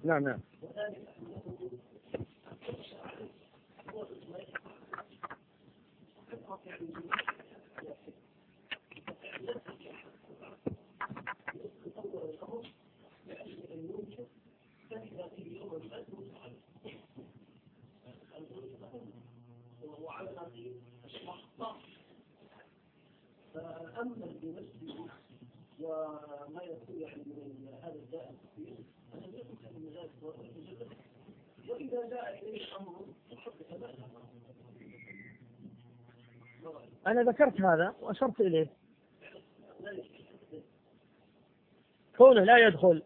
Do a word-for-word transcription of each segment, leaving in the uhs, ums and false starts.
نعم نعم. فأما بنفسه وما يكون يعني من هذا الداء الكثير أنا لا أفهم من ذلك، وإذا جاء إليه أمر أنا ذكرت هذا وأشرت إليه، كونه لا يدخل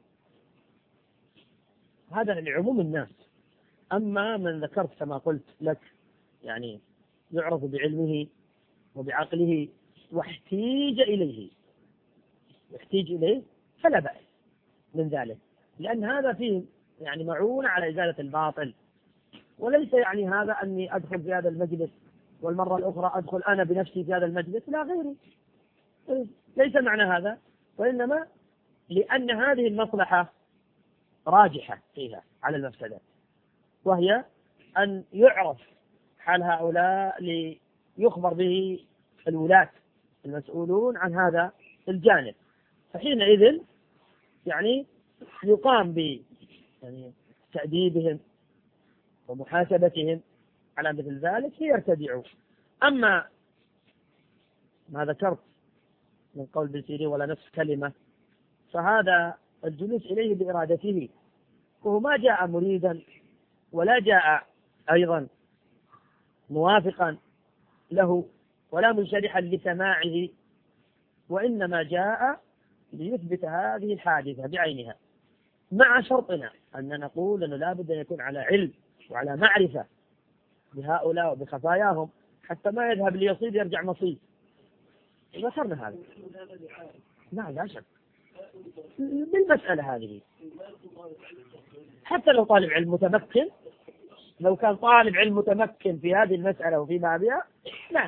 هذا لعموم الناس. أما من ذكرت كما قلت لك يعني يعرف بعلمه وبعقله واحتيج إليه يحتيج إليه فلا بأس من ذلك، لأن هذا فيه يعني معونة على إزالة الباطل، وليس يعني هذا أني أدخل في هذا المجلس والمرة الأخرى أدخل أنا بنفسي في هذا المجلس لا غيري، ليس معنى هذا، وإنما لأن هذه المصلحة راجحة فيها على المفسدة، وهي أن يعرف حال هؤلاء ليخبر به الولاة المسؤولون عن هذا الجانب، فحينئذ يعني يقام ب يعني تأديبهم ومحاسبتهم على مثل ذلك ليرتدعوا. أما ما ذكرت من قول ابن سيرين ولا نفس كلمة، فهذا الجلوس إليه بإرادته، وهو ما جاء مريدا ولا جاء أيضا موافقا له ولا منشرحا لسماعه، وإنما جاء ليثبت هذه الحادثة بعينها، مع شرطنا أن نقول أنه لا بد أن يكون على علم وعلى معرفة بهؤلاء وبخفاياهم حتى ما يذهب ليصيد يرجع مصيد. ذكرنا هذا. نعم لا شك بالمسألة هذه، حتى لو طالب علم متمكن، لو كان طالب علم متمكن في هذه المسألة وفي بابها نعم.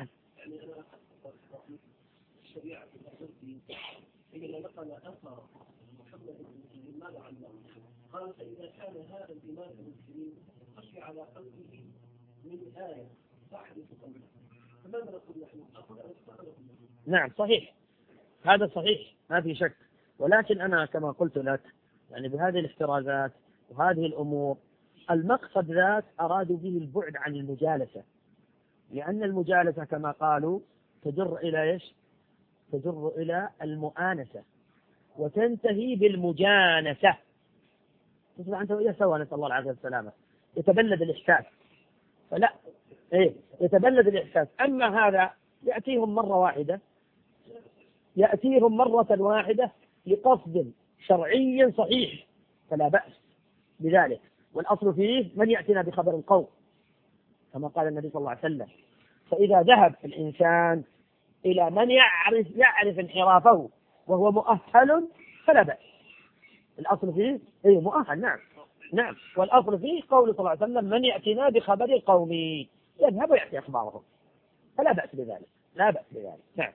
قال فإذا كان هذا الإمام المسلمين خشي على قلبه من آية تحدث قلبه فماذا نقول نحن؟ نعم صحيح، هذا صحيح ما في شك، ولكن أنا كما قلت لك يعني بهذه الاحترازات وهذه الأمور المقصد ذات أرادوا به البعد عن المجالسة، لأن المجالسة كما قالوا تجر إلى إيش؟ تجر إلى المؤانسة وتنتهي بالمجانسة، تسمع أنت وإياه سوا نسأل الله العافية والسلامة، يتبلد الإحساس، فلا إيه يتبلد الإحساس. أما هذا يأتيهم مرة واحدة يأتيهم مرة واحدة لقصد شرعي صحيح فلا بأس بذلك، والأصل فيه من يأتينا بخبر القوم كما قال النبي صلى الله عليه وسلم. فإذا ذهب الإنسان إلى من يعرف يعرف انحرافه وهو مؤهل فلا بأس، الأصل فيه إيه مؤهل. نعم نعم، والأصل فيه قول صلى الله عليه وسلم من يأتينا بخبر القوم يذهب ويأتي أخبارهم، فلا بأس بذلك، لا بأس بذلك. نعم.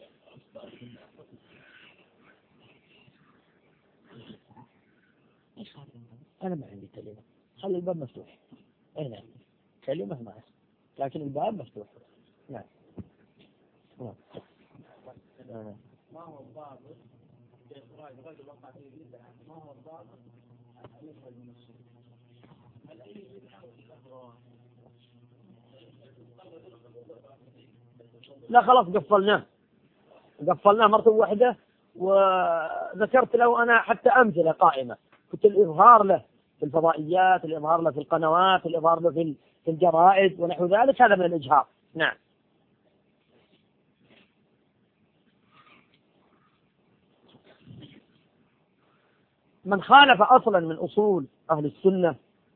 أنا ما عندي كلمة، خلي الباب مفتوح. أي نعم كلمة معه لكن الباب مفتوح. نعم. نعم. ما هو الضابط في إخراج رجل وقع في بدعة؟ ما هو الضابط أن يخرج من السنة؟ هل أي بدعة لا خلاص قفلناه قفلناه مرة واحدة، وذكرت له أنا حتى أمثلة قائمة، كنت الإظهار له في الفضائيات، الإظهار له في القنوات، الإظهار له في الجرائد ونحو ذلك، هذا من الإجهار. نعم. من خالف أصلا من أصول أهل السنة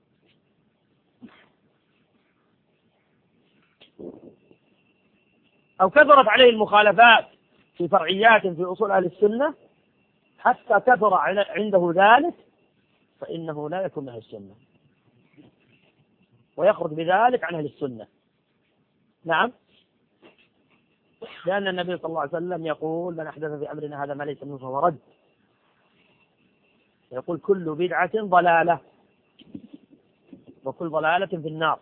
أو كثرت عليه المخالفات في فرعيات في أصول أهل السنة حتى كثر عنده ذلك فإنه لا يكون من أهل السنة ويخرج بذلك عن أهل السنة. نعم، لأن النبي صلى الله عليه وسلم يقول من أحدث في أمرنا هذا ما ليس منه فهو رد، يقول كل بدعة ضلالة وكل ضلالة في النار.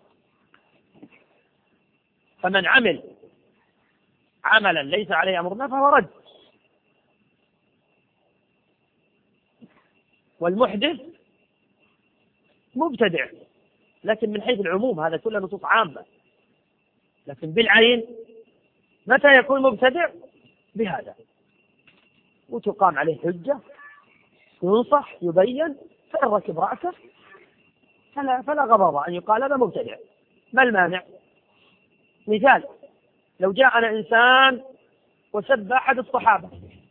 فمن عمل عملا ليس عليه أمرنا فهو رد. والمحدث مبتدع، لكن من حيث العموم هذا كله نصوص عامة، لكن بالعين متى يكون مبتدع؟ بهذا، وتقام عليه حجة، ينصح، يبين، فإن ركب رأسه فلا, فلا غضب أن يقال هذا مبتدع. ما المانع؟ مثال: لو جاءنا إنسان وسب أحد الصحابة،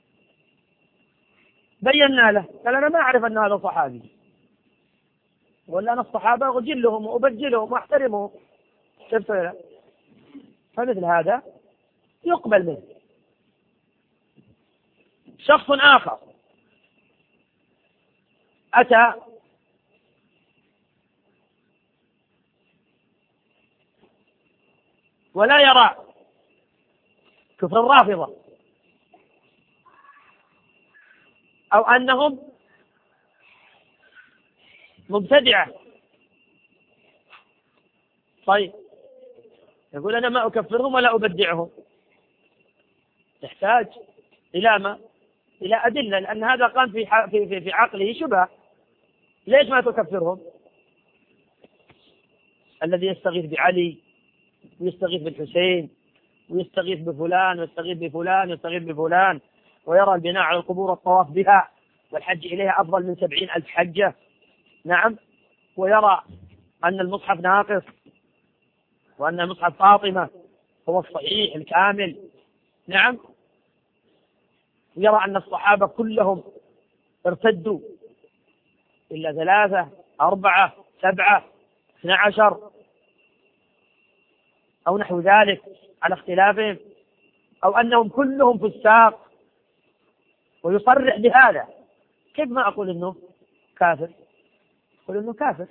بينا له، قال أنا ما أعرف أن هذا صحابي، ولا أنا الصحابة أجلهم وأبجلهم وأحترمهم، كيف له؟ فمثل هذا يقبل منه. شخص آخر أتى ولا يرى كفر الرافضة أو أنهم مبتدعة، طيب يقول أنا ما أكفرهم ولا أبدعهم، يحتاج إلى ما؟ إلى أدلة، لأن هذا قام في في في عقله شبهة. ليش ما تكفرهم؟ الذي يستغيث بعلي ويستغيث بالحسين ويستغيث بفلان ويستغيث بفلان ويستغيث بفلان، ويرى البناء على القبور والطواف بها والحج إليها أفضل من سبعين ألف حجة، نعم، ويرى أن المصحف ناقص وأن مصحف فاطمة هو الصحيح الكامل، نعم، ويرى أن الصحابة كلهم ارتدوا إلا ثلاثة أربعة سبعة اثنى عشر أو نحو ذلك على اختلافهم، أو أنهم كلهم فساق، ويصرح بهذا، كيف ما أقول إنه كافر؟ أقول إنه كافر.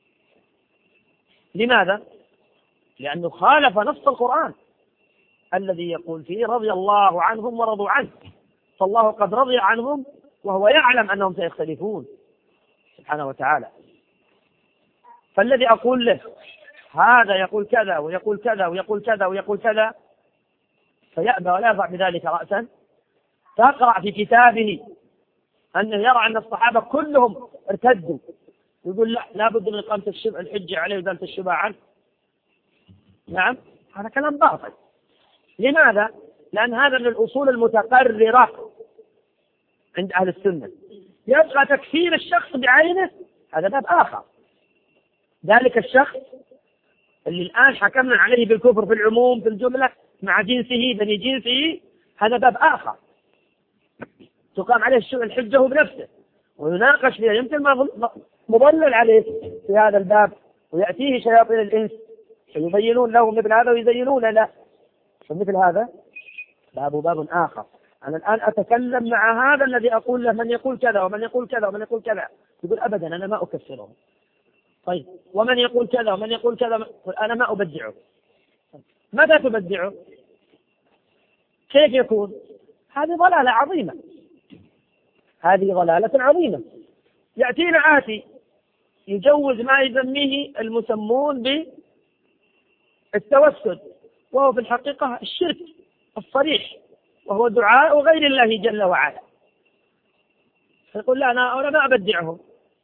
لماذا؟ لأنه خالف نص القرآن الذي يقول فيه رضي الله عنهم ورضوا عنه، فالله قد رضي عنهم وهو يعلم أنهم سيختلفون سبحانه وتعالى. فالذي أقول له هذا يقول كذا ويقول كذا ويقول كذا ويقول كذا فيأبى ولا يرفع بذلك رأسا، تقرأ في كتابه أنه يرى أن الصحابة كلهم ارتدوا، يقول لا لابد من إقامة الحجة عليه وزالة الشبهة عنه، نعم، هذا كلام باطل. لماذا؟ لأن هذا من الأصول المتقررة عند أهل السنة. يبقى تكفير الشخص بعينه هذا باب آخر، ذلك الشخص اللي الآن حكمنا عليه بالكفر في العموم في الجملة مع جنسه بني جنسه، هذا باب آخر تقام عليه الحجة بنفسه ويناقش فيها، يمكن مضلل عليه في هذا الباب ويأتيه شياطين الإنس فيبينون له مثل هذا ويزينون له، فمثل هذا باب باب آخر. أنا الآن أتكلم مع هذا الذي أقول له من يقول كذا ومن يقول كذا ومن يقول كذا، يقول أبدا أنا ما أكفره. طيب ومن يقول كذا ومن يقول كذا، أنا ما أبدعه. ماذا تبدعه؟ كيف يكون؟ هذه ضلالة عظيمة، هذه ضلالة عظيمة. يأتينا آتي يجوز ما يسميه المسمون بالتوسل، وهو في الحقيقة الشرك الصريح، وهو دعاء غير الله جل وعلا. يقول لا أنا أنا ما أبدعهم،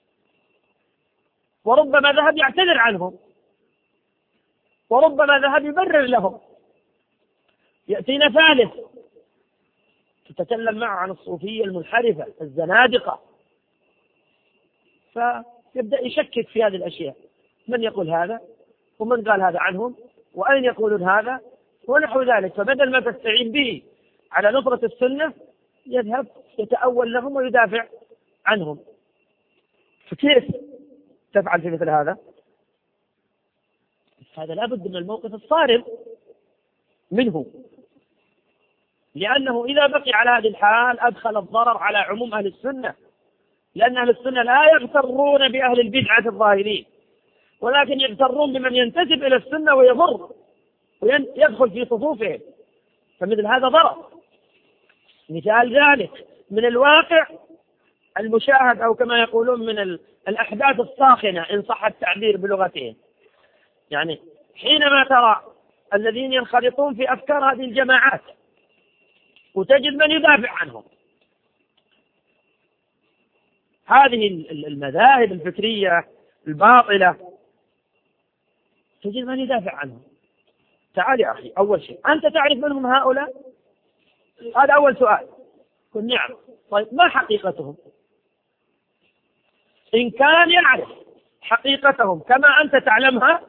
وربما ذهب يعتذر عنهم، وربما ذهب يبرر لهم. يأتينا ثالث تتكلم معه عن الصوفية المنحرفة الزنادقة، فيبدأ يشكك في هذه الأشياء، من يقول هذا ومن قال هذا عنهم وأين يقولون هذا ونحو ذلك. فبدل ما تستعين به على نصرة السنة يذهب يتأول لهم ويدافع عنهم. فكيف تفعل في مثل هذا؟ هذا لابد من الموقف الصارم منه، لأنه إذا بقي على هذه الحال أدخل الضرر على عموم أهل السنة، لأن أهل السنة لا يغترون بأهل البدعة الظاهرين، ولكن يغترون بمن ينتسب إلى السنة ويضر ويدخل في صفوفهم، فمثل هذا ضرر. مثال ذلك من الواقع المشاهد أو كما يقولون من الأحداث الصاخنة إن صح التعبير بلغتهم. يعني حينما ترى الذين ينخرطون في أفكار هذه الجماعات وتجد من يدافع عنهم، هذه المذاهب الفكرية الباطلة تجد من يدافع عنهم. تعال يا أخي، أول شيء أنت تعرف من هم هؤلاء؟ هذا أول سؤال. قل نعم. طيب ما حقيقتهم؟ إن كان يعرف حقيقتهم كما أنت تعلمها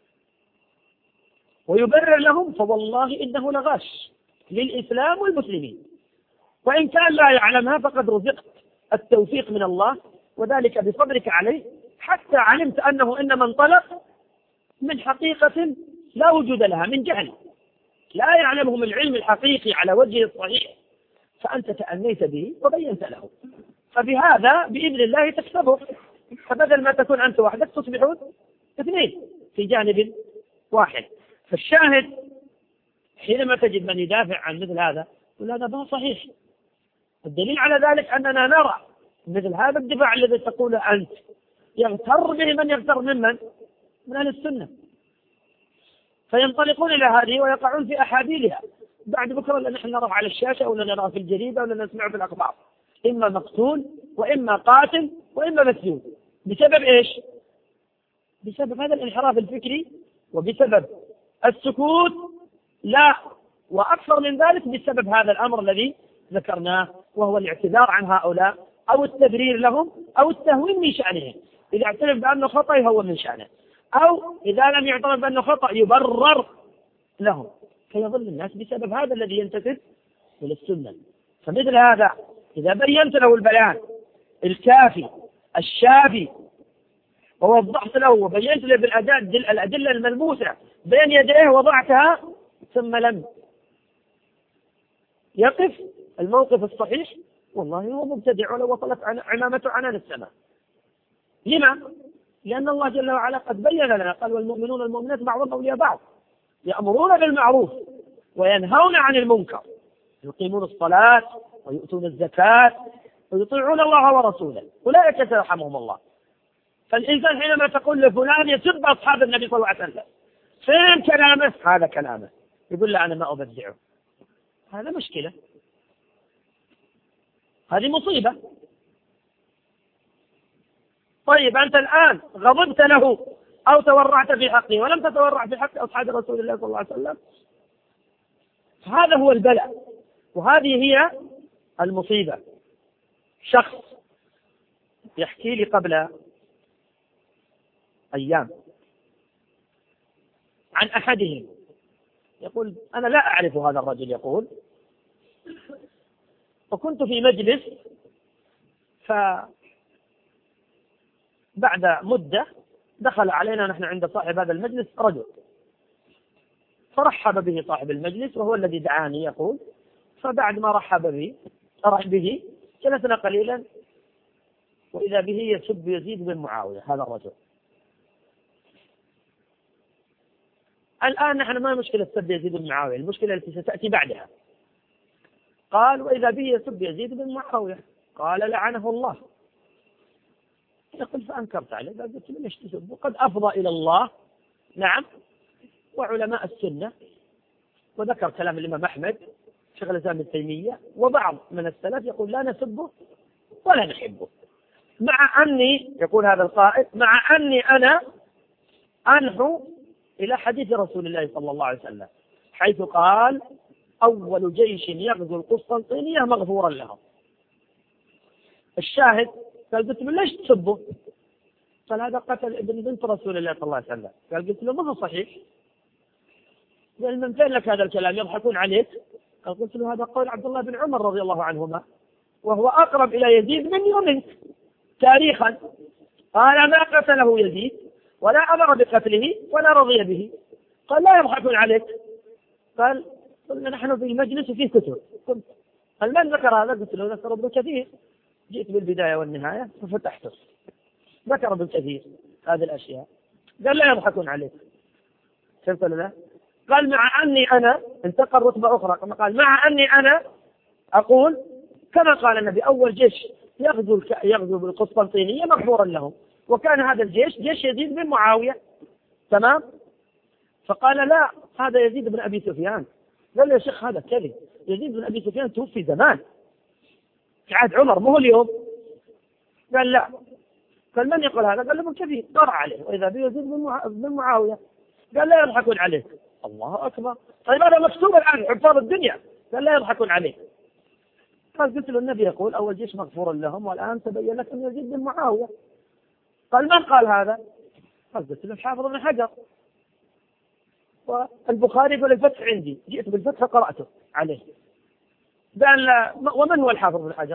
ويبرر لهم فوالله إنه لغاش للإسلام والمسلمين. وإن كان لا يعلمها فقد رزقت التوفيق من الله وذلك بصبرك عليه، حتى علمت أنه إنما انطلق من حقيقة لا وجود لها، من جهل لا يعلمهم العلم الحقيقي على وجهه الصحيح، فأنت تأنيت به وبينت له، فبهذا بإذن الله تكسبه. فبدل ما تكون أنت وحدك تصبحون اثنين في جانب واحد. فالشاهد حينما تجد من يدافع عن مثل هذا يقول هذا ما صحيح. الدليل على ذلك أننا نرى مثل هذا الدفاع الذي تقوله أنت يغتر به من يغتر ممن من أهل السنة، فينطلقون إلى هذه ويقعون في أحاديثها بعد بكرة اللي نحن نراه على الشاشة ولا نراه في الجريدة ولا نسمعه في الأخبار، إما مقتول وإما قاتل وإما مسجون. بسبب إيش؟ بسبب هذا الانحراف الفكري وبسبب السكوت، لا وأكثر من ذلك بسبب هذا الأمر الذي ذكرناه، وهو الاعتذار عن هؤلاء أو التبرير لهم أو التهوين من شأنهم. إذا اعترف بأنه خطأ يهون من شأنه، أو إذا لم يعترف بأنه خطأ يبرر لهم، فيظل الناس بسبب هذا الذي ينتسب إلى السنة. فمثل هذا إذا بينت له البيان الكافي الشافي ووضحت له وبينت له بالأدلة الملموسة بين يديه وضعتها ثم لم يقف الموقف الصحيح، والله هو مبتدع ولو وصلت عمامته عنان السماء. لما؟ لأن الله جل وعلا قد بين لنا، قال والمؤمنون والمؤمنات بعضهم أولياء بعض يأمرون بالمعروف وينهون عن المنكر يقيمون الصلاة ويؤتون الزكاة ويطيعون الله ورسوله أولئك سيرحمهم الله. فالإنسان حينما تقول لفلان يسب أصحاب النبي صلى الله عليه وسلم فين كلامه؟ هذا كلامه، يقول لا أنا ما أبدعه. هذا مشكلة، هذه مصيبة. طيب أنت الآن غضبت له أو تورعت في حقه ولم تتورع في حق أصحاب رسول الله صلى الله عليه وسلم، هذا هو البلاء وهذه هي المصيبة. شخص يحكي لي قبل أيام عن أحدهم يقول أنا لا أعرف هذا الرجل، يقول وكنت في مجلس فبعد مدة دخل علينا نحن عند صاحب هذا المجلس رجل فرحب به صاحب المجلس وهو الذي دعاني، يقول فبعد ما رحب به به جلسنا قليلا وإذا به يسب يزيد بن معاوية هذا الرجل. الآن نحن ما مشكلة سب يزيد بن معاوية، المشكلة التي ستأتي بعدها. قال وإذا به يسب يزيد بن معاوية، قال لعنه الله. يقول فأنكرت عليه، قلت له ليش تسب؟ وقد أفضى إلى الله نعم وعلماء السنة، وذكر كلام الإمام أحمد شيخ الإسلام ابن تيمية وبعض من السلف يقول لا نسبه ولا نحبه، مع أني يقول هذا القائد مع أني أنا أنحو إلى حديث رسول الله صلى الله عليه وسلم حيث قال أول جيش يغزو القسطنطينية مغفورا لهم. الشاهد قال قلت له ليش تسبه؟ قال هذا قتل ابن بنت رسول الله صلى الله عليه وسلم. قال قلت له ما هو صحيح. قال من فين لك هذا الكلام؟ يضحكون عليك. قال قلت له هذا قول عبد الله بن عمر رضي الله عنهما وهو أقرب إلى يزيد مني ومنك تاريخا. قال ما قتله يزيد ولا أمر بقتله ولا رضي به. قال لا يضحكون عليك. قال قلنا نحن في المجلس وفيه كتب. قال من ذكر هذا؟ قلت له ذكر ابن كثير. جئت بالبداية والنهاية ففتحته ذكر ابن كثير هذه الأشياء. قال لا يضحكون عليك. شفت له؟ قال مع أني أنا انتقل رتبة أخرى كما قال مع أني أنا أقول كما قال النبي أول جيش يغزو يغزو بالقسطنطينية مغفورا لهم، وكان هذا الجيش جيش يزيد بن معاوية. تمام. فقال لا، هذا يزيد بن أبي سفيان. قال له يا شيخ هذا كذب، يزيد بن أبي سفيان توفي زمان في عهد عمر مو اليوم. قال لا. قال من يقول هذا؟ قال له ابن كثير قرأ عليه وإذا به يزيد بن معاوية. قال لا يضحكون عليه. الله أكبر. طيب هذا مكتوب الآن حفاظ الدنيا. قال لا يضحكون عليه. قال قلت له النبي يقول أول جيش مغفور لهم والآن تبين لك أن يزيد بن معاوية. قال من قال هذا؟ قال قلت له الحافظ بن حجر، والبخاري يقول الفتح عندي، جئت بالفتح فقرأته عليه. قال لا. ومن هو الحافظ بن حجر؟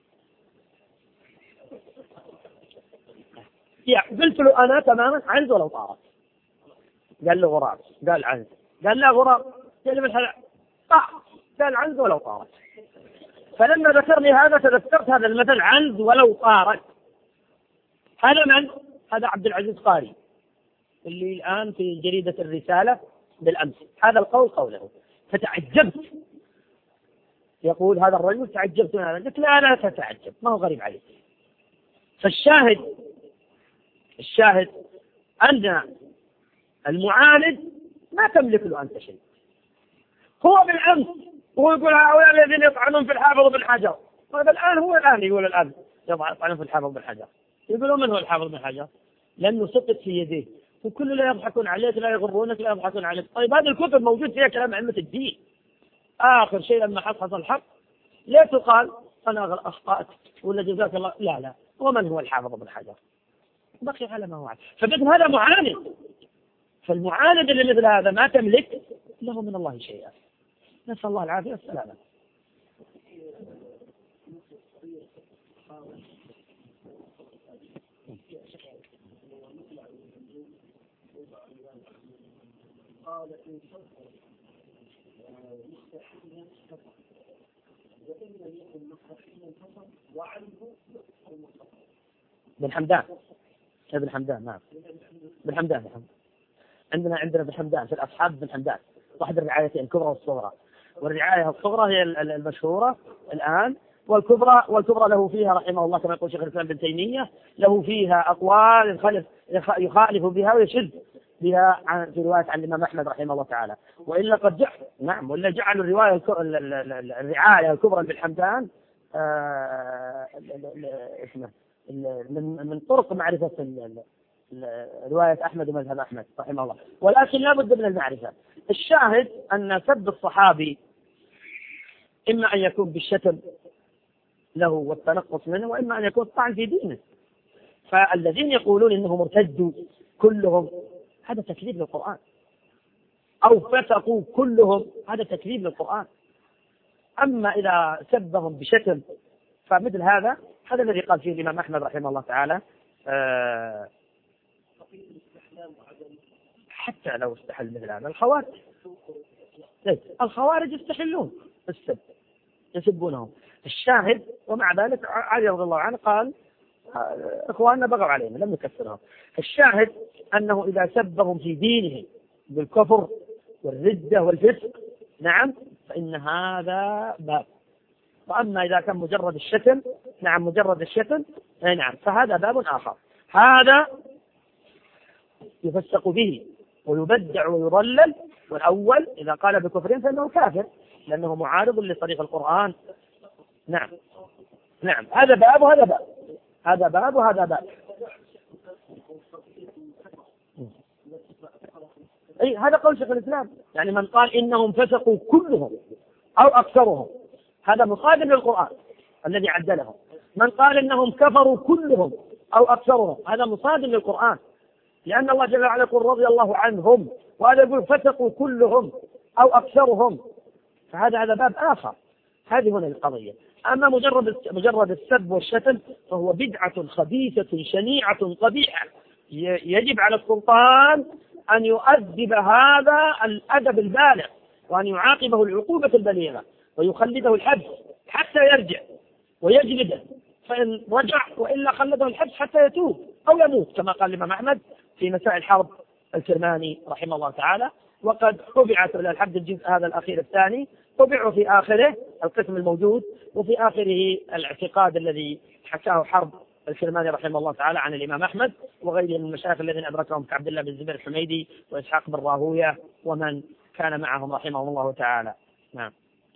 يعني قلت له أنا تماما عنز ولو طارت. قال له غراب. قال عنز. قال لا غراب. قال من حلا آه. قال عنز ولو طارت. فلما ذكر لي هذا تذكرت هذا المثل عنز ولو طارت. هذا من؟ هذا عبد العزيز قاري اللي الآن في جريدة الرسالة بالأمس، هذا القول قوله. فتعجبت، يقول هذا الرجل تعجبت من هذا. قلت لا لا تتعجب، ما هو غريب عليك. فالشاهد الشاهد أن المعاند ما تملك له أنت شيء. هو بالأمس هو يقول هؤلاء الذين يطعنون في الحافظ بن حجر، طيب الآن هو الآن يقول الآن يطعنون في الحافظ بن حجر. يقولوا من هو الحافظ بن حجر؟ لأنه سقط في يديه، وكل لا يضحكون عليك لا يغرونك لا يضحكون عليك. طيب هذه الكتب موجود فيها كلام عامة الدين. آخر شيء لما حصل الحق لا تقال أنا أخطأت ولا جزاك الله، لا لا. ومن هو الحافظ بن حجر؟ بقي على ما هو عليه. فبدل هذا معاند. فالمعاند اللي مثل هذا ما تملك له من الله شيئا. نسأل الله العافية والسلامة. قال إن صدق مستحيلا كفر، وإن لم يكن مستحيلا كفر وعنه المصطفى. بن حمدان. ابن حمدان. نعم بن حمدان. عندنا عندنا بن حمدان في الأصحاب بن حمدان، واحد الرعايتين الكبرى والصغرى. والرعاية الصغرى هي المشهورة الآن، والكبرى والكبرى له فيها رحمه الله كما يقول شيخ الإسلام ابن تيمية له فيها أقوال يخالف يخالف بها ويشد بها عن في رواية عن الإمام أحمد رحمه الله تعالى. وإلا قد جعل نعم ولا جعلوا الرواية الرعاية الكبرى بن حمدان اسمه من من طرق معرفة رواية أحمد ومذهب أحمد رحمه الله. ولكن لا بد من المعرفة. الشاهد أن سب الصحابي إما أن يكون بالشتم له والتنقص منه، وإما أن يكون طعن في دينه. فالذين يقولون إنه مرتدوا كلهم هذا تكذيب للقرآن، أو فسقوا كلهم هذا تكذيب للقرآن. أما إذا سبهم بشتم فمثل هذا هذا الذي قال فيه الإمام أحمد رحمه الله تعالى آه حتى لو استحل مثل هذا الخوارج الخوارج يستحلون السب يسبونهم. الشاهد ومع ذلك علي رضي الله عنه قال إخواننا بغوا علينا لم نكفرهم. الشاهد أنه إذا سبهم في دينهم بالكفر والردة والفسق نعم فإن هذا باب. وأما إذا كان مجرد الشتم نعم مجرد الشتم نعم فهذا باب آخر. هذا يفسق به ويبدع ويضلل. والأول إذا قال بكفرين فإنه كافر لأنه معارض لطريق القرآن. نعم نعم هذا باب وهذا باب هذا باب وهذا باب. أي هذا قول شيخ الإسلام يعني من قال إنهم فسقوا كلهم أو أكثرهم هذا مصادم للقرآن الذي عدلهم. من قال إنهم كفروا كلهم أو أكثرهم هذا مصادم للقرآن، لأن الله جل وعلا يقول رضي الله عنهم، وهذا يقول فسقوا كلهم أو أكثرهم، فهذا هذا باب آخر. هذه هنا القضية. أما مجرد مجرد السب والشتم فهو بدعة خبيثة شنيعة قبيحة، يجب على السلطان أن يؤدب هذا الأدب البالغ وأن يعاقبه العقوبة البليغة ويخلده الحبس حتى يرجع ويجلده، فإن رجع وإلا خلده الحبس حتى يتوب أو يموت كما قال الإمام أحمد في مسائل حرب الكرماني رحمه الله تعالى. وقد رفعت إلى الحد الجزء هذا الأخير الثاني طبع وفي آخره القسم الموجود، وفي آخره الاعتقاد الذي حكاه حرب الكرماني رحمه الله تعالى عن الإمام أحمد وغيره من المشايخ الذين أدركهم كعبد الله بن الزبير الحميدي وإسحاق بن راهويه ومن كان معهم رحمه الله تعالى. نعم.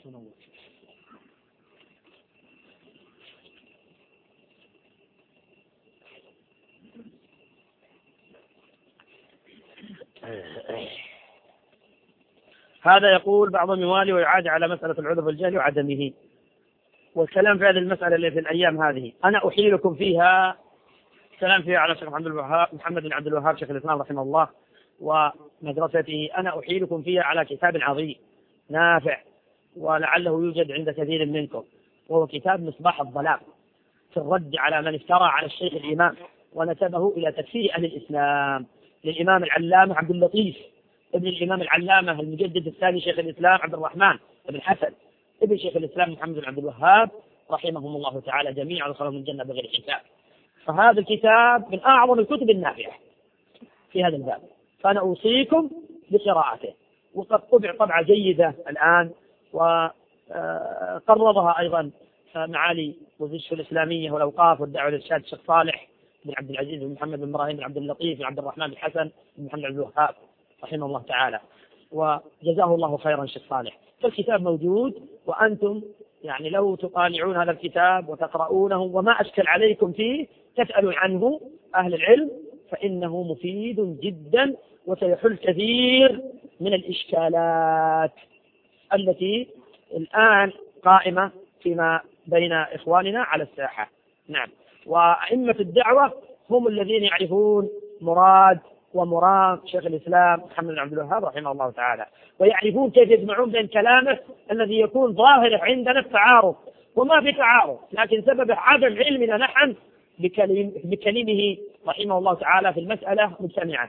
هذا يقول بعضهم يوالي ويعاد على مسألة العذر بالجهل وعدمه، والكلام في هذه المسألة اللي في الأيام هذه أنا أحيلكم فيها كلام فيها على شيخ محمد الوهاب محمد بن عبد الوهاب شيخ الإسلام رحمه الله ومدرسته، أنا أحيلكم فيها على كتاب عظيم نافع ولعله يوجد عند كثير منكم، وهو كتاب مصباح الظلام في الرد على من افترى على الشيخ الإمام ونسبه إلى تكفير أهل الإسلام، للإمام العلامة عبد اللطيف ابن الإمام العلامة المجدد الثاني شيخ الإسلام عبد الرحمن بن حسن ابن شيخ الإسلام محمد بن عبد الوهاب رحمهم الله تعالى جميعا ودخلهم الجنة بغير حساب. فهذا الكتاب من أعظم الكتب النافعة في هذا الباب، فأنا أوصيكم بقراءته، وقد طبع طبعة جيدة الآن وقرضها أيضا معالي وزير الشؤون الإسلامية والأوقاف والدعوة والإرشاد الشيخ صالح بن عبد العزيز بن محمد بن إبراهيم بن عبد اللطيف بن عبد الرحمن بن حسن بن محمد بن عبد الوهاب رحمه الله تعالى، وجزاه الله خيرا الشيخ صالح. فالكتاب موجود، وأنتم يعني لو تطالعون هذا الكتاب وتقرؤونه وما أشكل عليكم فيه تسألوا عنه أهل العلم، فإنه مفيد جدا وسيحل كثير من الإشكالات التي الآن قائمة فيما بين إخواننا على الساحة. نعم. وأئمة الدعوة هم الذين يعرفون مراد ومرام شيخ الإسلام محمد بن عبد الوهاب رحمه الله تعالى، ويعرفون كيف يجمعون بين كلامه الذي يكون ظاهر عندنا التعارض، وما في تعارض لكن سبب عدم علمنا نحن بكلم بكلمه رحمه الله تعالى في المسألة مجتمعا.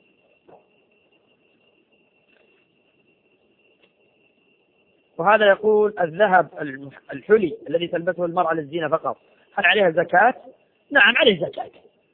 وهذا يقول الذهب الحلي الذي تلبسه المرأة للزينة فقط هل عليها زكاة؟ نعم عليه زكاة،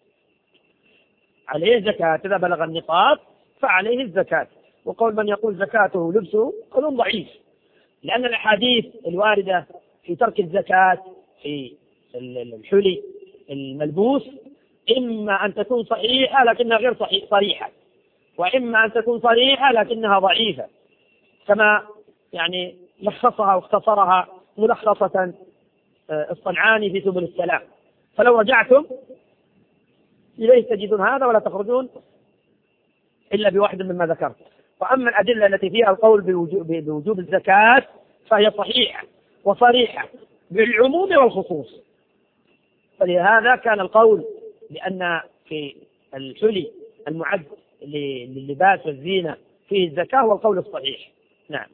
عليه زكاة إذا بلغ النصاب فعليه الزكاة. وقول من يقول زكاته لبسه قول ضعيف، لأن الأحاديث الواردة في ترك الزكاة في الحلي الملبوس إما أن تكون صحيحة لكنها غير صريحة، وإما أن تكون صريحة لكنها ضعيفة، كما يعني لخصها واختصرها ملخصة الصنعاني في سبل السلام. فلو رجعتم إليه تجدون هذا ولا تخرجون إلا بواحد مما ذكرت. وأما الأدلة التي فيها القول بوجوب الزكاة فهي صحيحة وصريحة بالعموم والخصوص، فلهذا كان القول بأن في الحلي المعد لللباس والزينة فيه الزكاة هو القول الصحيح. نعم.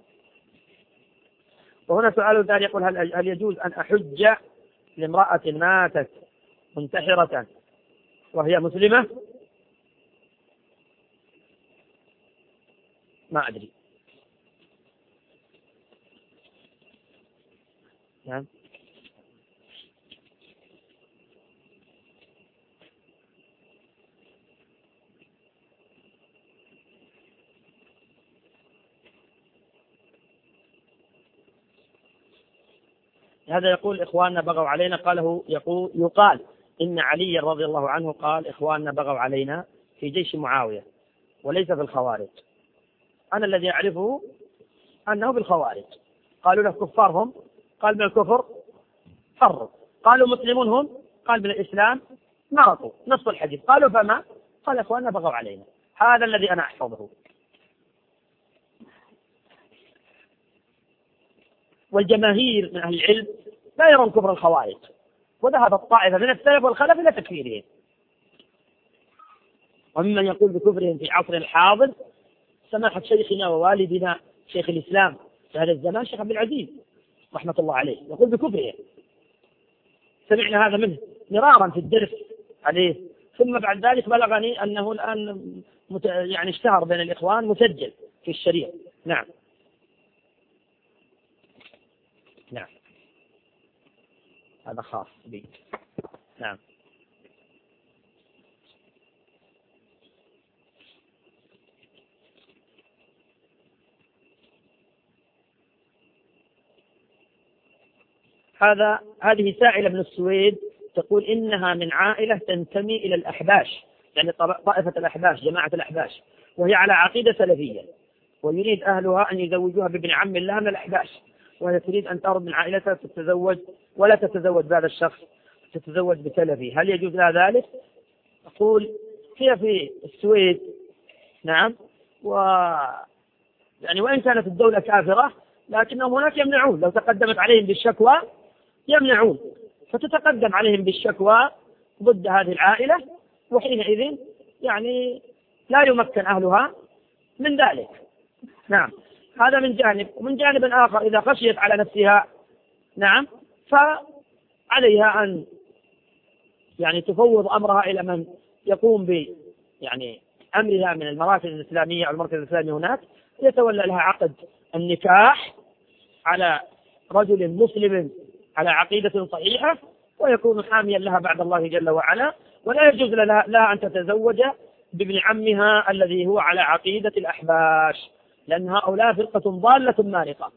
وهنا سؤال ثاني يقول هل, هل يجوز أن أحج لامرأة ماتت منتحرة وهي مسلمة؟ ما أدري. نعم. هذا يقول إخواننا بغوا علينا، قاله يقول يقال إن علي رضي الله عنه قال إخواننا بغوا علينا في جيش معاوية وليس في الخوارج. أنا الذي أعرفه أنه بالخوارج. قالوا له كفار هم؟ قال من الكفر فروا. قالوا مسلمون هم؟ قال بالإسلام مرضوا. نص الحديث. قالوا فما؟ قال إخواننا بغوا علينا. هذا الذي أنا أحفظه. والجماهير من أهل العلم لا يرون كفر الخوارج، وذهب الطائفة من السلف والخلف إلى تكفيرهم. وممن يقول بكفرهم في عصر الحاضر سماحة شيخنا ووالدنا شيخ الإسلام في هذا الزمان شيخ عبد العزيز رحمة الله عليه يقول بكفرهم، سمعنا هذا منه مرارا في الدرس عليه. ثم بعد ذلك بلغني أنه الآن مت... يعني اشتهر بين الإخوان مسجل في الشريعة. نعم. نعم هذا خاص بي. نعم. هذا هذه سائلة من السويد تقول إنها من عائلة تنتمي إلى الأحباش، يعني طائفة الأحباش، جماعة الأحباش، وهي على عقيدة سلفية، ويريد أهلها أن يزوجوها بابن عم لها من الأحباش، وهي تريد أن تهرب من عائلتها تتزوج ولا تتزوج بهذا الشخص، تتزوج بسلفي. هل يجوز لها ذلك؟ أقول هي في السويد نعم، و يعني وإن كانت الدولة كافرة لكنهم هناك يمنعون، لو تقدمت عليهم بالشكوى يمنعون، فتتقدم عليهم بالشكوى ضد هذه العائلة، وحينئذ يعني لا يمكن أهلها من ذلك. نعم، هذا من جانب. ومن جانب آخر إذا خشيت على نفسها نعم فعليها أن يعني تفوض أمرها إلى من يقوم ب يعني أمرها من المراكز الإسلامية أو المركز الإسلامي هناك، يتولى لها عقد النكاح على رجل مسلم على عقيدة صحيحة، ويكون حاميا لها بعد الله جل وعلا، ولا يجوز لها, لها أن تتزوج بابن عمها الذي هو على عقيدة الأحباش، لأن هؤلاء فرقة ضالة مارقة.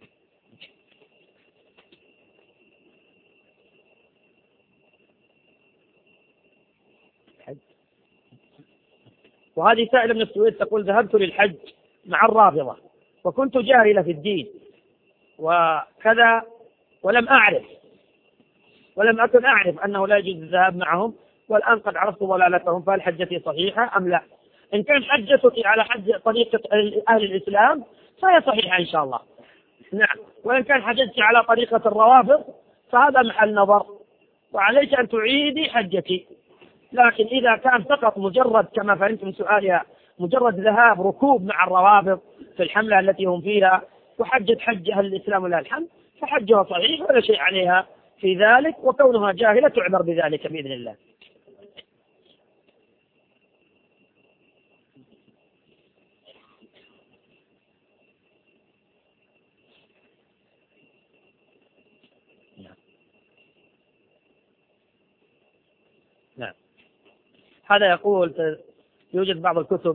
وهذه سائلة من السويد تقول ذهبت للحج مع الرافضة وكنت جاهلة في الدين وكذا، ولم أعرف ولم أكن أعرف أنه لا يجوز الذهاب معهم، والآن قد عرفت ضلالتهم، فهل حجتي صحيحة أم لا؟ إن كان حجتك على حج طريقة أهل الإسلام فهي صحيحة إن شاء الله. نعم، وإن كان حجتك على طريقة الروافض فهذا محل نظر، وعليك أن تعيدي حجتي. لكن إذا كان فقط مجرد كما فهمت من سؤالها مجرد ذهاب ركوب مع الروافض في الحملة التي هم فيها وحجت حج أهل الإسلام ولا الحمد، فحجها صحيح ولا شيء عليها في ذلك، وكونها جاهلة تعذر بذلك بإذن الله. نعم. هذا يقول يوجد بعض الكتب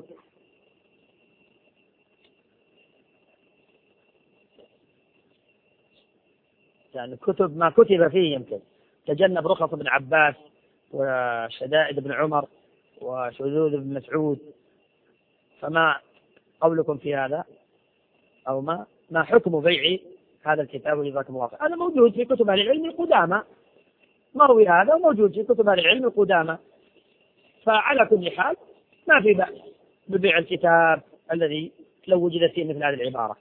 يعني كتب ما كتب فيه يمكن تجنب رخص ابن عباس وشدائد ابن عمر وشذوذ ابن مسعود، فما قولكم في هذا؟ أو ما ما حكم بيع هذا الكتاب جزاكم الله خير؟ هذا موجود في كتب أهل العلم القدامى، مروي هذا وموجود في كتب أهل العلم القدامى، فعلى كل حال ما في بأس ببيع الكتاب الذي لو وجد فيه مثل هذه العبارة.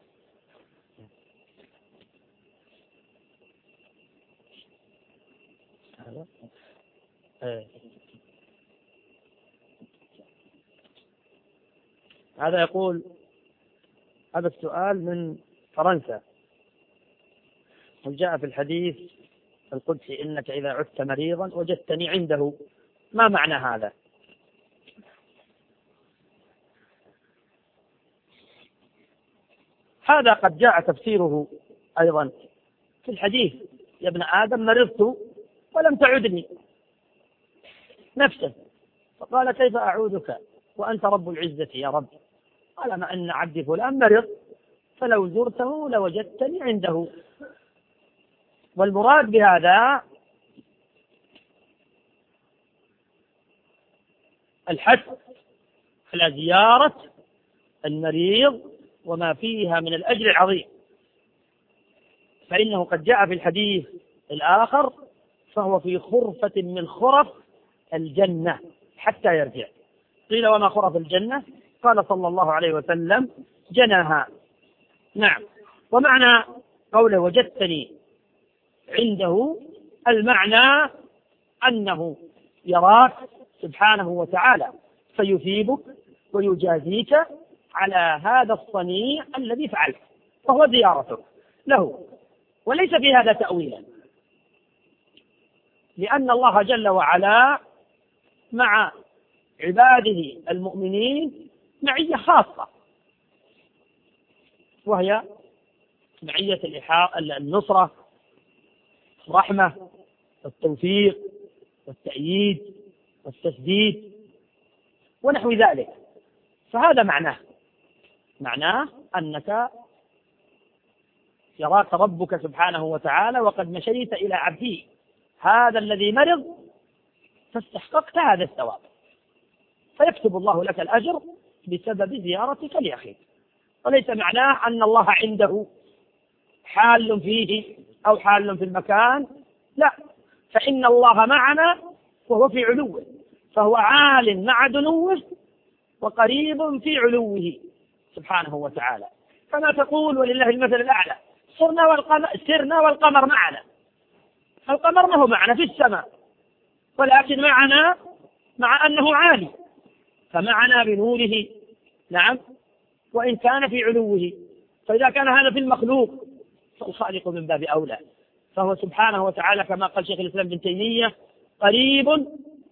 هذا يقول هذا السؤال من فرنسا، وجاء في الحديث القدسي إنك إذا عدت مريضا وجدتني عنده، ما معنى هذا؟ هذا قد جاء تفسيره أيضا في الحديث يا ابن آدم مرضت ولم تعدني نفسه، فقال كيف أعودك وأنت رب العزة يا رب؟ قال ما أن عبدي فلان مرض فلو زرته لوجدتني عنده. والمراد بهذا الحث على زيارة المريض وما فيها من الأجر العظيم، فإنه قد جاء في الحديث الآخر فهو في خرفة من خرف الجنة حتى يرجع. قيل وما خرف الجنة؟ قال صلى الله عليه وسلم جناها. نعم. ومعنى قوله وجدتني عنده المعنى أنه يراك سبحانه وتعالى فيثيبك ويجازيك على هذا الصنيع الذي فعلت، فهو زيارتك له، وليس في هذا تأويلا، لأن الله جل وعلا مع عباده المؤمنين معية خاصة، وهي معية النصرة، الرحمة، التوفيق والتأييد والتسديد ونحو ذلك. فهذا معناه معناه أنك يراك ربك سبحانه وتعالى وقد مشيت إلى عبده هذا الذي مرض فاستحققت هذا الثواب، فيكتب الله لك الأجر بسبب زيارتك لأخيك. وليس معناه أن الله عنده حال فيه أو حال في المكان، لا، فإن الله معنا وهو في علوه، فهو عال مع دنوه وقريب في علوه سبحانه وتعالى. كما تقول ولله المثل الأعلى سرنا والقمر, سرنا والقمر معنا، القمر ما هو معنا في السماء ولكن معنا مع أنه عالي، فمعنا بنوره، نعم، وإن كان في علوه. فإذا كان هذا في المخلوق فالخالق من باب أولى، فهو سبحانه وتعالى كما قال شيخ الإسلام ابن تيمية قريب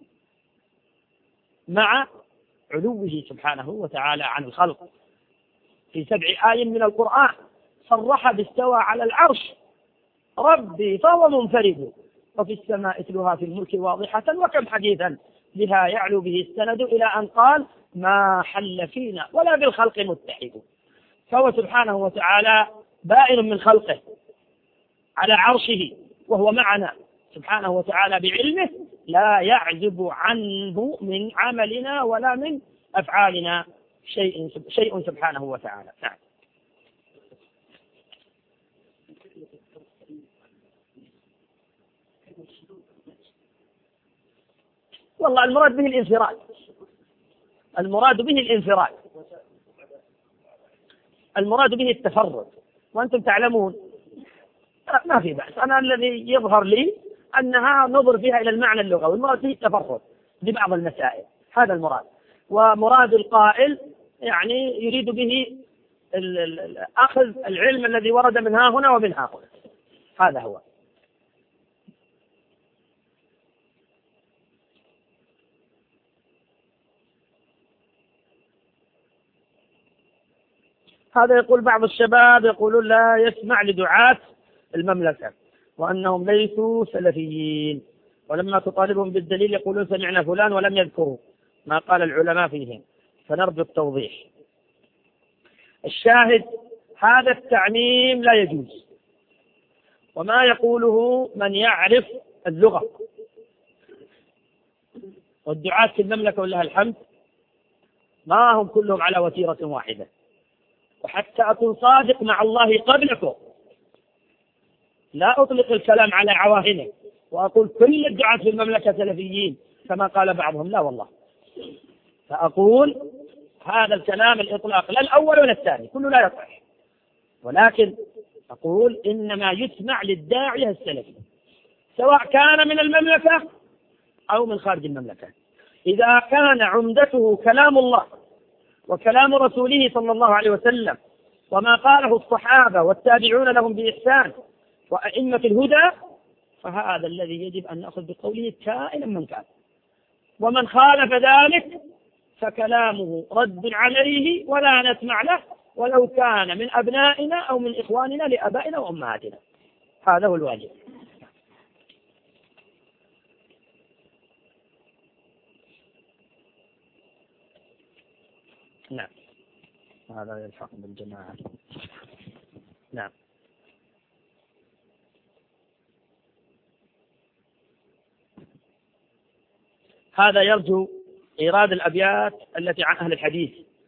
مع علوه سبحانه وتعالى عن الخلق. في سبع آيات من القرآن صرح باستوى على العرش ربي فهو منفرد، وفي السماء اتلها في الملك واضحة وكم حديثا بها يعلو به السند، إلى أن قال ما حل فينا ولا بالخلق متحد. فهو سبحانه وتعالى بائن من خلقه على عرشه وهو معنا سبحانه وتعالى بعلمه، لا يعزب عنه من عملنا ولا من أفعالنا شيء شيء سبحانه وتعالى. نعم. والله المراد به الانفراد، المراد به الانفراد، المراد به التفرد، وأنتم تعلمون ما في بأس. أنا الذي يظهر لي أنها نظر فيها إلى المعنى اللغوي، المراد به التفرد ببعض المسائل، هذا المراد. ومراد القائل يعني يريد به أخذ العلم الذي ورد من ها هنا ومن ها هنا، هذا هو. هذا يقول بعض الشباب يقولون لا يسمع لدعاة المملكة وأنهم ليسوا سلفيين، ولما تطالبهم بالدليل يقولون سمعنا فلان ولم يذكروا ما قال العلماء فيهم، فنرجو التوضيح. الشاهد هذا التعميم لا يجوز، وما يقوله من يعرف اللغة، والدعاة في المملكة ولها الحمد ما هم كلهم على وتيرة واحدة. وحتى أكون صادق مع الله قبلكم لا أطلق الكلام على عواهنه وأقول كل الدعاة في المملكة سلفيين كما قال بعضهم، لا والله، فأقول هذا الكلام الإطلاق لا الأول ولا الثاني كله لا يصح، ولكن أقول إنما يسمع للداعية السلفي سواء كان من المملكة أو من خارج المملكة. إذا كان عمدته كلام الله وكلام رسوله صلى الله عليه وسلم وما قاله الصحابة والتابعون لهم بإحسان وأئمة الهدى، فهذا الذي يجب أن نأخذ بقوله كائنا من كان، ومن خالف ذلك فكلامه رد عليه ولا نسمع له ولو كان من أبنائنا أو من إخواننا لأبائنا وأمهاتنا. هذا هو الواجب. نعم، هذا يلحق بالجماعة. نعم. هذا يرجو إيراد الأبيات التي عن أهل الحديث،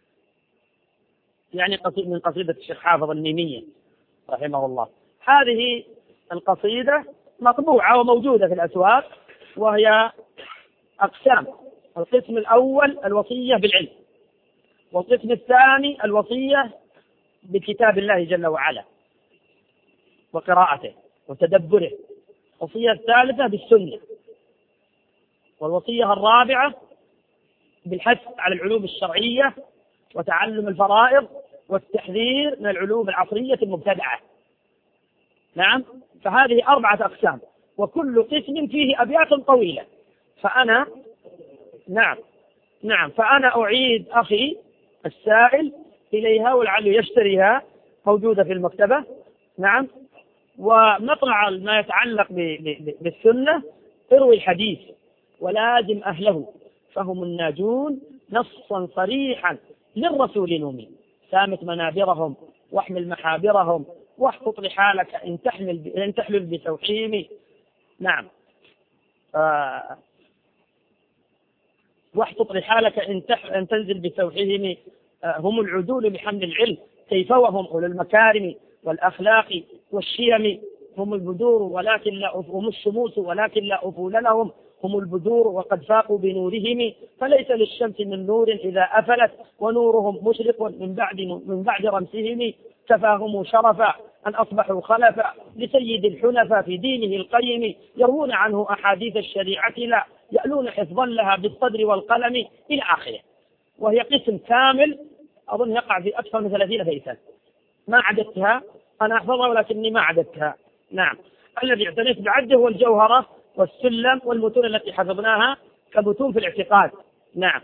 يعني قصيدة من قصيدة الشيخ حافظ الميمية رحمه الله. هذه القصيدة مطبوعة وموجودة في الأسواق، وهي أقسام: القسم الأول الوصية بالعلم، والقسم الثاني الوصية بكتاب الله جل وعلا وقراءته وتدبره، الوصية الثالثة بالسنة، والوصية الرابعة بالحث على العلوم الشرعية وتعلم الفرائض والتحذير من العلوم العصرية المبتدعة. نعم، فهذه أربعة أقسام، وكل قسم فيه أبيات طويلة. فأنا نعم نعم فأنا أعيد أخي السائل إليها ولعله يشتريها، موجودة في المكتبة. نعم. ومطلع ما يتعلق بالسنة اروي الحديث ولازم أهله فهم الناجون نصا صريحا للرسول نومي، سامت منابرهم واحمل محابرهم واحفظ لحالك إن تحمل ب... إن تحلل بتوحيم. نعم. آه... واحفظ لحالك إن, تح... إن تنزل بتوحيم. آه هم العدول بحمل العلم كيف وهم أولو المكارم والأخلاق والشيم. هم البدور ولكن لا أف... هم الشموس ولكن لا أفول لهم. هم البدور وقد فاقوا بنورهم، فليس للشمس من نور إذا أفلت، ونورهم مشرق من بعد من بعد رمسهم. كفاهم شرفا أن أصبحوا خلفا لسيد الحنفاء في دينه القيم، يروون عنه أحاديث الشريعة لا يألون حفظا لها بالصدر والقلم إلى آخره. وهي قسم كامل أظن يقع في أكثر من ثلاثين بيتا، ما عددتها أنا أحفظها ولكني ما عددتها. نعم. الذي اعتنيت بعده هو الجوهرة والسلم والمتون التي حفظناها كمتون في الاعتقاد. نعم.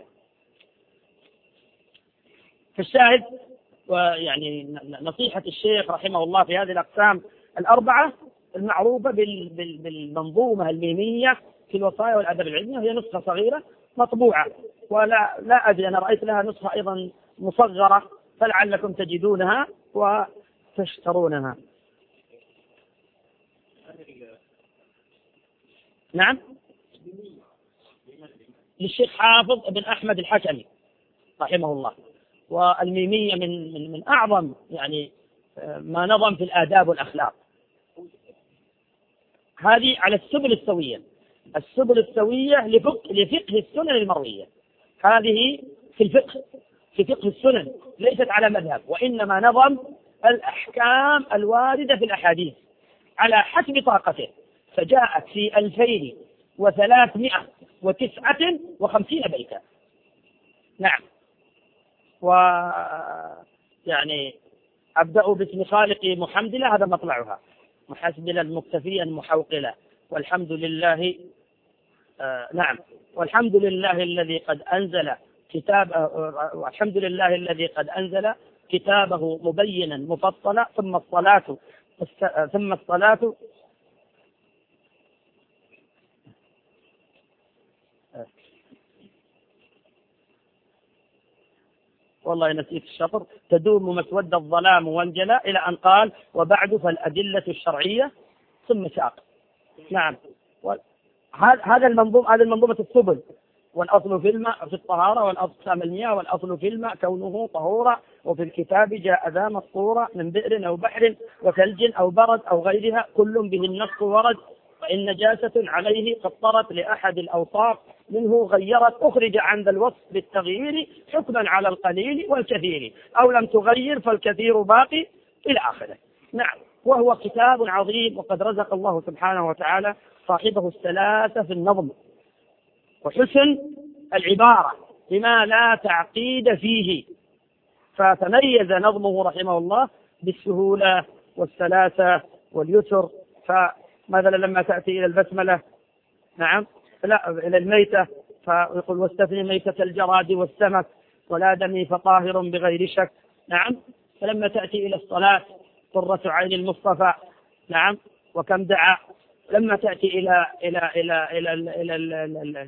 في الشاهد ويعني نصيحة الشيخ رحمه الله في هذه الأقسام الأربعة المعروفة بالمنظومة الميمية في الوصايا والأدب العلمي، وهي نسخة صغيرة مطبوعة، ولا لا أدري أنا رأيت لها نسخة أيضا مصغرة، فلعلكم تجدونها وتشترونها. نعم. للشيخ حافظ بن أحمد الحكمي رحمه الله. والميمية من, من, من أعظم يعني ما نظم في الآداب والأخلاق. هذه على السبل السوية، السبل السوية لفقه, لفقه السنن المروية. هذه في الفقه، في فقه السنن، ليست على مذهب، وإنما نظم الأحكام الواردة في الأحاديث على حسب طاقته، فجاءت في ألفين وثلاثمائة وتسعة وخمسين بيتا. نعم. و يعني أبدأ باسم خالقي محمدلة، هذا مطلعها، محسبلا مكتفيا محوقلا، والحمد لله آه نعم والحمد لله الذي قد أنزل كتاب آه والحمد لله الذي قد أنزل كتابه مبينا مفصلا، ثم الصلاة ثم الصلاة والله نسيت الشطر. تدوم مسود الظلام وانجلى إلى أن قال وبعد فالأدلة الشرعية ثم ساق. نعم. هذا المنظوم، هذا المنظومة السبل. والأصل في الماء في الطهارة، والأقسام المياه، والأصل في الماء كونه طهورا، وفي الكتاب جاء ذا مسطورا من بئر أو بحر وثلج أو برد أو غيرها كل به النص ورد، وإن نجاسة عليه قد طرت لأحد الأوصاف منه غيرت أخرج عن ذا الوصف بالتغيير حكما على القليل والكثير، أو لم تغير فالكثير باقي إلى آخره. نعم. وهو كتاب عظيم، وقد رزق الله سبحانه وتعالى صاحبه السلاسة في النظم وحسن العبارة بما لا تعقيد فيه، فتميز نظمه رحمه الله بالسهولة والسلاسة واليسر. فمثلا لما تأتي إلى البسملة نعم لا إلى الميتة فيقول واستثني ميتة الجراد والسمك ولا دمي فطاهر بغير شك. نعم. فلما تأتي إلى الصلاة قرة عين المصطفى. نعم. وكم دعا. لما تأتي إلى إلى إلى إلى إلى إلى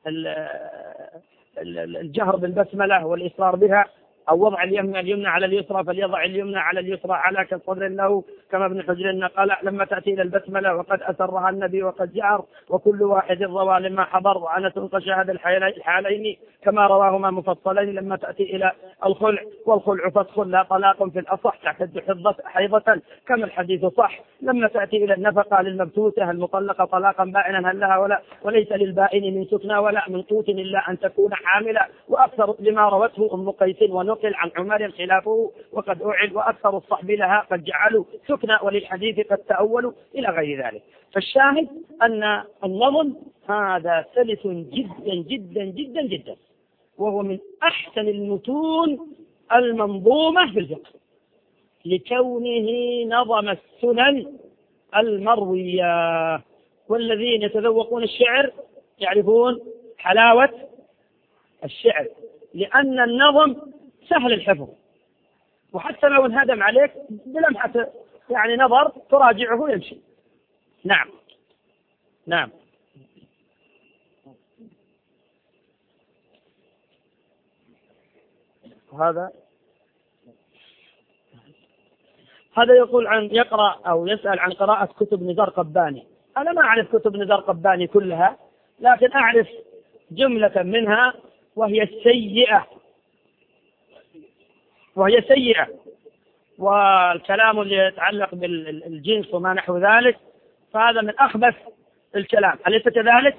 الجهر بالبسملة والإصرار بها، أو وضع اليمنى اليمنى على اليسرى فليضع اليمنى على اليسرى على كالصدر له كما ابن حجر نقل. لما تأتي إلى البسملة وقد أسرها النبي وقد جعر وكل واحد روى لما حضر وأنا تنقشهد الحالين كما رواهما مفصلين. لما تأتي إلى الخلع والخلع فسخ لا طلاق في الأصح تعتد حيضة كما الحديث صح. لما تأتي إلى النفقة للمبتوتة المطلقة طلاقا بائنا هل لها ولا، وليس للبائن من سكنى ولا من قوت إلا أن تكون حاملة، وأكثر لما روته أم قيس ونقل عن عمر خلافه وقد أعل، وأكثر الصحب لها قد جعلوا سكنى وللحديث قد تأولوا إلى غير ذلك. فالشاهد أن النظم هذا سلس جدا جدا جدا جدا، وهو من أحسن المتون المنظومة في الفقه لكونه نظم السنن المروية. والذين يتذوقون الشعر يعرفون حلاوة الشعر، لأن النظم سهل الحفظ، وحتى لو انهدم عليك بلمحة يعني نظر تراجعه يمشي. نعم. نعم. هذا هذا يقول عن يقرأ أو يسأل عن قراءة كتب نزار قباني. أنا ما أعرف كتب نزار قباني كلها، لكن أعرف جملة منها وهي سيئة، وهي سيئة. والكلام اللي يتعلق بالجنس وما نحو ذلك فهذا من أخبث الكلام، أليس كذلك؟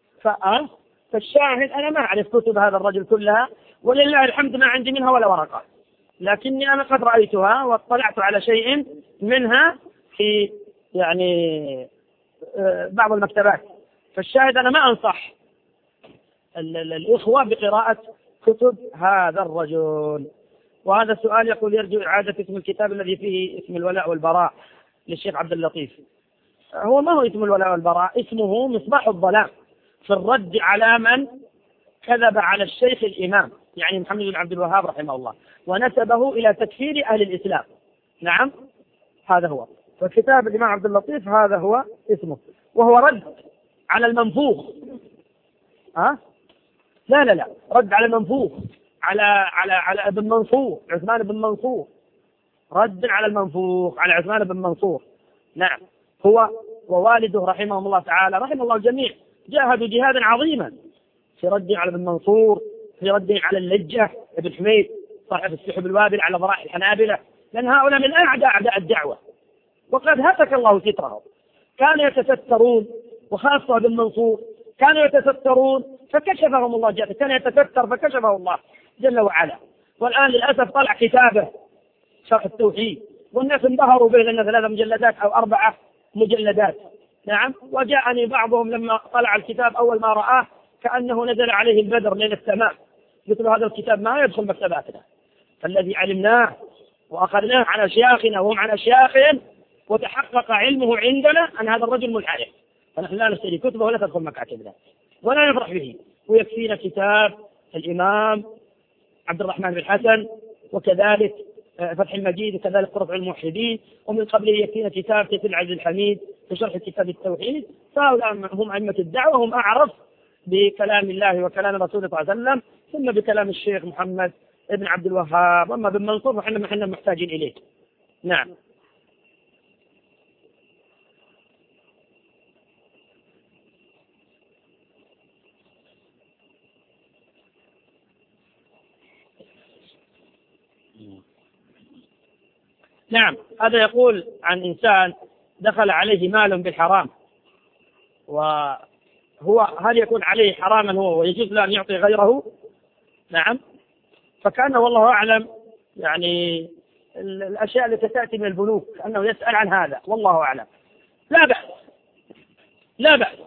فالشاهد أنا ما أعرف كتب هذا الرجل كلها، ولله الحمد ما عندي منها ولا ورقة، لكني أنا قد رأيتها واطلعت على شيء منها في يعني بعض المكتبات. فالشاهد أنا ما أنصح الإخوة بقراءة كتب هذا الرجل. وهذا السؤال يقول يرجو إعادة اسم الكتاب الذي فيه اسم الولاء والبراء للشيخ عبد اللطيف. هو ما هو اسم الولاء والبراء، اسمه مصباح الظلام في الرد على من كذب على الشيخ الإمام يعني محمد بن عبد الوهاب رحمه الله ونسبه إلى تكفير أهل الإسلام. نعم هذا هو. فكتاب الإمام عبد اللطيف هذا هو اسمه، وهو رد على المنفوخ. ها؟ لا لا لا رد على المنفوخ، على على على ابن منصور، عثمان بن منصور، رد على المنفوخ على عثمان بن منصور. نعم هو ووالده رحمهم الله تعالى رحم الله الجميع جاهدوا جهادا عظيما في رد على ابن منصور، في رد على اللجة ابن حميد صاحب السحب الوابل على ضرائح الحنابلة، لأن هؤلاء من أعداء أعداء الدعوة وقد هتك الله سترهم. كانوا يتسترون، وخاصة ابن منصور كانوا يتسترون فكشفهم الله جل، كان يتستر فكشفه الله جل وعلا. والآن للأسف طلع كتابه شرح التوحيد والناس انبهروا به لأنه ثلاثة مجلدات أو أربعة مجلدات. نعم وجاءني بعضهم لما طلع الكتاب أول ما رآه كأنه نزل عليه البدر من السماء، مثل هذا الكتاب ما يدخل مكتباتنا. فالذي علمناه وأخذناه عن أشياخنا وهم عن أشياخهم وتحقق علمه عندنا أن هذا الرجل منحرف، فنحن لا نشتري كتبه ولا تدخل مكاتبنا ولا نفرح به. ويكفينا كتاب الإمام عبد الرحمن بن حسن وكذلك فتح المجيد وكذلك قرة الموحدين، ومن قبله يكفينا كتاب تيسير العزيز الحميد في شرح كتاب التوحيد. فهؤلاء هم أئمة الدعوة، هم أعرف بكلام الله وكلام رسوله صلى الله عليه وسلم ثم بكلام الشيخ محمد ابن عبد الوهاب. أما بن منصور فإحنا نحن محتاجين إليه. نعم نعم هذا يقول عن إنسان دخل عليه مال بالحرام، وهو هل يكون عليه حراما هو ويجوز له أن يعطي غيره؟ نعم فكان والله أعلم يعني الأشياء التي تأتي من البنوك أنه يسأل عن هذا والله أعلم. لا بأس لا بأس،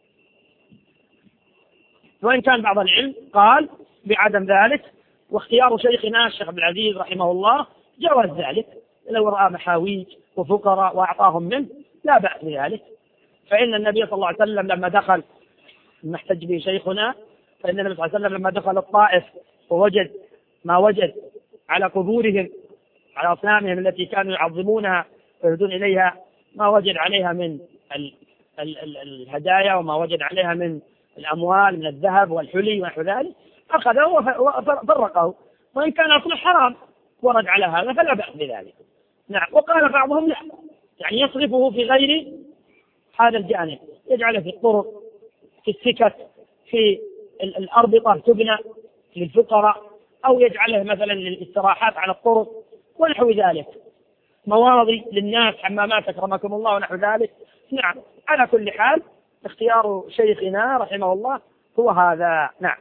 وإن كان بعض العلم قال بعدم ذلك، واختيار شيخنا الشيخ عبد العزيز رحمه الله جواز ذلك لو رأى محاويج وفقراء وأعطاهم منه لا بأس بذلك. فإن النبي صلى الله عليه وسلم لما دخل نحتج به شيخنا، فإن النبي صلى الله عليه وسلم لما دخل الطائف ووجد ما وجد على قبورهم على أصنامهم التي كانوا يعظمونها ويهدون إليها، ما وجد عليها من ال ال ال الهدايا وما وجد عليها من الأموال من الذهب والحلي ونحو ذلك أخذه وفرقه، وإن كان أصله حرام ورد على هذا فلا بأس بذلك. نعم وقال بعضهم لا، يعني يصرفه في غير هذا الجانب، يجعله في الطرق في السكك في الأربطة تبنى للفقراء، أو يجعله مثلا للاستراحات على الطرق ونحو ذلك، مواضي للناس حمامات أكرمكم الله ونحو ذلك. نعم على كل حال اختيار شيخنا رحمه الله هو هذا. نعم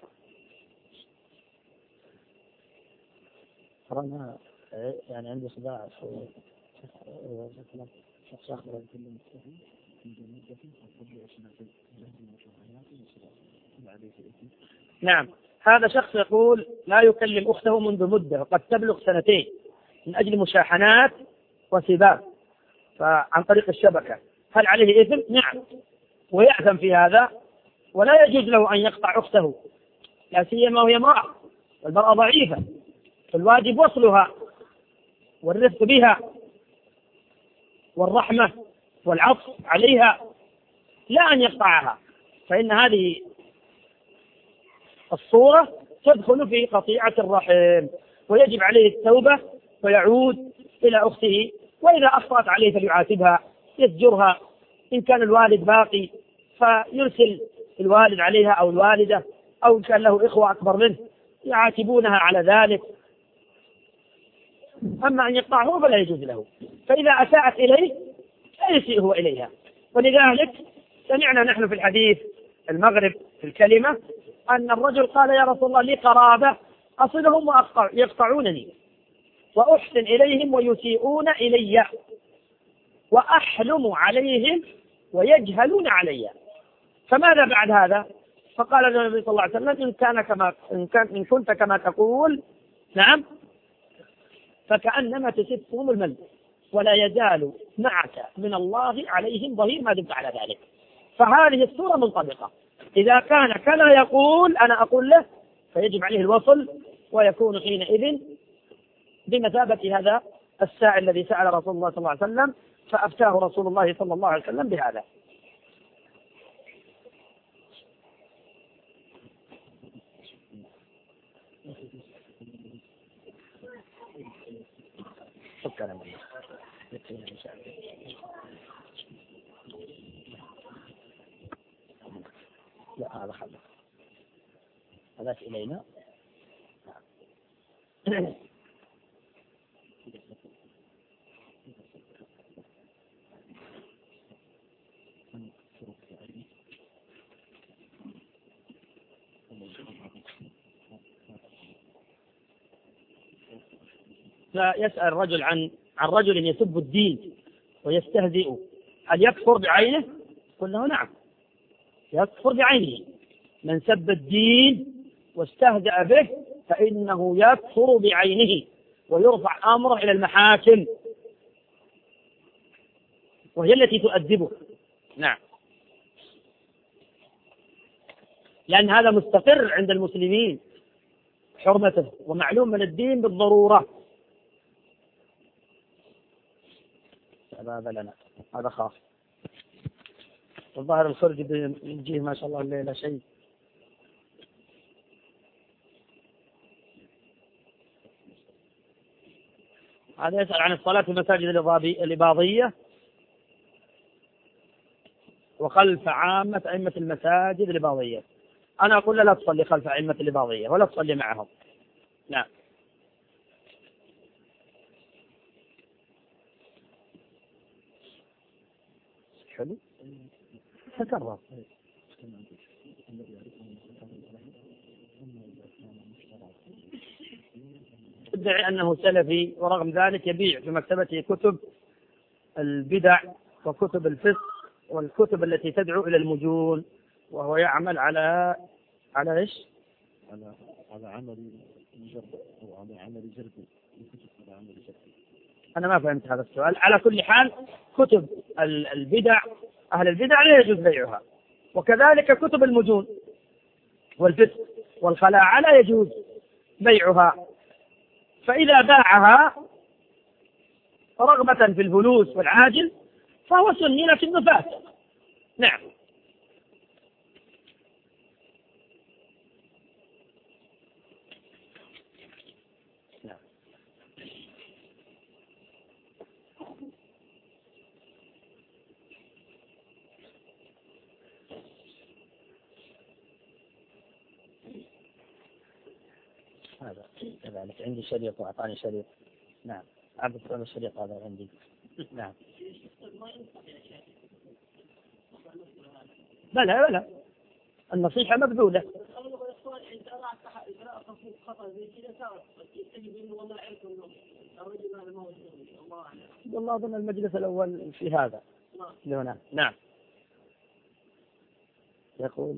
أنا يعني عندي صداع نعم هذا شخص يقول لا يكلم أخته منذ مدة وقد تبلغ سنتين من أجل مشاحنات وسباب عن طريق الشبكة، هل عليه إثم؟ نعم ويأثم في هذا، ولا يجوز له أن يقطع أخته لا سيما وهي امرأة، والمرأة ضعيفة فالواجب وصلها والرفق بها والرحمة والعطف عليها لا أن يقطعها، فإن هذه الصورة تدخل في قطيعة الرحم، ويجب عليه التوبة ويعود إلى أخته وإذا أخطأت عليه فليعاتبها، يزجرها. إن كان الوالد باقي فيرسل الوالد عليها أو الوالدة، أو إن كان له إخوة أكبر منه يعاتبونها على ذلك. أما أن يقطعه فلا يجوز له، فإذا أساءت إليه لا يسيء هو إليها. ولذلك سمعنا نحن في الحديث المغرب في الكلمة أن الرجل قال يا رسول الله لي قرابة أصلهم ويقطعونني وأحسن إليهم ويسيئون إلي وأحلم عليهم ويجهلون علي، فماذا بعد هذا؟ فقال النبي صلى الله عليه وسلم إن كان كما إن, كان إن كنت كما تقول نعم فكأنما تسفهم المل ولا يزال معك من الله عليهم ظهير ما دمت على ذلك. فهذه الصورة منطبقة، إذا كان كما يقول أنا أقول له فيجب عليه الوصل، ويكون حينئذ بمثابة هذا السائل الذي سأل رسول الله صلى الله عليه وسلم فأفتاه رسول الله صلى الله عليه وسلم بهذا. شكرا. لا هذا خلص، هذاك إلينا. فيسأل الرجل عن عن رجل يسب الدين ويستهزئ هل يكفر بعينه؟ قل له نعم يكفر بعينه، من سب الدين واستهزأ به فإنه يكفر بعينه ويرفع أمره إلى المحاكم وهي التي تؤدبه. نعم، لأن هذا مستقر عند المسلمين حرمته ومعلوم من الدين بالضرورة. هذا لنا هذا خاص. الظاهر الخرج بيجيه ما شاء الله الليلة شيء. هذا يسأل عن الصلاة في المساجد الإباضية وخلف عامة أئمة المساجد الإباضية. أنا أقول لا تصلي خلف أئمة الإباضية ولا تصلي معهم. نعم. حلو. تكرر. يدعي أنه سلفي ورغم ذلك يبيع في مكتبته كتب البدع وكتب الفسق والكتب التي تدعو إلى المجون، وهو يعمل على على إيش؟ على على عمل جرد أو على عمل جرد الكتب على عمل جرد. أنا ما فهمت هذا السؤال. على كل حال كتب البدع أهل البدع لا يجوز بيعها، وكذلك كتب المجون والفسق والخلاعة لا يجوز بيعها، فإذا باعها رغبة في الفلوس والعاجل فهو سني لكنه فاسق. نعم. نعم. هذا كذلك عندي شريط وأعطاني شريط. نعم عبد الصلاة الشريط هذا عندي. نعم. بلى بلى النصيحة مبذولة. والله أظن المجلس الأول في هذا. نعم. نعم. يقول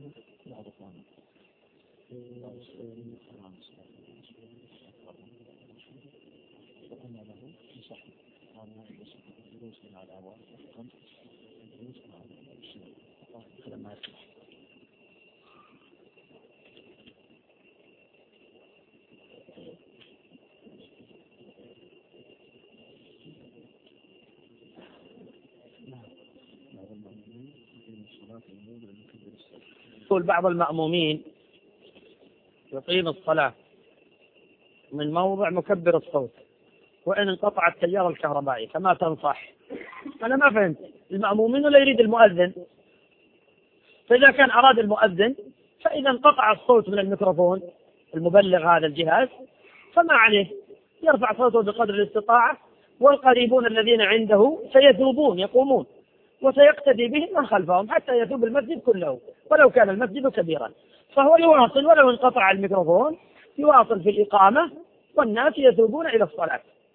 يقول بعض المأمومين يقيم الصلاة من موضع مكبر الصوت وإن انقطع التيار الكهربائي، فما تنصح؟ أنا ما فهمت، المأمومين ولا يريد المؤذن؟ فإذا كان أراد المؤذن، فإذا انقطع الصوت من الميكروفون المبلغ هذا الجهاز فما عليه، يرفع صوته بقدر الاستطاعة، والقريبون الذين عنده سيذوبون يقومون، وسيقتدي بهم من خلفهم حتى يذوب المسجد كله ولو كان المسجد كبيرا. فهو يواصل ولو انقطع الميكروفون، يواصل في الإقامة والناس يذوبون إلى الصلاة.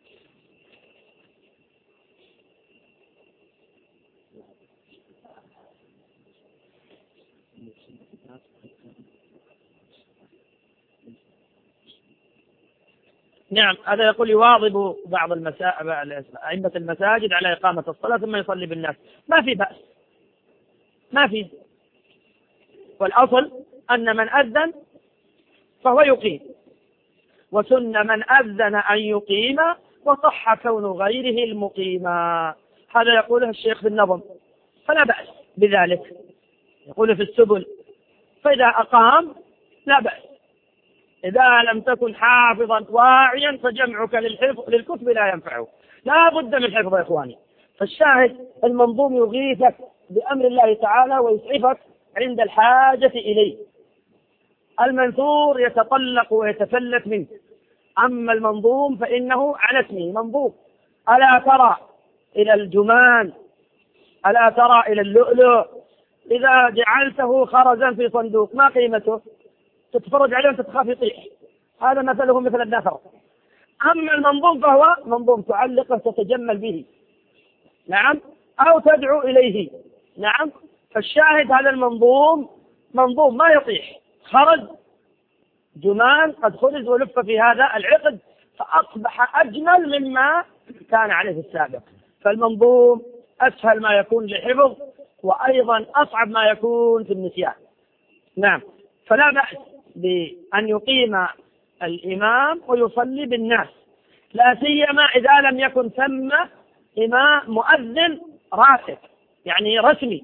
نعم، هذا يقول يواظب بعض المسا... أئمة المساجد على إقامة الصلاة ثم يصلي بالناس، ما في بأس، ما في، والأصل أن من أذن فهو يقيم، وسن من أذن أن يقيم، وصح كون غيره المقيما. هذا يقوله الشيخ في النظم، فلا بأس بذلك، يقول في السبل، فإذا أقام لا بأس. إذا لم تكن حافظا واعيا فجمعك للحفظ للكتب لا ينفعه، لا بد من الحفظ يا إخواني. فالشاهد المنظوم يغيثك بأمر الله تعالى ويسعفك عند الحاجة إليه، المنثور يتطلق ويتفلت منك، أما المنظوم فإنه على اسمه منظوم. ألا ترى إلى الجمان، ألا ترى إلى اللؤلؤ إذا جعلته خرزا في صندوق ما قيمته؟ تتفرج عليه وانت تخاف يطيح، هذا مثله مثل النفر. أما المنظوم فهو منظوم تعلقه تتجمل به، نعم، أو تدعو إليه، نعم. فالشاهد هذا المنظوم منظوم ما يطيح، خرج جمان قد خرج ولف في هذا العقد فأصبح أجمل مما كان عليه في السابق. فالمنظوم أسهل ما يكون للحفظ، وأيضا أصعب ما يكون في النسيان، نعم. فلا بأس بأن يقيم الإمام ويصلي بالناس، لا سيما إذا لم يكن ثم إمام مؤذن راتب يعني رسمي،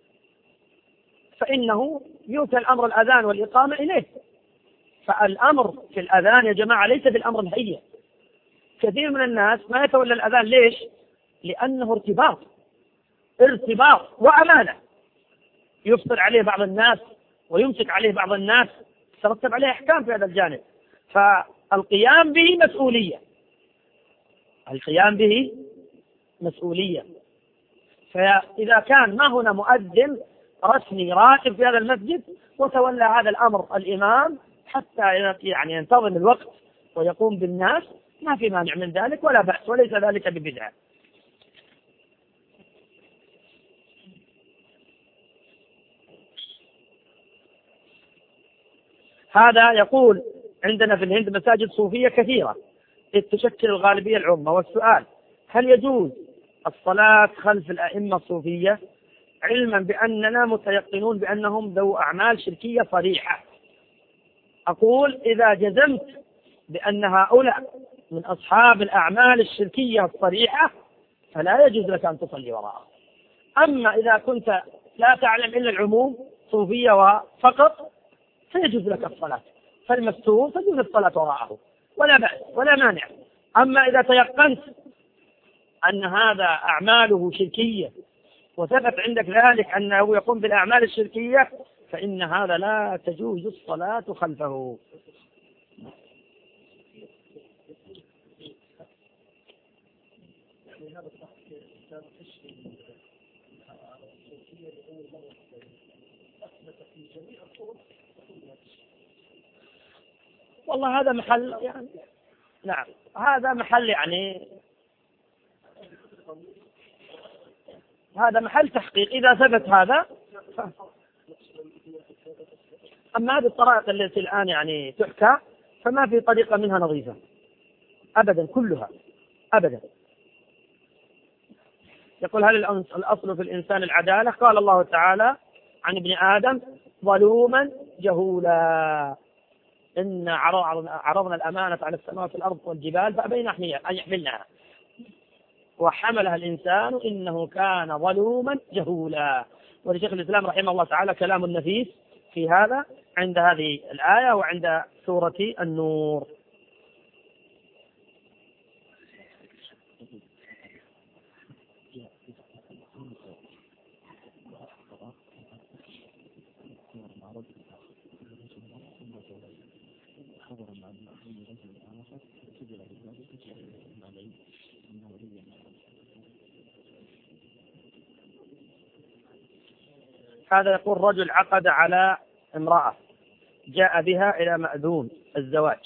فإنه يؤتى الأمر الأذان والإقامة إليه. فالأمر في الأذان يا جماعة ليس بالأمر الهيئ. كثير من الناس ما يتولى الأذان، ليش؟ لأنه ارتباط ارتباط وأمانة، يفطر عليه بعض الناس ويمسك عليه بعض الناس، ترتب عليه أحكام في هذا الجانب. فالقيام به مسؤولية، القيام به مسؤولية. فإذا كان ما هنا مؤذن رسمي راتب في هذا المسجد وتولى هذا الأمر الإمام حتى يعني ينتظم الوقت ويقوم بالناس، ما في مانع من ذلك ولا بأس، وليس ذلك ببدعة. هذا يقول عندنا في الهند مساجد صوفية كثيرة تشكل الغالبية العظمى، والسؤال هل يجوز الصلاة خلف الأئمة الصوفية علما بأننا متيقنون بأنهم ذو أعمال شركية صريحة؟ أقول إذا جزمت بأن هؤلاء من أصحاب الأعمال الشركية الصريحة فلا يجوز لك أن تصلي وراءهم. أما إذا كنت لا تعلم إلا العموم صوفية فقط فيجوز لك الصلاة، فالمستور تجوز الصلاة وراءه ولا بأس ولا مانع. أما إذا تيقنت أن هذا أعماله شركية وثبت عندك ذلك أنه يقوم بالأعمال الشركية فإن هذا لا تجوز الصلاة خلفه. والله هذا محل يعني، نعم هذا محل يعني هذا محل تحقيق إذا ثبت هذا. أما هذه الطرائق التي الآن يعني تحكى فما في طريقة منها نظيفة أبدا، كلها أبدا. يقول هل الأصل في الإنسان العدالة؟ قال الله تعالى عن ابن آدم ظلوما جهولا، إن عرضنا الأمانة على السماوات والأرض والجبال فأبين أن يحملنها وحملها الإنسان إنه كان ظلوما جهولا. ولشيخ الإسلام رحمه الله تعالى كلام نفيس في هذا عند هذه الآية وعند سورة النور. هذا يقول رجل عقد على امرأة، جاء بها إلى مأذون الزواج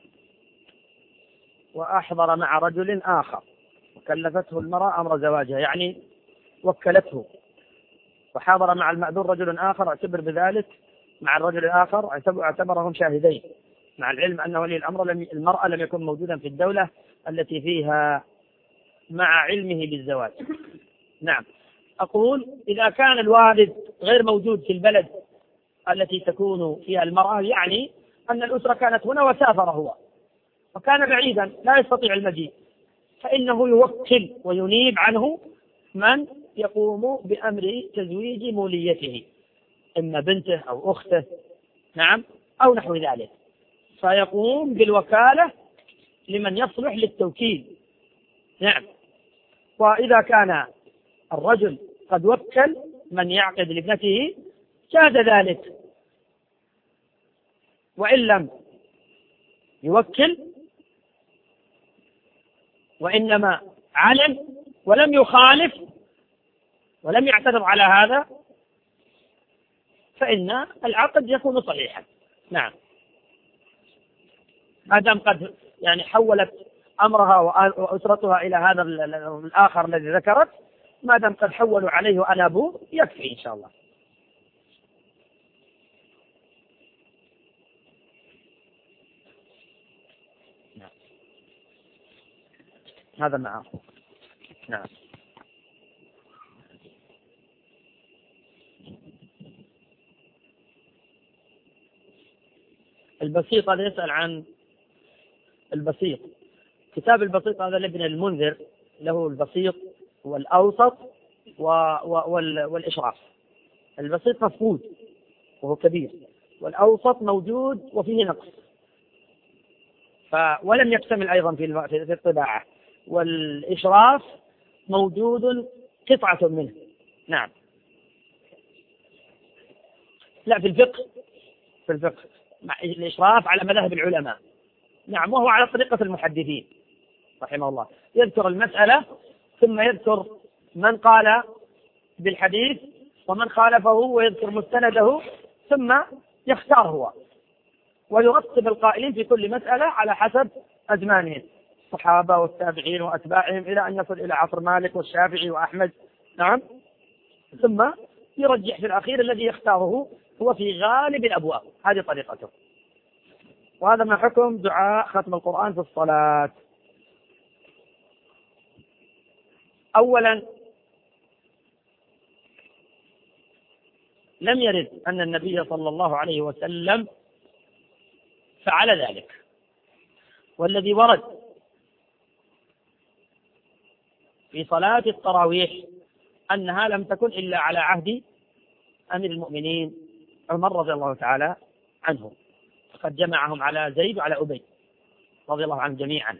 وأحضر مع رجل آخر وكلفته المرأة أمر زواجها، يعني وكلته، وحاضر مع المأذون رجل آخر، اعتبر بذلك مع الرجل الآخر اعتبرهم شاهدين، مع العلم أن ولي الأمر لم المرأة لم يكن موجودا في الدولة التي فيها مع علمه بالزواج. نعم. أقول إذا كان الوالد غير موجود في البلد التي تكون فيها المرأة، يعني أن الأسرة كانت هنا وسافر هو وكان بعيدا لا يستطيع المجيء، فإنه يوكل وينيب عنه من يقوم بأمر تزويج موليته، إما بنته أو أخته، نعم، أو نحو ذلك، فيقوم بالوكالة لمن يصلح للتوكيل. نعم. وإذا كان الرجل قد وكل من يعقد لابنته جاز ذلك، وإن لم يوكل وإنما علم ولم يخالف ولم يعترض على هذا فإن العقد يكون صحيحا. نعم. ما دام قد يعني حولت أمرها وأسرتها إلى هذا الآخر الذي ذكرت، ما دام قد حولوا عليه وأنا أبوه يكفي إن شاء الله. نعم. هذا معه. نعم. البسيط هذا يسأل عن البسيط. كتاب البسيط هذا لابن المنذر، له البسيط والأوسط والإشراف. البسيط مفقود وهو كبير، والأوسط موجود وفيه نقص ف... ولم يكتمل أيضا في في الطباعة، والإشراف موجود قطعة منه. نعم. لا، في الفقه في الفقه مع الإشراف على مذاهب العلماء. نعم. وهو على طريقة المحدثين رحمه الله، يذكر المسألة ثم يذكر من قال بالحديث ومن خالفه ويذكر مستنده ثم يختار هو، ويرتب القائلين في كل مسألة على حسب أزمانهم، الصحابة والتابعين وأتباعهم، إلى أن يصل إلى عصر مالك والشافعي وأحمد. نعم. ثم يرجح في الأخير الذي يختاره هو في غالب الأبواب. هذه طريقته. وهذا ما حكم دعاء ختم القرآن في الصلاة. أولا، لم يرد أن النبي صلى الله عليه وسلم فعل ذلك، والذي ورد في صلاة التراويح أنها لم تكن إلا على عهد أمير المؤمنين عمر رضي الله تعالى عنه، فقد جمعهم على زيد وعلى أبي رضي الله عنهم جميعا.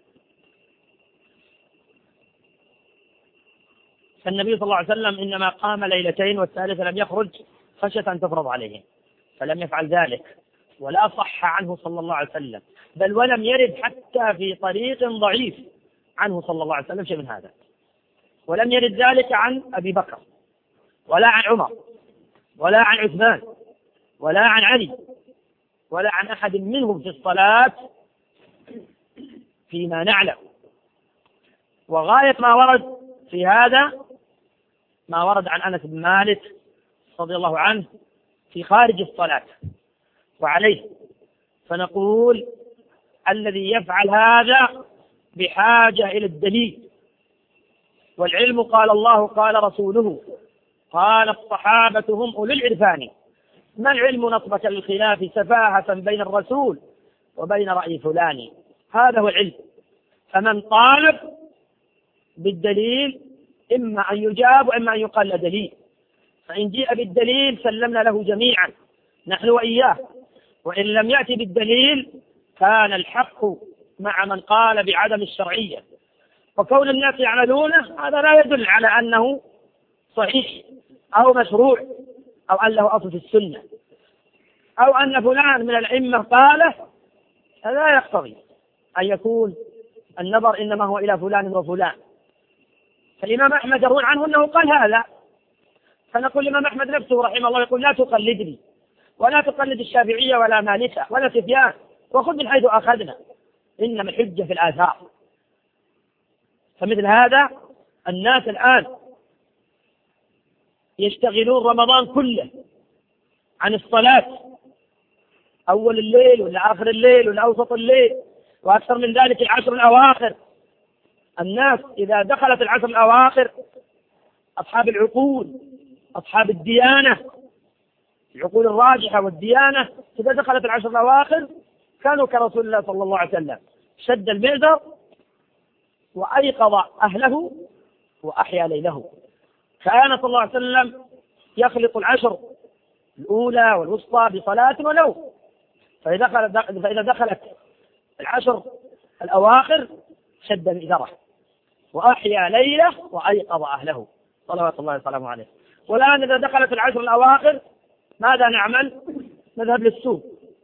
فالنبي صلى الله عليه وسلم إنما قام ليلتين والثالثة لم يخرج خشية أن تفرض عليهم، فلم يفعل ذلك، ولا صح عنه صلى الله عليه وسلم، بل ولم يرد حتى في طريق ضعيف عنه صلى الله عليه وسلم شيء من هذا. ولم يرد ذلك عن أبي بكر ولا عن عمر ولا عن عثمان ولا عن علي ولا عن أحد منهم في الصلاة فيما نعلم. وغاية ما ورد في هذا ما ورد عن أنس بن مالك رضي الله عنه في خارج الصلاة وعليه. فنقول الذي يفعل هذا بحاجة إلى الدليل، والعلم قال الله قال رسوله قال الصحابة هم أولي العرفان، ما العلم نصبك للخلاف سفاهة بين الرسول وبين رأي فلان. هذا هو العلم. فمن طالب بالدليل إما أن يجاب وإما أن يقال دليل، فإن جيء بالدليل سلمنا له جميعا نحن وإياه، وإن لم يأتي بالدليل كان الحق مع من قال بعدم الشرعية. وكون الناس يعملونه هذا لا يدل على أنه صحيح أو مشروع أو أن له أصل في السنة، أو أن فلان من الأئمة قاله، هذا لا يقتضي أن يكون النظر إنما هو إلى فلان وفلان. فالإمام أحمد يروي عنه أنه قال هذا، فنقول الإمام أحمد نفسه رحمه الله يقول لا تقلدني ولا تقلد الشافعية ولا مالكة ولا سفيان، وخذ من حيث أخذنا، إنما الحجة في الآثار. فمثل هذا الناس الآن يشتغلون رمضان كله عن الصلاة، أول الليل ولا آخر الليل ولا أوسط الليل، وأكثر من ذلك العشر الأواخر. الناس إذا دخلت العشر الأواخر، أصحاب العقول أصحاب الديانة، العقول الراجحة والديانة، إذا دخلت العشر الأواخر كانوا كرسول الله صلى الله عليه وسلم، شد المئزر وأيقظ أهله وأحيا ليله. كان صلى الله عليه وسلم يخلط العشر الأولى والوسطى بصلاة ونوم، فإذا دخلت, فإذا دخلت العشر الأواخر شد مئزره وأحيا ليله وأيقظ أهله صلوات الله وسلامه عليه. والآن إذا دخلت العشر الأواخر ماذا نعمل؟ نذهب للسوق،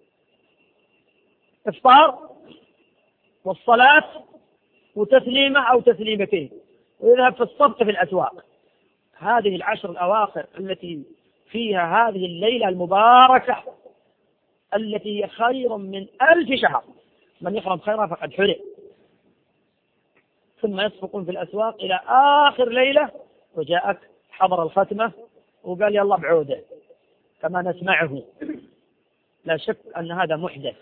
إفطار والصلاة وتسليمة أو تسليمتين، ويذهب في الصبت في الأسواق. هذه العشر الأواخر التي فيها هذه الليلة المباركة التي هي خير من ألف شهر، من يحرم خيرها فقد حرم. ثم يسبقون في الأسواق إلى آخر ليلة، وجاءك حضر الختمة وقال يلا بعوده كما نسمعه. لا شك أن هذا محدث،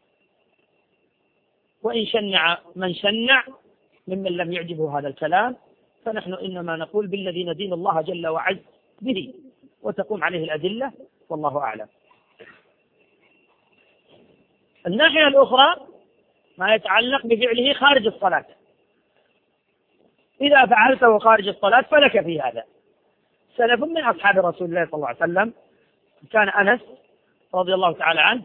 وإن شنع من شنع ممن لم يعجبه هذا الكلام، فنحن إنما نقول بالذي ندين الله جل وعز به وتقوم عليه الأدلة، والله أعلم. الناحية الأخرى ما يتعلق بفعله خارج الصلاة، إذا فعلته خارج الصلاة فلك في هذا. سلف من أصحاب رسول الله صلى الله عليه وسلم كان أنس رضي الله تعالى عنه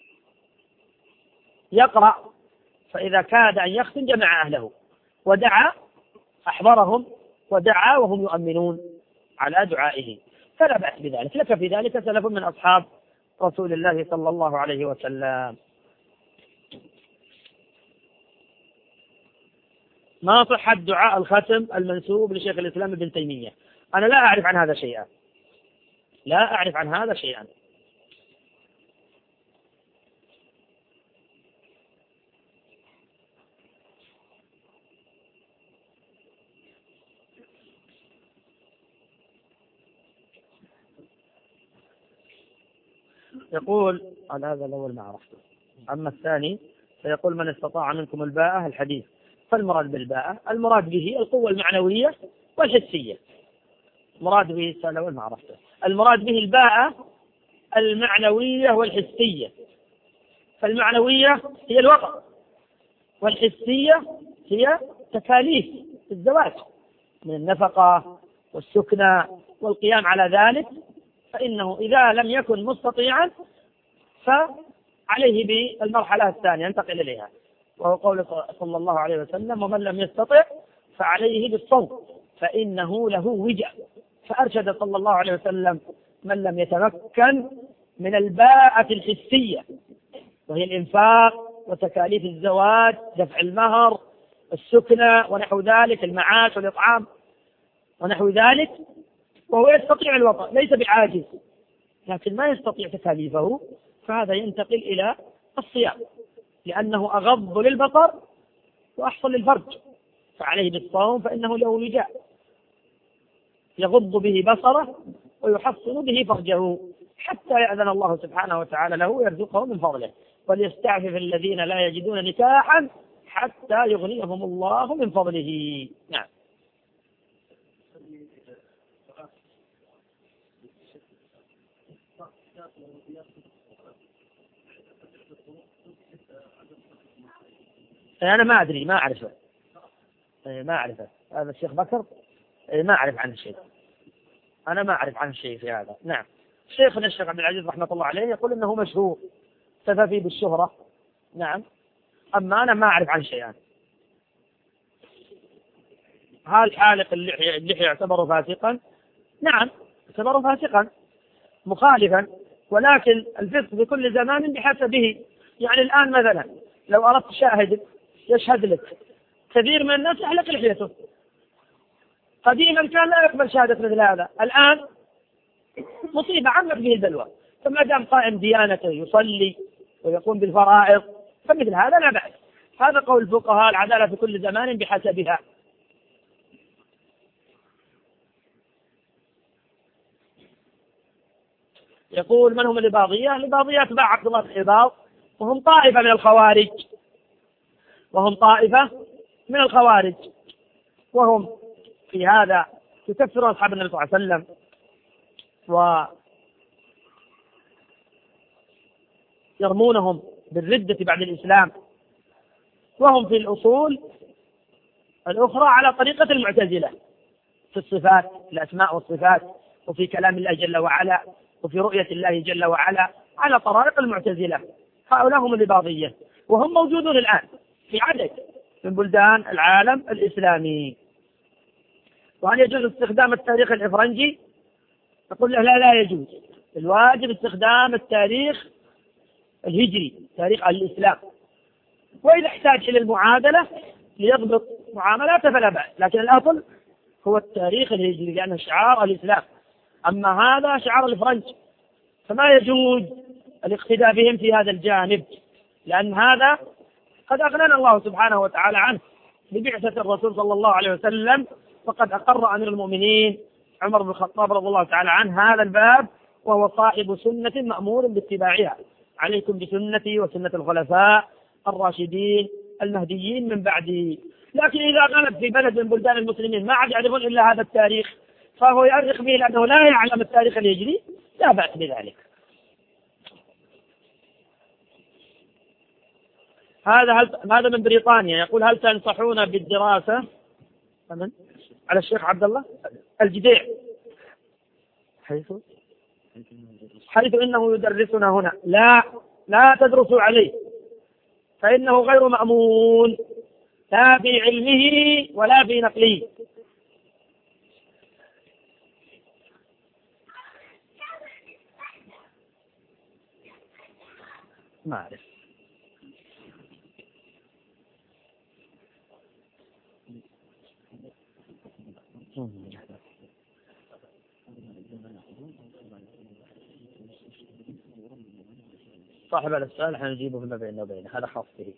يقرأ، فإذا كاد أن يختم جمع أهله ودعا أحضرهم ودعا وهم يؤمنون على دعائه، فلا بأس بذلك، لك في ذلك سلف من أصحاب رسول الله صلى الله عليه وسلم. ما صحة دعاء الختم المنسوب لشيخ الإسلام ابن تيمية؟ أنا لا أعرف عن هذا شيئا، لا أعرف عن هذا شيئا. يقول هذا الأول ما عرفته، أما الثاني فيقول من استطاع منكم الباءة الحديث. فالمراد بالباءة المراد به القوة المعنوية والحسية، مراد به الأول ما عرفته، المراد به الباءة المعنوية والحسية. فالمعنوية هي الوقت، والحسية هي تكاليف الزواج من النفقة والسكنى والقيام على ذلك. فإنه إذا لم يكن مستطيعا فعليه بالمرحلة الثانية ينتقل إليها، وهو قول صلى الله عليه وسلم ومن لم يستطع فعليه بالصوم فإنه له وجاء. فأرشد صلى الله عليه وسلم من لم يتمكن من الباءة الحسية، وهي الإنفاق وتكاليف الزواج، دفع المهر، السكنى ونحو ذلك، المعاش والإطعام ونحو ذلك، وهو يستطيع الوطأ ليس بعاجز لكن ما يستطيع تكاليفه، فهذا ينتقل إلى الصيام لأنه أغض للبصر وأحصن للفرج، فعليه بالصوم فإنه له وجاء يغض به بصره ويحصن به فرجه حتى يأذن الله سبحانه وتعالى له ويرزقه من فضله. وليستعفف الذين لا يجدون نكاحا حتى يغنيهم الله من فضله. نعم. أنا ما أدري، ما أعرفه، ما أعرفه هذا الشيخ بكر، ما أعرف عنه شيء، أنا ما أعرف عنه شيء في هذا. نعم. شيخنا الشيخ عبد العزيز رحمة الله عليه يقول إنه مشهور سففي بالشهرة. نعم. أما أنا ما أعرف عنه شيئا. هل حالق اللحية, اللحية يعتبر فاسقا؟ نعم يعتبر فاسقا مخالفا، ولكن الفسق في كل زمان بحسبه. يعني الآن مثلا لو أردت شاهد يشهد لك، كثير من الناس يحلق لحيته، قديما كان لا يقبل شهادة مثل هذا، الآن مصيبة عمت به البلوى. فما دام قائم ديانته يصلي ويقوم بالفرائض فمثل هذا لا بأس. هذا قول الفقهاء، العدالة في كل زمان بحسبها. يقول من هم الإباضية؟ الإباضية تبع عبد الله الإباض، وهم طائفة من الخوارج، وهم طائفة من الخوارج، وهم في هذا يكفرون أصحاب النبي صلى الله عليه وسلم ويرمونهم بالردة بعد الإسلام، وهم في الأصول الأخرى على طريقة المعتزلة في الصفات، الأسماء والصفات، وفي كلام الله جل وعلا، وفي رؤية الله جل وعلا، على طرائق المعتزلة. هؤلاء هم الإباضية، وهم موجودون الآن في عدد من بلدان العالم الإسلامي. وهل يجوز استخدام التاريخ الإفرنجي؟ نقول له لا، لا يجوز. الواجب استخدام التاريخ الهجري، تاريخ الإسلام، وإذا احتاج إلى المعادلة ليضبط معاملاته فلا بأس، لكن الأصل هو التاريخ الهجري لأنه شعار الإسلام. أما هذا شعار الفرنج فما يجوز الاقتداء بهم في هذا الجانب، لأن هذا قد أغنانا الله سبحانه وتعالى عنه ببعثة الرسول صلى الله عليه وسلم، فقد أقر أمير المؤمنين عمر بن الخطاب رضي الله تعالى عنه هذا الباب، وهو صاحب سنة مأمور باتباعها. عليكم بسنتي وسنة الخلفاء الراشدين المهديين من بعدي. لكن إذا غلب في بلد من بلدان المسلمين ما عاد يعرفون إلا هذا التاريخ فهو يؤرخ به لأنه لا يعلم التاريخ الهجري، لا بأس بذلك. هذا هل... هذا من بريطانيا يقول هل تنصحون بالدراسة أمن؟ على الشيخ عبد الله الجديع حيث حيث إنه يدرسنا هنا؟ لا، لا تدرسوا عليه فإنه غير مأمون لا في علمه ولا في نقله. ما أعرف. صاحب هذا السؤال حنجيبه فيما بيننا وبينه، هذا خاص به.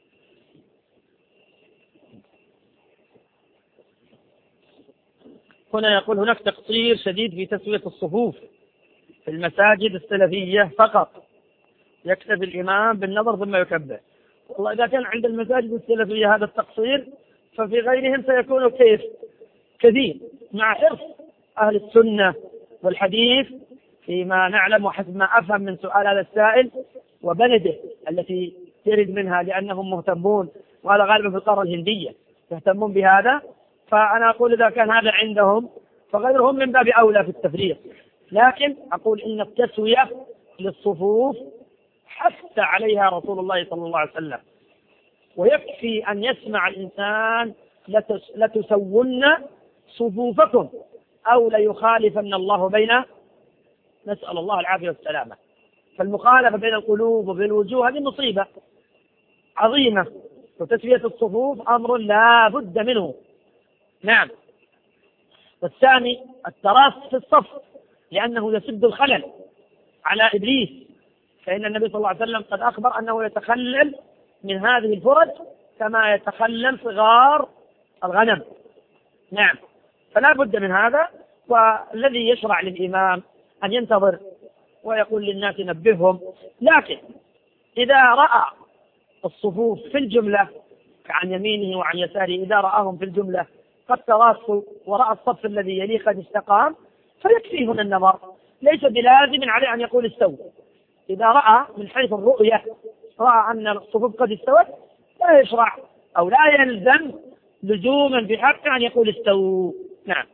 هنا يقول هناك تقصير شديد في تسوية الصفوف في المساجد السلفية فقط، يكتفي الإمام بالنظر ثم يكبر. والله إذا كان عند المساجد السلفية هذا التقصير ففي غيرهم سيكون كيف كثير، مع حرص أهل السنة والحديث فيما نعلم وحسب ما أفهم من سؤال هذا السائل وبلده التي ترد منها، لأنهم مهتمون، وهذا غالبا في القارة الهندية يهتمون بهذا. فأنا أقول إذا كان هذا عندهم فغيرهم من باب أولى في التفريق، لكن أقول إن التسوية للصفوف حث عليها رسول الله صلى الله عليه وسلم، ويكفي أن يسمع الإنسان لتسون صفوفكم أو ليخالفن الله بين، نسأل الله العافية والسلامة. فالمخالفة بين القلوب وبين الوجوه هذه مصيبة عظيمة، وتسوية الصفوف أمر لا بد منه. نعم. والثاني التراص في الصف، لأنه يسد الخلل على إبليس، فإن النبي صلى الله عليه وسلم قد أخبر أنه يتخلل من هذه الفرج كما يتخلل صغار الغنم. نعم. فلا بد من هذا. والذي يشرع للإمام أن ينتظر ويقول للناس نبههم، لكن إذا رأى الصفوف في الجملة عن يمينه وعن يساره، إذا رآهم في الجملة قد تراصوا ورأى الصف الذي يليه قد استقام فيكفيه هنا النظر، ليس بلازم عليه أن يقول استووا. إذا رأى من حيث الرؤية رأى أن الصفوف قد استوت لا يشرع أو لا يلزم لزوما بحق أن يقول استووا. نعم.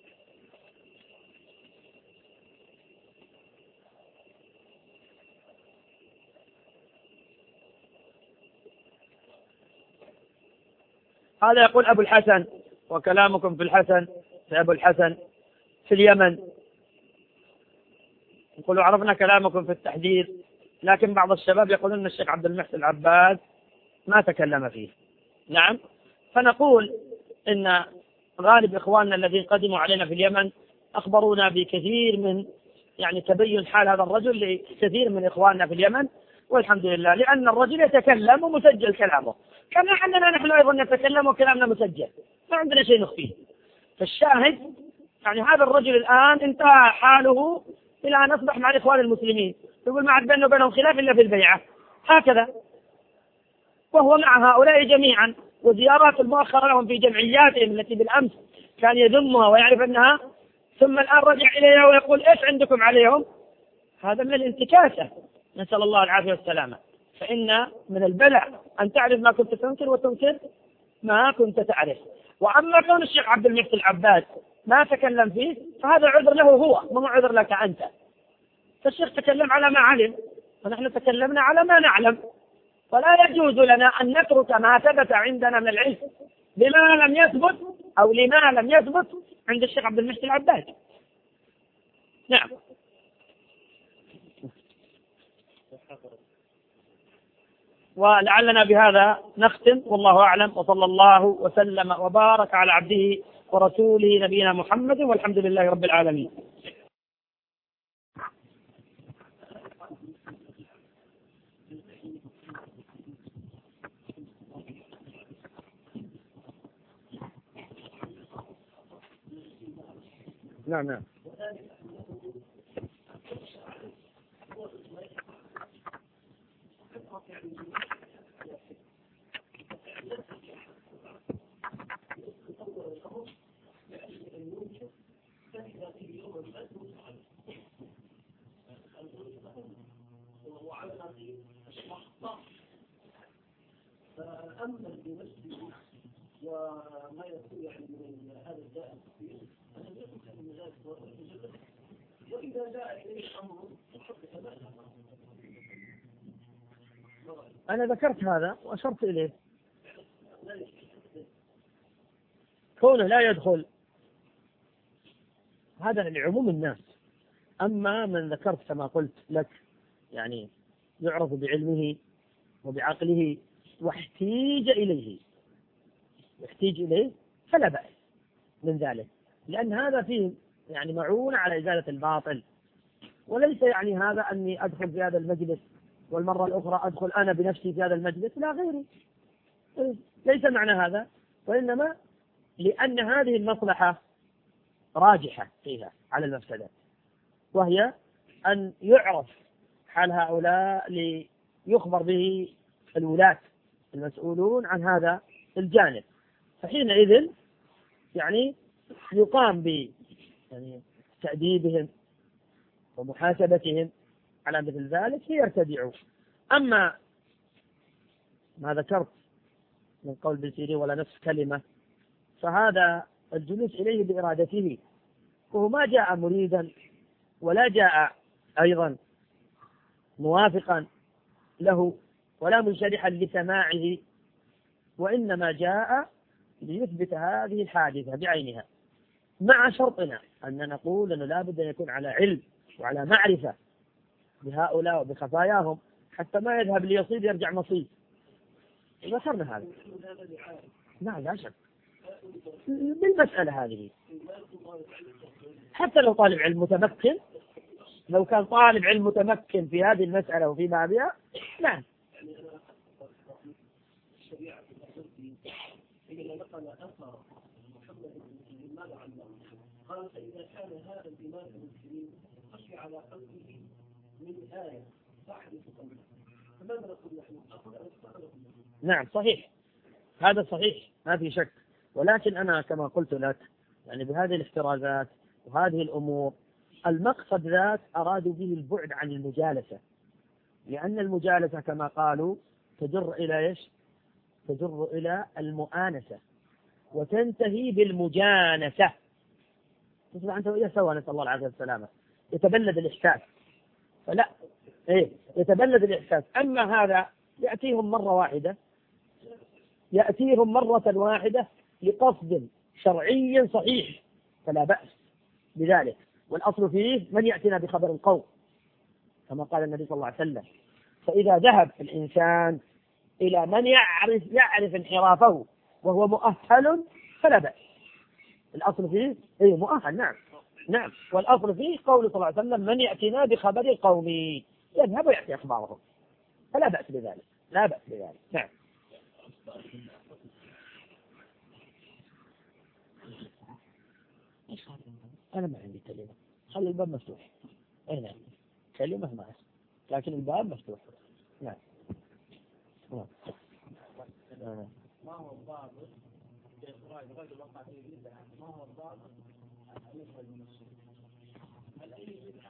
هذا يقول أبو الحسن وكلامكم في الحسن في أبو الحسن في اليمن، يقولوا عرفنا كلامكم في التحذير، لكن بعض الشباب يقولون أن الشيخ عبد المحسن العباد ما تكلم فيه. نعم. فنقول إن غالب إخواننا الذين قدموا علينا في اليمن أخبرونا بكثير من يعني تبين حال هذا الرجل لكثير من إخواننا في اليمن، والحمد لله، لأن الرجل يتكلم ومسجل كلامه، كما أننا نحن أيضا نتكلم وكلامنا مسجل، ما عندنا شيء نخفيه. فالشاهد يعني هذا الرجل الآن انتهى حاله إلى أن أصبح مع الإخوان المسلمين، يقول ما عاد بينه وبينهم خلاف إلا في البيعة هكذا، وهو مع هؤلاء جميعا، وزيارات المؤخرة لهم في جمعياتهم التي بالأمس كان يذمها ويعرف أنها، ثم الآن رجع إليها ويقول إيش عندكم عليهم؟ هذا من الانتكاسة، نسأل الله العافية والسلامة. فإن من البلاء أن تعرف ما كنت تنكر وتنكر ما كنت تعرف. وأما كون الشيخ عبد المحسن العباد ما تكلم فيه فهذا عذر له هو، ما عذر لك أنت. فالشيخ تكلم على ما علم، ونحن تكلمنا على ما نعلم، ولا يجوز لنا أن نترك ما ثبت عندنا من العلم لما لم يثبت أو لما لم يثبت عند الشيخ عبد المحسن العباد. نعم. ولعلنا بهذا نختم، والله أعلم، وصلى الله وسلم وبارك على عبده ورسوله نبينا محمد، والحمد لله رب العالمين. نعم نعم. فأما بنفسه وما يكون يعني من هذا الداء الكثير أن يكون من ذلك وإذا جاء إليه أمر أنا ذكرت هذا وأشرت إليه، كونه لا يدخل هذا لعموم الناس. أما من ذكرت كما قلت لك يعني يعرف بعلمه وبعقله واحتيج إليه يحتيج إليه فلا بأس من ذلك، لأن هذا فيه يعني معونة على إزالة الباطل، وليس يعني هذا أني أدخل في هذا المجلس والمرة الأخرى أدخل أنا بنفسي في هذا المجلس، لا غيري، ليس معنى هذا، وإنما لأن هذه المصلحة راجحة فيها على المفسدة، وهي أن يعرف حال هؤلاء ليخبر به الولاة المسؤولون عن هذا الجانب، فحينئذ يعني يقام ب يعني تأديبهم ومحاسبتهم على مثل ذلك ليرتدعوا. أما ما ذكرت من قول ابن سيرين ولا نفس كلمة، فهذا الجلوس إليه بإرادته، وهو ما جاء مريدا ولا جاء أيضا موافقا له ولا منشرحا لسماعه، وإنما جاء ليثبت هذه الحادثة بعينها، مع شرطنا أن نقول أنه لا بد أن يكون على علم وعلى معرفة بهؤلاء وبخفاياهم حتى ما يذهب ليصيب يرجع مصيب. ذكرنا هذا، لا لا شك بالمسألة هذه. حتى لو طالب علم متمكن، لو كان طالب علم متمكن في هذه المسألة وفي بابها، نعم. قال فإذا كان هذا الإمام المسلمين خشي على قلبه من آية تحدث قلبه فماذا نقول نحن؟ نعم صحيح، هذا صحيح ما في شك، ولكن أنا كما قلت لك يعني بهذه الاحترازات وهذه الأمور المقصد ذات أرادوا به البعد عن المجالسة، لأن المجالسة كما قالوا تجر إلى إيش؟ تجر إلى المؤانسة وتنتهي بالمجانسة، تسمع أنت وإياه سوا، نسأل الله العافية والسلامة، يتبلد الإحساس، فلا إيه يتبلد الإحساس. أما هذا يأتيهم مرة واحدة يأتيهم مرة واحدة لقصد شرعي صحيح فلا بأس بذلك، والأصل فيه من يأتينا بخبر القوم كما قال النبي صلى الله عليه وسلم. فإذا ذهب الإنسان إلى من يعرف يعرف انحرافه وهو مؤهل فلا بأس، الأصل فيه إيه مؤهل، نعم نعم، والأصل فيه قول صلى الله عليه وسلم من يأتينا بخبر القوم يذهب ويأتي أخبارهم، فلا بأس بذلك، لا بأس بذلك. نعم. أنا ما عندي كلمة، خلي الباب مفتوح. أي نعم، كلمة ما أسمع، لكن الباب مفتوح. نعم. نعم. ما هو الضابط في إخراج رجل وقع في بدعة؟ ما هو الضابط أن يخرج من السنة؟ هل أي بدعة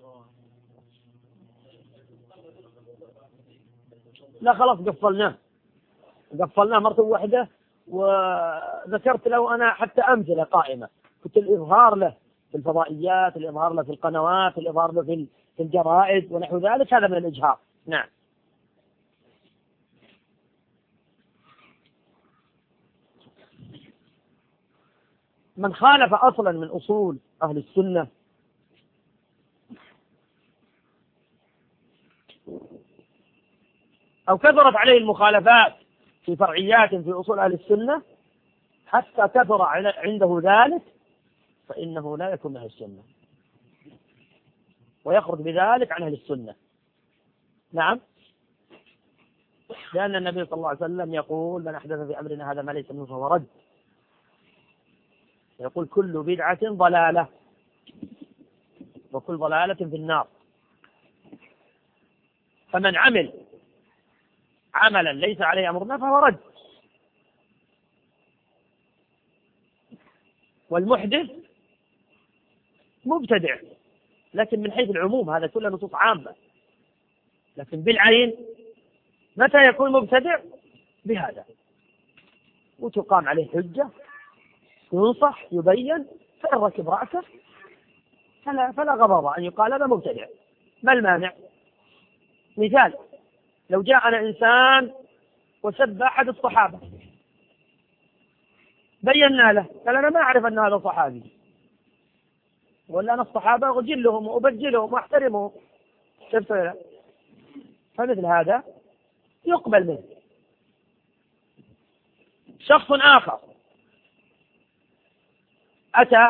لا خلاص قفلناه، قفلناه مرة واحدة، وذكرت له أنا حتى أمثلة قائمة، كنت الإظهار له في الفضائيات، الإظهار له في القنوات، الإظهار له في الجرائد ونحو ذلك، هذا من الإجهار. نعم. من خالف أصلا من أصول أهل السنة أو كثرت عليه المخالفات في فرعيات في أصول أهل السنة حتى كثر عنده ذلك، فإنه لا يكون من أهل السنة ويخرج بذلك عن أهل السنة. نعم، لأن النبي صلى الله عليه وسلم يقول من أحدث في أمرنا هذا ما ليس منه فهو رد، يقول كل بدعة ضلالة وكل ضلالة في النار. فمن عمل عملا ليس عليه أمرنا فهو رد. والمحدث مبتدع، لكن من حيث العموم هذا كله نصوص عامة، لكن بالعين متى يكون مبتدع؟ بهذا، وتقام عليه حجة، ينصح، يبين، فإن ركب رأسه فلا, فلا غضب أن يقال هذا مبتدع. ما المانع؟ مثال، لو جاءنا إنسان وسب أحد الصحابة، بينا له، قال أنا ما أعرف أن هذا صحابي، ولا أنا الصحابة أجلهم وأبجلهم وأحترمهم، فمثل هذا يقبل منه. شخص آخر أتى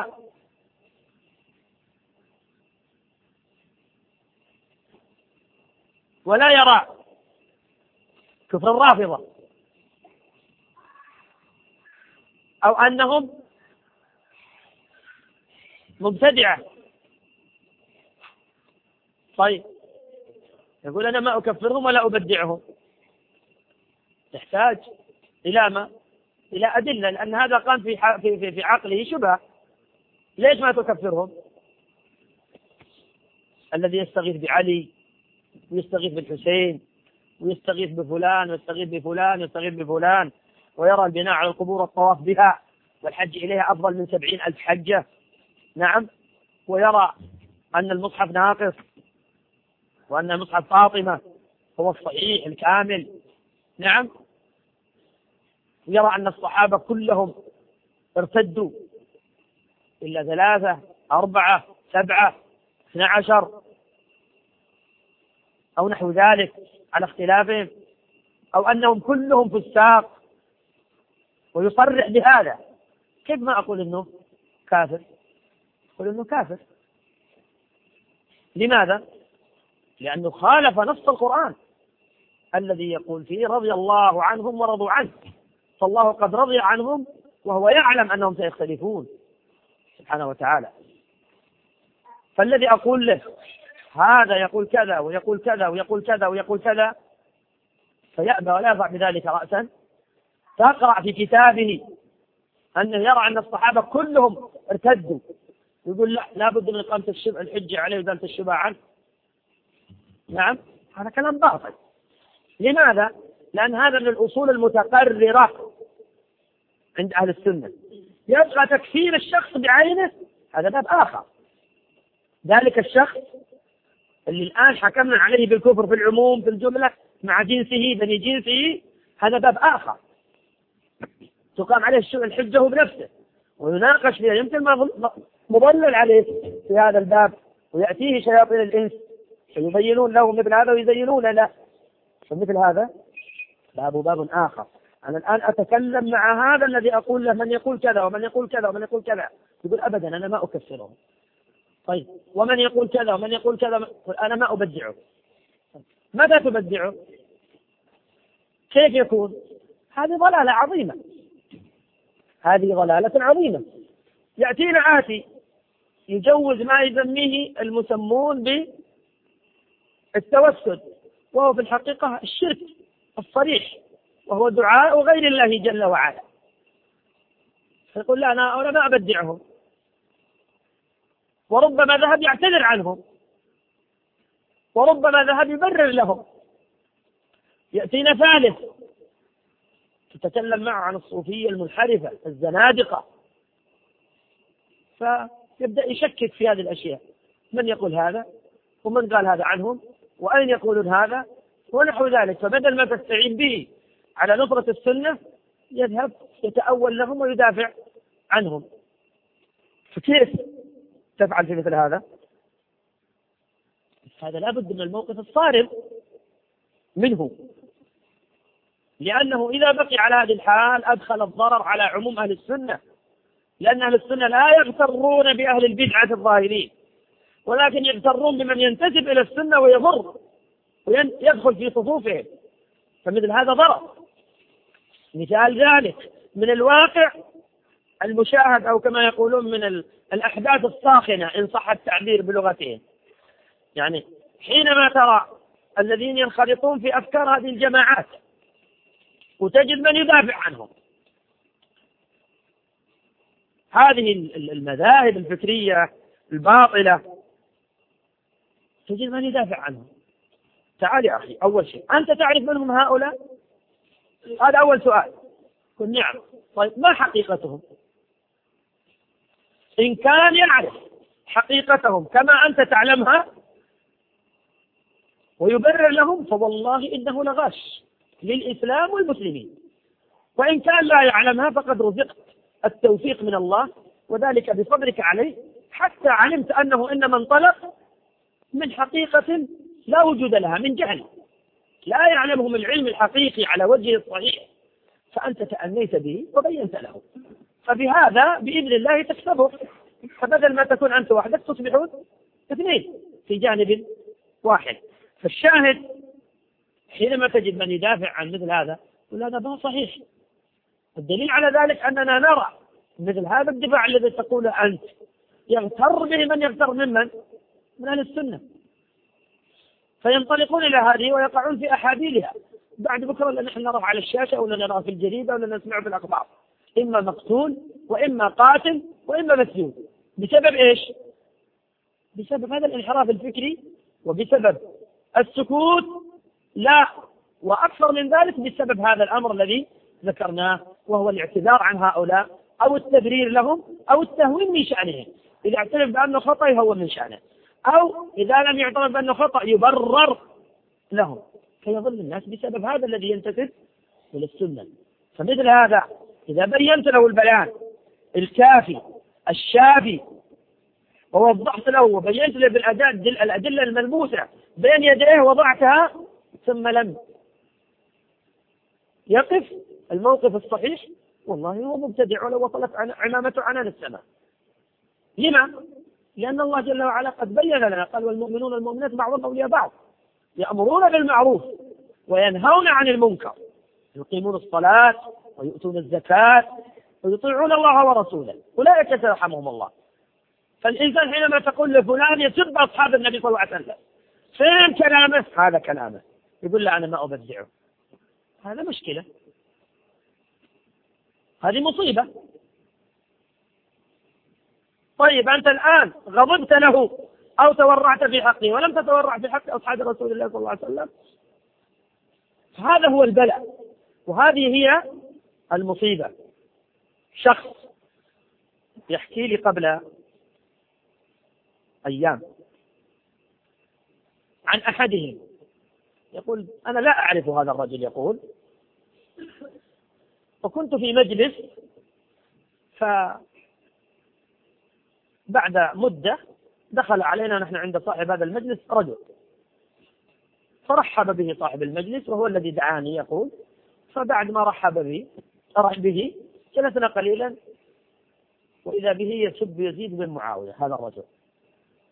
ولا يرى كفر الرافضة أو أنهم مبتدعة، طيب يقول أنا ما أكفرهم ولا أبدعهم، يحتاج إلى ما؟ إلى أدلة، لأن هذا قام في في في عقله شبهة. ليش ما تكفرهم؟ الذي يستغيث بعلي ويستغيث بالحسين ويستغيث بفلان ويستغيث بفلان ويستغيث بفلان ويرى البناء على القبور والطواف بها والحج إليها أفضل من سبعين ألف حجة، نعم، ويرى أن المصحف ناقص وأن مصحف فاطمة هو الصحيح الكامل، نعم، ويرى أن الصحابة كلهم ارتدوا إلا ثلاثة أربعة سبعة اثنى عشر أو نحو ذلك على اختلافهم، أو أنهم كلهم فساق ويصرح بهذا، كيف ما أقول إنه كافر؟ أقول إنه كافر. لماذا؟ لأنه خالف نص القرآن الذي يقول فيه رضي الله عنهم ورضوا عنه، فالله قد رضي عنهم وهو يعلم أنهم سيختلفون سبحانه وتعالى. فالذي أقول له هذا يقول كذا ويقول كذا ويقول كذا ويقول كذا فيأبى ولا يرفع بذلك رأسا، تقرأ في كتابه أنه يرى أن الصحابة كلهم ارتدوا، يقول لا لابد من إقامة الحجة عليه وزالة الشبهة عنه، نعم، هذا كلام باطل. لماذا؟ لأن هذا من الأصول المتقررة عند أهل السنة. يبقى تكفير الشخص بعينه هذا باب آخر، ذلك الشخص اللي الآن حكمنا عليه بالكفر في العموم في الجملة مع جنسه بني جنسه، هذا باب آخر تقام عليه الحجة بنفسه ويناقش فيها، يمكن مضلل عليه في هذا الباب ويأتيه شياطين الإنس فيبينون له مثل هذا ويزينون له، فمثل هذا باب باب آخر. أنا الآن أتكلم مع هذا الذي أقول له من يقول كذا ومن يقول كذا ومن يقول كذا، يقول أبدا أنا ما أكفرهم، طيب ومن يقول كذا ومن يقول كذا، أنا ما أبدعه. متى تبدعه؟ كيف يكون؟ هذه ضلالة عظيمة، هذه ضلالة عظيمة. يأتينا آتي يجوز ما يسميه المسمون بالتوسل، وهو في الحقيقة الشرك الصريح، وهو دعاء غير الله جل وعلا. فيقول لا أنا أنا ما أبدعهم، وربما ذهب يعتذر عنهم، وربما ذهب يبرر لهم. يأتينا ثالث تتكلم معه عن الصوفية المنحرفة الزنادقة، فيبدأ يشكك في هذه الأشياء، من يقول هذا ومن قال هذا عنهم وأين يقولون هذا ونحو ذلك. فبدل ما تستعين به على نصرة السنة يذهب يتأول لهم ويدافع عنهم. فكيف تفعل في مثل هذا؟ هذا لا بد من الموقف الصارم منه، لأنه إذا بقي على هذه الحال أدخل الضرر على عموم أهل السنة، لأن أهل السنة لا يغترون بأهل البدعة الظاهرين، ولكن يغترون بمن ينتسب إلى السنة ويضر ويدخل في صفوفهم، فمثل هذا ضرر. مثال ذلك من الواقع المشاهد، أو كما يقولون من الأحداث الصاخنة إن صح التعبير بلغتهم. يعني حينما ترى الذين ينخرطون في أفكار هذه الجماعات وتجد من يدافع عنهم، هذه المذاهب الفكرية الباطلة تجد من يدافع عنهم. تعال يا أخي، أول شيء أنت تعرف من هم هؤلاء؟ هذا أول سؤال. قل نعم. طيب ما حقيقتهم؟ إن كان يعرف حقيقتهم كما أنت تعلمها ويبرر لهم فوالله إنه لغاش للإسلام والمسلمين. وإن كان لا يعلمها فقد رزقت التوفيق من الله، وذلك بصبرك عليه حتى علمت أنه إنما انطلق من حقيقة لا وجود لها، من جهل لا يعلمه من العلم الحقيقي على وجهه الصحيح، فأنت تأنيت به وبينت له، فبهذا بإذن الله تكسبه. فبدل ما تكون أنت وحدك تصبحون اثنين في جانب واحد. فالشاهد حينما تجد من يدافع عن مثل هذا يقول هذا ما صحيح. الدليل على ذلك أننا نرى مثل هذا الدفاع الذي تقوله أنت يغتر به من يغتر ممن من أهل السنة، فينطلقون إلى هذه ويقعون في أحاديثها. بعد بكرة لأن نحن نرى على الشاشة ولا نرى في الجريدة ولا نسمع في الأخبار، إما مقتول وإما قاتل وإما مسجون. بسبب إيش؟ بسبب هذا الانحراف الفكري، وبسبب السكوت، لا وأكثر من ذلك بسبب هذا الأمر الذي ذكرناه، وهو الاعتذار عن هؤلاء أو التبرير لهم أو التهوين من شأنهم. إذا اعترف بأنه خطأ يهون من شأنه، أو إذا لم يعترف بأنه خطأ يبرر لهم، فيظل الناس بسبب هذا الذي ينتسب إلى السنة. فمثل هذا إذا بينت له البيان الكافي الشافي ووضحت له وبينت له بالأدلة الملموسة بين يديه وضعتها، ثم لم يقف الموقف الصحيح، والله هو مبتدع ولو وصلت عمامته عنان السماء. لما؟ لأن الله جل وعلا قد بين لنا، قال والمؤمنون المؤمنات بعضهم أولياء بعض يأمرون بالمعروف وينهون عن المنكر يقيمون الصلاة ويؤتون الزكاة ويطيعون الله ورسوله أولئك سيرحمهم الله. فالإنسان حينما تقول لفلان يسب أصحاب النبي صلى الله عليه وسلم، فين كلامه؟ هذا كلامه. يقول لا أنا ما أبدعه. هذا مشكلة، هذه مصيبة. طيب أنت الآن غضبت له أو تورعت في حقه ولم تتورع في حق أصحاب رسول الله صلى الله عليه وسلم، هذا هو البلاء وهذه هي المصيبة. شخص يحكي لي قبل أيام عن أحدهم يقول أنا لا أعرف هذا الرجل، يقول وكنت في مجلس فبعد مدة دخل علينا نحن عند صاحب هذا المجلس رجل، فرحب به صاحب المجلس وهو الذي دعاني، يقول فبعد ما رحب به به جلسنا قليلا وإذا به يسب يزيد بن معاوية هذا الرجل.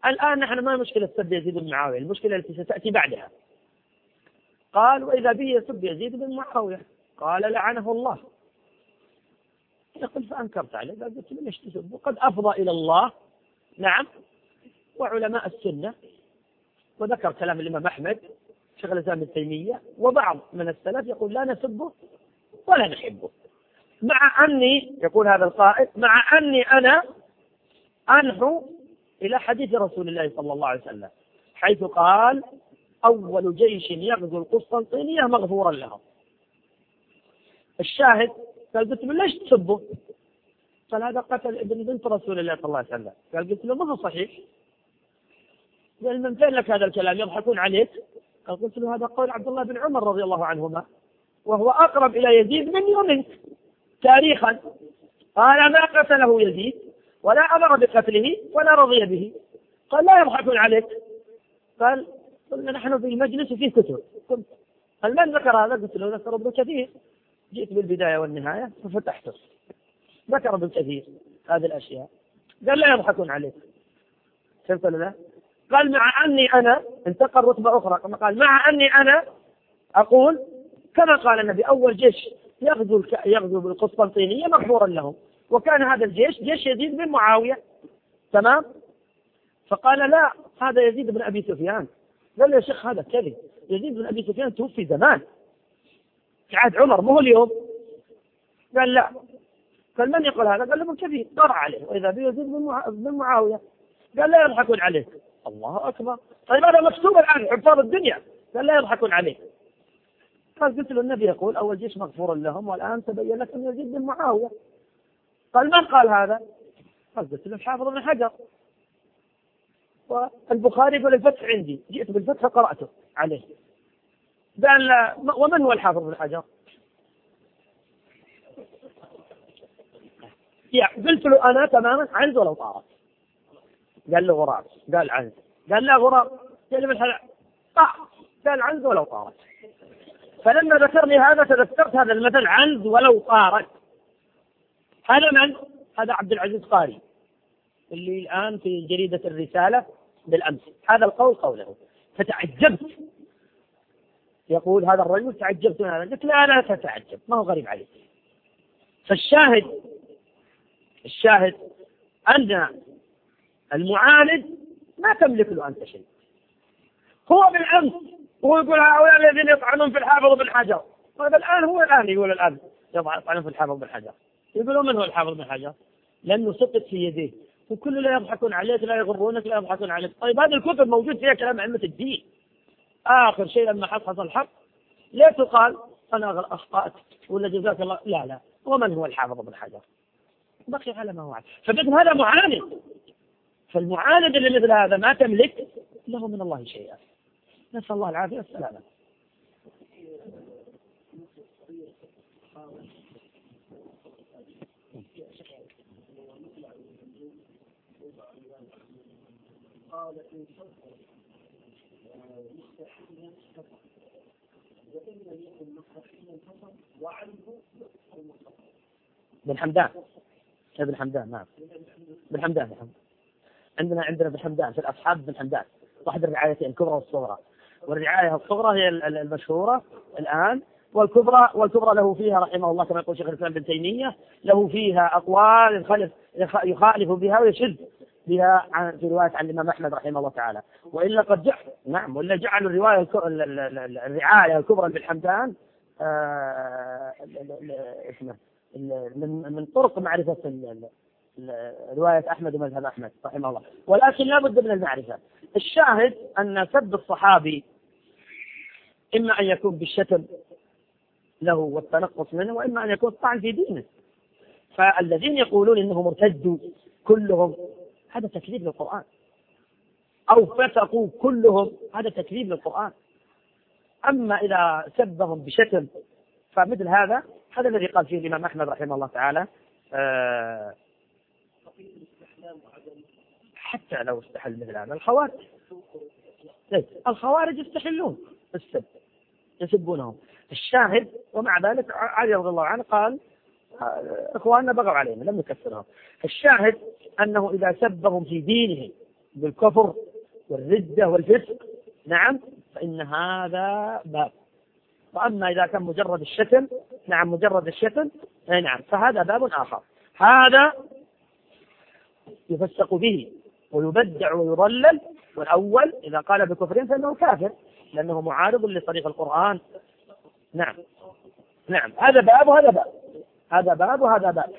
الآن نحن ما مشكلة سب يزيد بن معاوية، المشكلة التي ستأتي بعدها. قال وإذا به يسب يزيد بن معاوية قال لعنه الله. يقول فأنكرت عليه، قلت له ليش تسب؟ وقد أفضى إلى الله نعم وعلماء السنة، وذكر كلام الإمام أحمد شيخ الإسلام ابن تيمية وبعض من السلف يقول لا نسبه ولا نحبه، مع أني يقول هذا القائد مع أني أنا أنحو إلى حديث رسول الله صلى الله عليه وسلم حيث قال أول جيش يغزو القسطنطينية مغفورا لهم. الشاهد قال قلت له ليش تسبه؟ قال هذا قتل ابن بنت رسول الله صلى الله عليه وسلم. قال قلت له ما هو صحيح. قال من فين لك هذا الكلام؟ يضحكون عليك. قال قلت له هذا قول عبد الله بن عمر رضي الله عنهما وهو أقرب إلى يزيد مني ومنك تاريخا. قال ما قتله يزيد ولا أمر بقتله ولا رضي به. قال لا يضحكون عليك. قال قلنا نحن في المجلس وفيه كتب. قال من ذكر هذا؟ قلت له ذكر ابن كثير، جئت بالبداية والنهاية ففتحته ذكر ابن كثير هذه الأشياء. قال لا يضحكون عليك. شفت ولا لا؟ قال مع أني أنا انتقل رتبة أخرى، قال مع أني أنا أقول كما قال النبي أول جيش يغزو يغزو بالقسطنطينية مغفورا لهم، وكان هذا الجيش جيش يزيد بن معاوية تمام. فقال لا هذا يزيد بن أبي سفيان. قال له يا شيخ هذا كذب، يزيد بن أبي سفيان توفي زمان في عهد عمر مو اليوم. قال لا. قال من يقول هذا؟ قال له ابن كثير قرأ عليه وإذا به يزيد بن معاوية. قال لا يضحكون عليك. الله أكبر. طيب هذا مكتوب الآن حفاظ الدنيا. قال لا يضحكون عليك. قال قلت له النبي يقول أول جيش مغفور لهم والآن تبين لك أن يزيد بن معاوية. قال من قال هذا؟ قال قلت له الحافظ بن حجر والبخاري يقول الفتح عندي، جئت بالفتح قرأته عليه. قال ومن هو الحافظ بن حجر؟ يعني قلت له أنا تماما عنز ولو طارت. قال له غراب. قال عنز. قال لا غراب. قال من حلع طاع. قال عنز ولو طارت. فلما ذكر لي هذا تذكرت هذا المثل عنز ولو طارت. هذا من؟ هذا عبد العزيز قاري اللي الآن في جريدة الرسالة بالأمس، هذا القول قوله. فتعجبت، يقول هذا الرجل تعجبت من هذا. قلت لا لا تتعجب، ما هو غريب عليك. فالشاهد الشاهد أن المعاند ما تملك له أنت شيء. هو بالأمس هو يقول هؤلاء الذين يطعنون في الحافظ بن حجر، هذا الآن هو الآن يقول الآن يطعنون في الحافظ بن حجر. يقولون من هو الحافظ بن حجر؟ لأنه سقط في يديه وكل لا يضحكون عليك لا يغرونك لا يضحكون عليك. طيب هذه الكتب موجود فيها كلام أئمة الدين. آخر شيء لما حصل الحق لا تقال أنا أخطأت ولا جزاك الله، لا لا. ومن هو الحافظ بن حجر؟ بقي على ما هو عليه. فبدل هذا معاند. فالمعاند اللي مثل هذا ما تملك له من الله شيئا. نسأل الله العافية والسلامة. قال إن صدق مستحيلا كفر وإن لم يكن مستحيلا كفر وعنه المصطفى. بن حمدان. ابن حمدان نعم. بن حمدان. عندنا عندنا بن حمدان في الأصحاب بن حمدان، واحد الرعايتين الكبرى والصغرى، والرعاية الصغرى هي المشهورة الآن، والكبرى والكبرى له فيها رحمه الله كما يقول شيخ الإسلام ابن تيمية له فيها أقوال يخالف يخالف بها ويشد بها عن في رواية عن الإمام أحمد رحمه الله تعالى. وإلا قد جعل نعم ولا جعل الرواية الرعاية الكبرى بن حمدان اسمه من من طرق معرفة رواية أحمد ومذهب أحمد رحمه الله، ولكن لا بد من المعرفة. الشاهد أن سب الصحابي إما أن يكون بالشتم له والتنقص منه، وإما أن يكون طعن في دينه. فالذين يقولون إنه مرتدوا كلهم هذا تكذيب للقرآن، أو فسقوا كلهم هذا تكذيب للقرآن. أما إذا سبهم بشتم فمثل هذا هذا الذي قال فيه الإمام أحمد رحمه الله تعالى آه حتى لو استحل مثل هذا الخوارج الخوارج يستحلون السب يسبونهم. الشاهد ومع ذلك علي رضي الله عنه قال إخواننا بغوا علينا لم نكفرهم. الشاهد أنه إذا سبهم في دينهم بالكفر والردة والفسق، نعم، فإن هذا باب. وأما إذا كان مجرد الشتم، نعم مجرد الشتم، نعم، فهذا باب آخر. هذا يفسق به ويبدع ويضلل. والأول إذا قال بكفر فإنه كافر لأنه معارض لطريق القرآن. نعم نعم، هذا باب وهذا باب، هذا باب وهذا باب.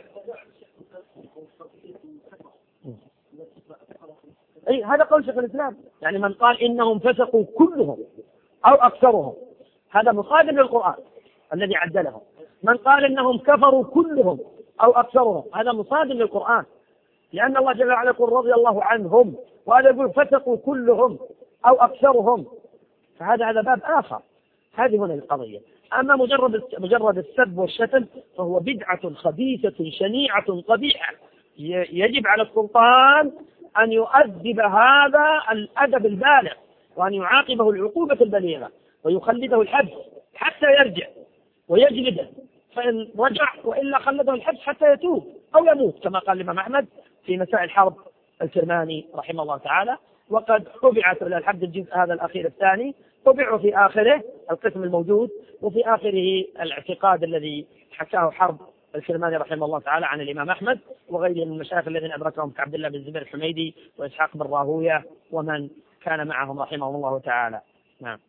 أي هذا قول شيخ الإسلام، يعني من قال إنهم فسقوا كلهم أو أكثرهم هذا مصادم للقرآن الذي عدلهم. من قال إنهم كفروا كلهم أو أكثرهم هذا مصادم للقرآن، لأن الله جل وعلا يقول رضي الله عنهم، وهذا يقول فسقوا كلهم أو أكثرهم، فهذا هذا باب آخر. هذه هنا القضية. أما مجرد مجرد السب والشتم فهو بدعة خبيثة شنيعة قبيحة، يجب على السلطان أن يؤدب هذا الأدب البالغ، وأن يعاقبه العقوبة البليغة، ويخلده الحبس حتى يرجع ويجلده، فإن رجع وإلا خلده الحبس حتى يتوب أو يموت، كما قال الإمام أحمد في مسائل حرب الكرماني رحمه الله تعالى. وقد طبعت إلى الحد الجزء هذا الأخير الثاني، طبع في آخره القسم الموجود، وفي آخره الاعتقاد الذي حكاه حرب الكرماني رحمه الله تعالى عن الإمام أحمد وغيره من المشايخ الذين أدركهم كعبد الله بن الزبير الحميدي وإسحاق بن راهوية ومن كان معهم رحمه الله تعالى. نعم.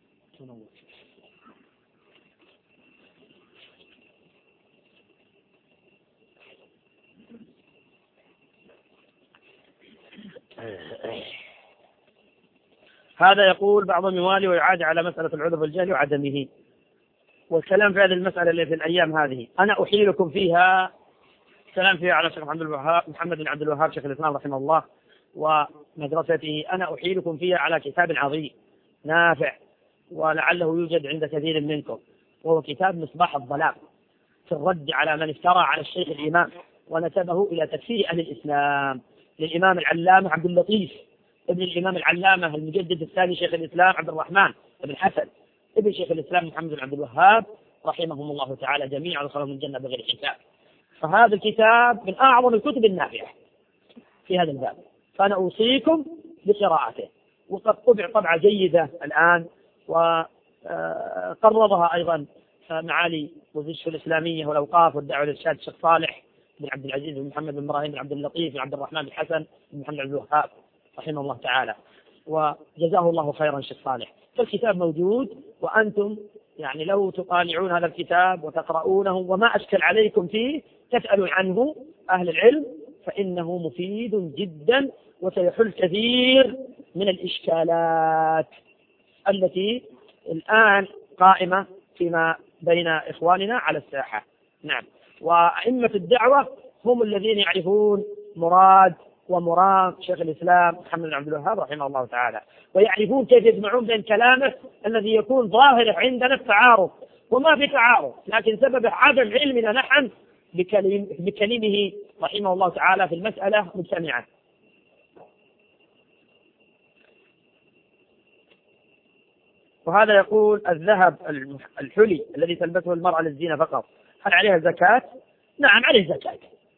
هذا يقول بعضهم يوالي ويعاد على مسألة العذر والجهل وعدمه، والكلام في هذه المسألة اللي في الأيام هذه أنا أحيلكم فيها كلام فيها على شيخ محمد الوهاب محمد بن عبد الوهاب شيخ الإسلام رحمه الله ومدرسته. أنا أحيلكم فيها على كتاب عظيم نافع ولعله يوجد عند كثير منكم، وهو كتاب مصباح الظلام في الرد على من افترى على الشيخ الإمام ونسبه إلى تكفير أهل الإسلام، للإمام العلامة عبد اللطيف ابن الإمام العلامة المجدد الثاني شيخ الإسلام عبد الرحمن بن حسن ابن شيخ الإسلام محمد بن عبد الوهاب رحمهم الله تعالى جميعا ودخلهم الجنة بغير حساب. فهذا الكتاب من أعظم الكتب النافعة في هذا الباب، فأنا أوصيكم بقراءته. وقد طبع طبعة جيدة الآن، وقرضها أيضا معالي وزير الشؤون الإسلامية والأوقاف والدعوة والإرشاد الشيخ صالح بن عبد العزيز بن محمد بن إبراهيم بن عبد اللطيف بن عبد الرحمن بن حسن بن محمد بن عبد الوهاب رحمه الله تعالى، وجزاه الله خيرا شيخ صالح. فالكتاب موجود، وأنتم يعني لو تطالعون هذا الكتاب وتقرؤونه وما أشكل عليكم فيه تسألوا عنه أهل العلم، فإنه مفيد جدا وسيحل كثير من الإشكالات التي الآن قائمة فيما بين إخواننا على الساحة. نعم. وأئمة الدعوة هم الذين يعرفون مراد ومراد شيخ الإسلام محمد بن عبد الوهاب رحمه الله تعالى، ويعرفون كيف يجمعون بين كلامه الذي يكون ظاهر عندنا التعارض، وما في تعارض، لكن سبب عدم علمنا نحن بكلم بكلمه رحمه الله تعالى في المسألة مجتمعا. وهذا يقول الذهب الحلي الذي تلبسه المرأة للزينة فقط هل عليها زكاة؟ نعم عليه زكاة،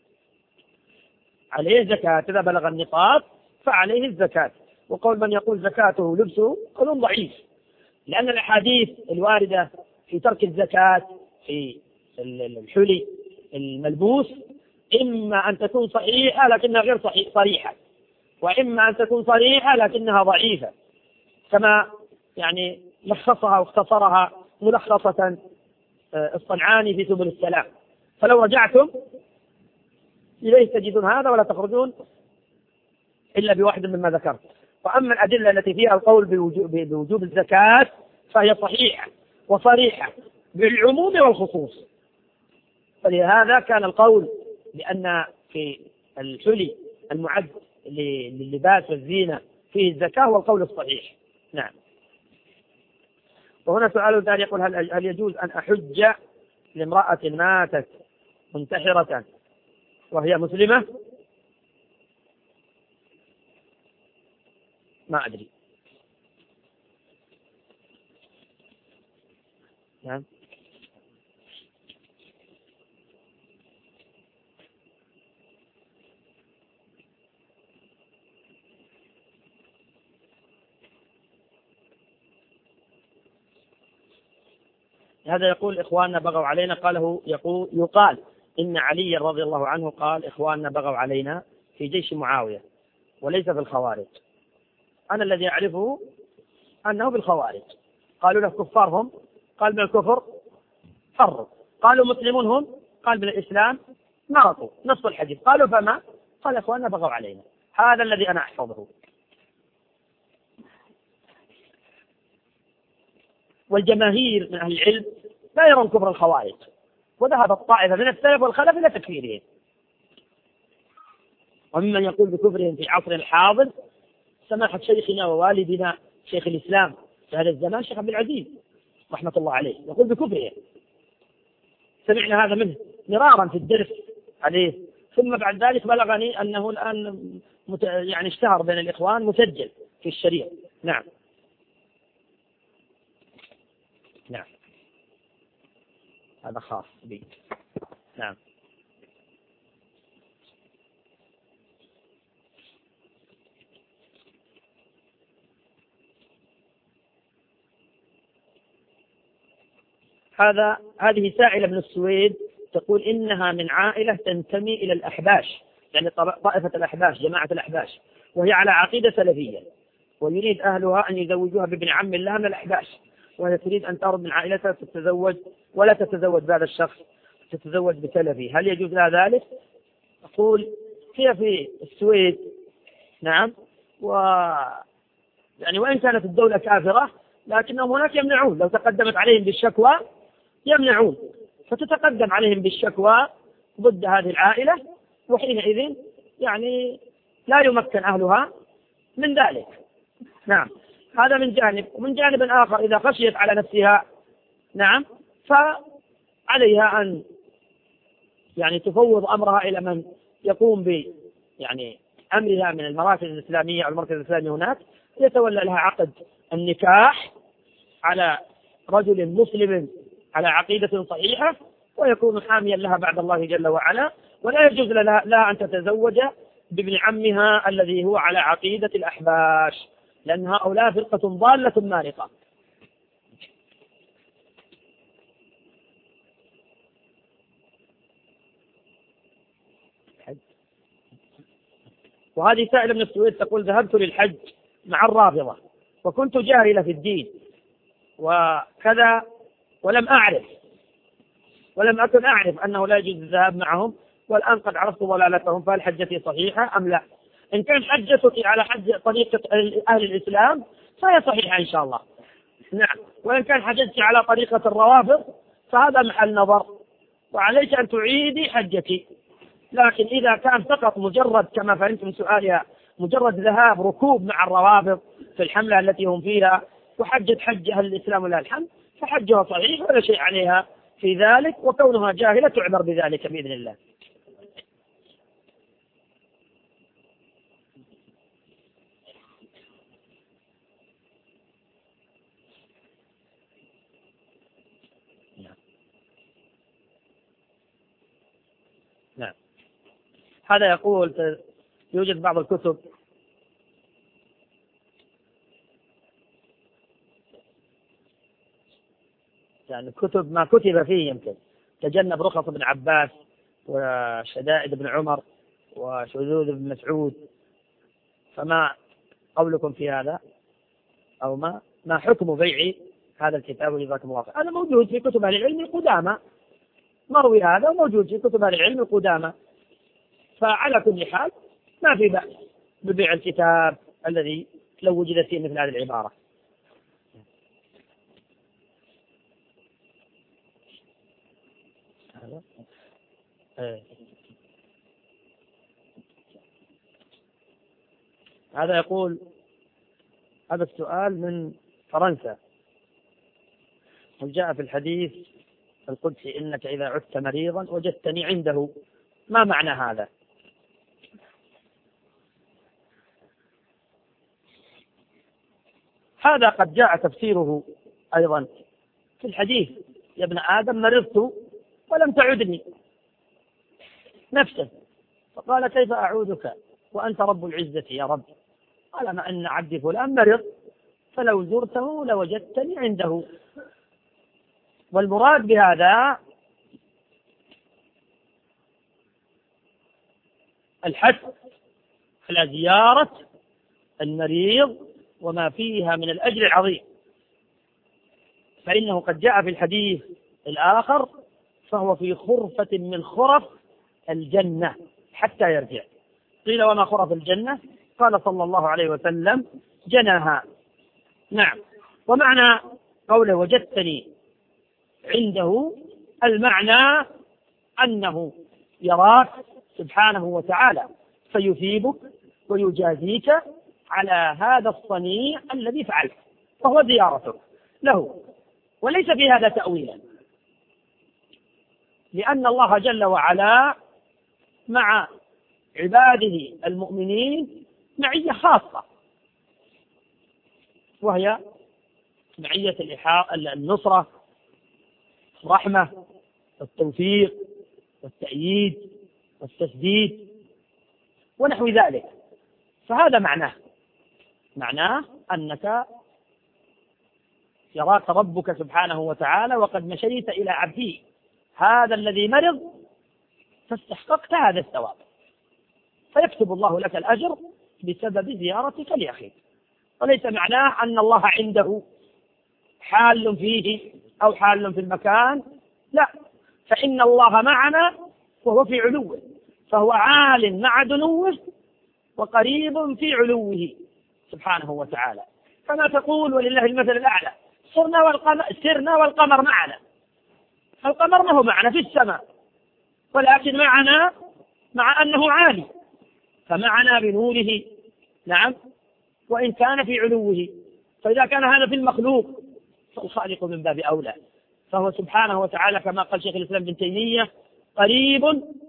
عليه زكاة إذا بلغ النصاب فعليه الزكاة. وقول من يقول زكاته لبسه قول ضعيف، لأن الأحاديث الواردة في ترك الزكاة في الحلي الملبوس إما أن تكون صحيحة لكنها غير صريحة، وإما أن تكون صريحة لكنها ضعيفة، كما يعني لخصها واختصرها ملخصة الصنعاني في سبل السلام. فلو رجعتم إليه تجدون هذا ولا تخرجون إلا بواحد مما ذكرت. وأما الأدلة التي فيها القول بوجوب الزكاة فهي صحيحة وصريحة بالعموم والخصوص، فلهذا كان القول بأن في الحلي المعد لللباس والزينة فيه الزكاة هو القول الصحيح. نعم. وهنا سؤال ثاني يقول هل, هل يجوز أن أحج لامرأة ماتت منتحرة وهي مسلمة؟ ما أدري. نعم. هذا يقول إخواننا بغوا علينا، قاله يقول يقال إن علي رضي الله عنه قال إخواننا بغوا علينا في جيش معاوية وليس في الخوارج. أنا الذي أعرفه أنه بالخوارج. قالوا له كفار هم؟ قال من الكفر فروا. قالوا مسلمون هم؟ قال من الإسلام مرضوا. نص الحديث. قالوا فما؟ قال إخواننا بغوا علينا. هذا الذي أنا أحفظه. والجماهير من أهل العلم لا يرون كفر الخوارج، وذهب الطائفة من السلف والخلف إلى تكفيرهم. وممن يقول بكفرهم في عصر الحاضر سماحة شيخنا ووالدنا شيخ الإسلام في هذا الزمان شيخ عبد العزيز رحمة الله عليه، يقول بكفرهم. سمعنا هذا منه مرارا في الدرس عليه. ثم بعد ذلك بلغني أنه الآن مت... يعني اشتهر بين الإخوان مسجل في الشريعة. نعم نعم هذا خاص بي. نعم. هذا هذه سائلة من السويد تقول إنها من عائلة تنتمي إلى الأحباش، يعني طائفة الأحباش جماعة الأحباش، وهي على عقيدة سلفية، ويريد أهلها أن يزوجوها بابن عم لها من الأحباش، وهي تريد أن تهرب من عائلتها تتزوج ولا تتزوج بهذا الشخص، تتزوج بسلفي. هل يجوز لها ذلك؟ أقول هي في السويد نعم، و يعني وإن كانت الدولة كافرة لكنهم هناك يمنعون، لو تقدمت عليهم بالشكوى يمنعون، فتتقدم عليهم بالشكوى ضد هذه العائلة، وحينئذ يعني لا يمكن أهلها من ذلك. نعم هذا من جانب. ومن جانب آخر إذا خشيت على نفسها نعم فعليها أن يعني تفوض أمرها إلى من يقوم ب يعني أمرها من المراكز الإسلامية أو المركز الإسلامي هناك، يتولى لها عقد النكاح على رجل مسلم على عقيدة صحيحة، ويكون حاميا لها بعد الله جل وعلا، ولا يجوز لها, لها أن تتزوج بابن عمها الذي هو على عقيدة الأحباش، لأن هؤلاء فرقة ضالة مارقة. وهذه سائلة من السويد تقول ذهبت للحج مع الرافضة وكنت جاهلة في الدين وكذا، ولم أعرف ولم أكن أعرف أنه لا يجوز الذهاب معهم، والآن قد عرفت ضلالتهم، فهل حجتي صحيحة أم لا؟ إن كان حجتك على حج طريقة أهل الإسلام فهي صحيحة إن شاء الله. نعم. وإن كان حجتك على طريقة الروافض فهذا محل نظر، وعليك أن تعيدي حجتي. لكن إذا كان فقط مجرد كما فهمت من سؤالها مجرد ذهاب ركوب مع الروافض في الحملة التي هم فيها وحجت حج أهل الإسلام ولله الحمد فحجها صحيح ولا شيء عليها في ذلك، وكونها جاهلة تعذر بذلك بإذن الله. نعم. هذا يقول يوجد بعض الكتب يعني كتب ما كتب فيه يمكن تجنب رخص ابن عباس وشدائد ابن عمر وشذوذ ابن مسعود، فما قولكم في هذا؟ أو ما ما حكم بيع هذا الكتاب جزاكم الله خير؟ هذا موجود في كتب أهل العلم القدامى، مروي هذا وموجود في كتب أهل العلم القدامى، فعلى كل حال ما في بأس ببيع الكتاب الذي لو وجدت فيه مثل هذه العبارة. هذا يقول هذا السؤال من فرنسا، وجاء في الحديث القدسي إنك إذا عدت مريضا وجدتني عنده، ما معنى هذا؟ هذا قد جاء تفسيره أيضا في الحديث يا ابن آدم مرضت ولم تعدني نفسه، فقال كيف أعودك وأنت رب العزة يا رب؟ قال ما أن عبدي فلان مرض فلو زرته لوجدتني عنده. والمراد بهذا الحث على زيارة المريض وما فيها من الأجر العظيم، فإنه قد جاء في الحديث الآخر فهو في خرفة من خرف الجنة حتى يرجع. قيل وما خرف الجنة؟ قال صلى الله عليه وسلم جناها. نعم. ومعنى قوله وجدتني عنده المعنى أنه يراك سبحانه وتعالى فيثيبك ويجازيك على هذا الصنيع الذي فعلته، فهو زيارتك له، وليس في هذا تأويلا، لأن الله جل وعلا مع عباده المؤمنين معية خاصة، وهي معية النصرة، الرحمة، التوفيق، والتأييد، والتسديد، ونحو ذلك. فهذا معناه معناه أنك يراك ربك سبحانه وتعالى وقد مشيت إلى عبده هذا الذي مرض فاستحققت هذا الثواب، فيكتب الله لك الأجر بسبب زيارتك لأخيك. وليس معناه أن الله عنده حال فيه أو حال في المكان، لا، فإن الله معنا وهو في علوه، فهو عال مع دنوه وقريب في علوه سبحانه وتعالى. كما تقول ولله المثل الأعلى سرنا والقمر, سرنا والقمر معنا، القمر ما هو معنا في السماء، ولكن معنا مع أنه عالي، فمعنا بنوره. نعم. وإن كان في علوه، فإذا كان هذا في المخلوق فالخالق من باب أولى، فهو سبحانه وتعالى كما قال شيخ الإسلام ابن تيمية قريب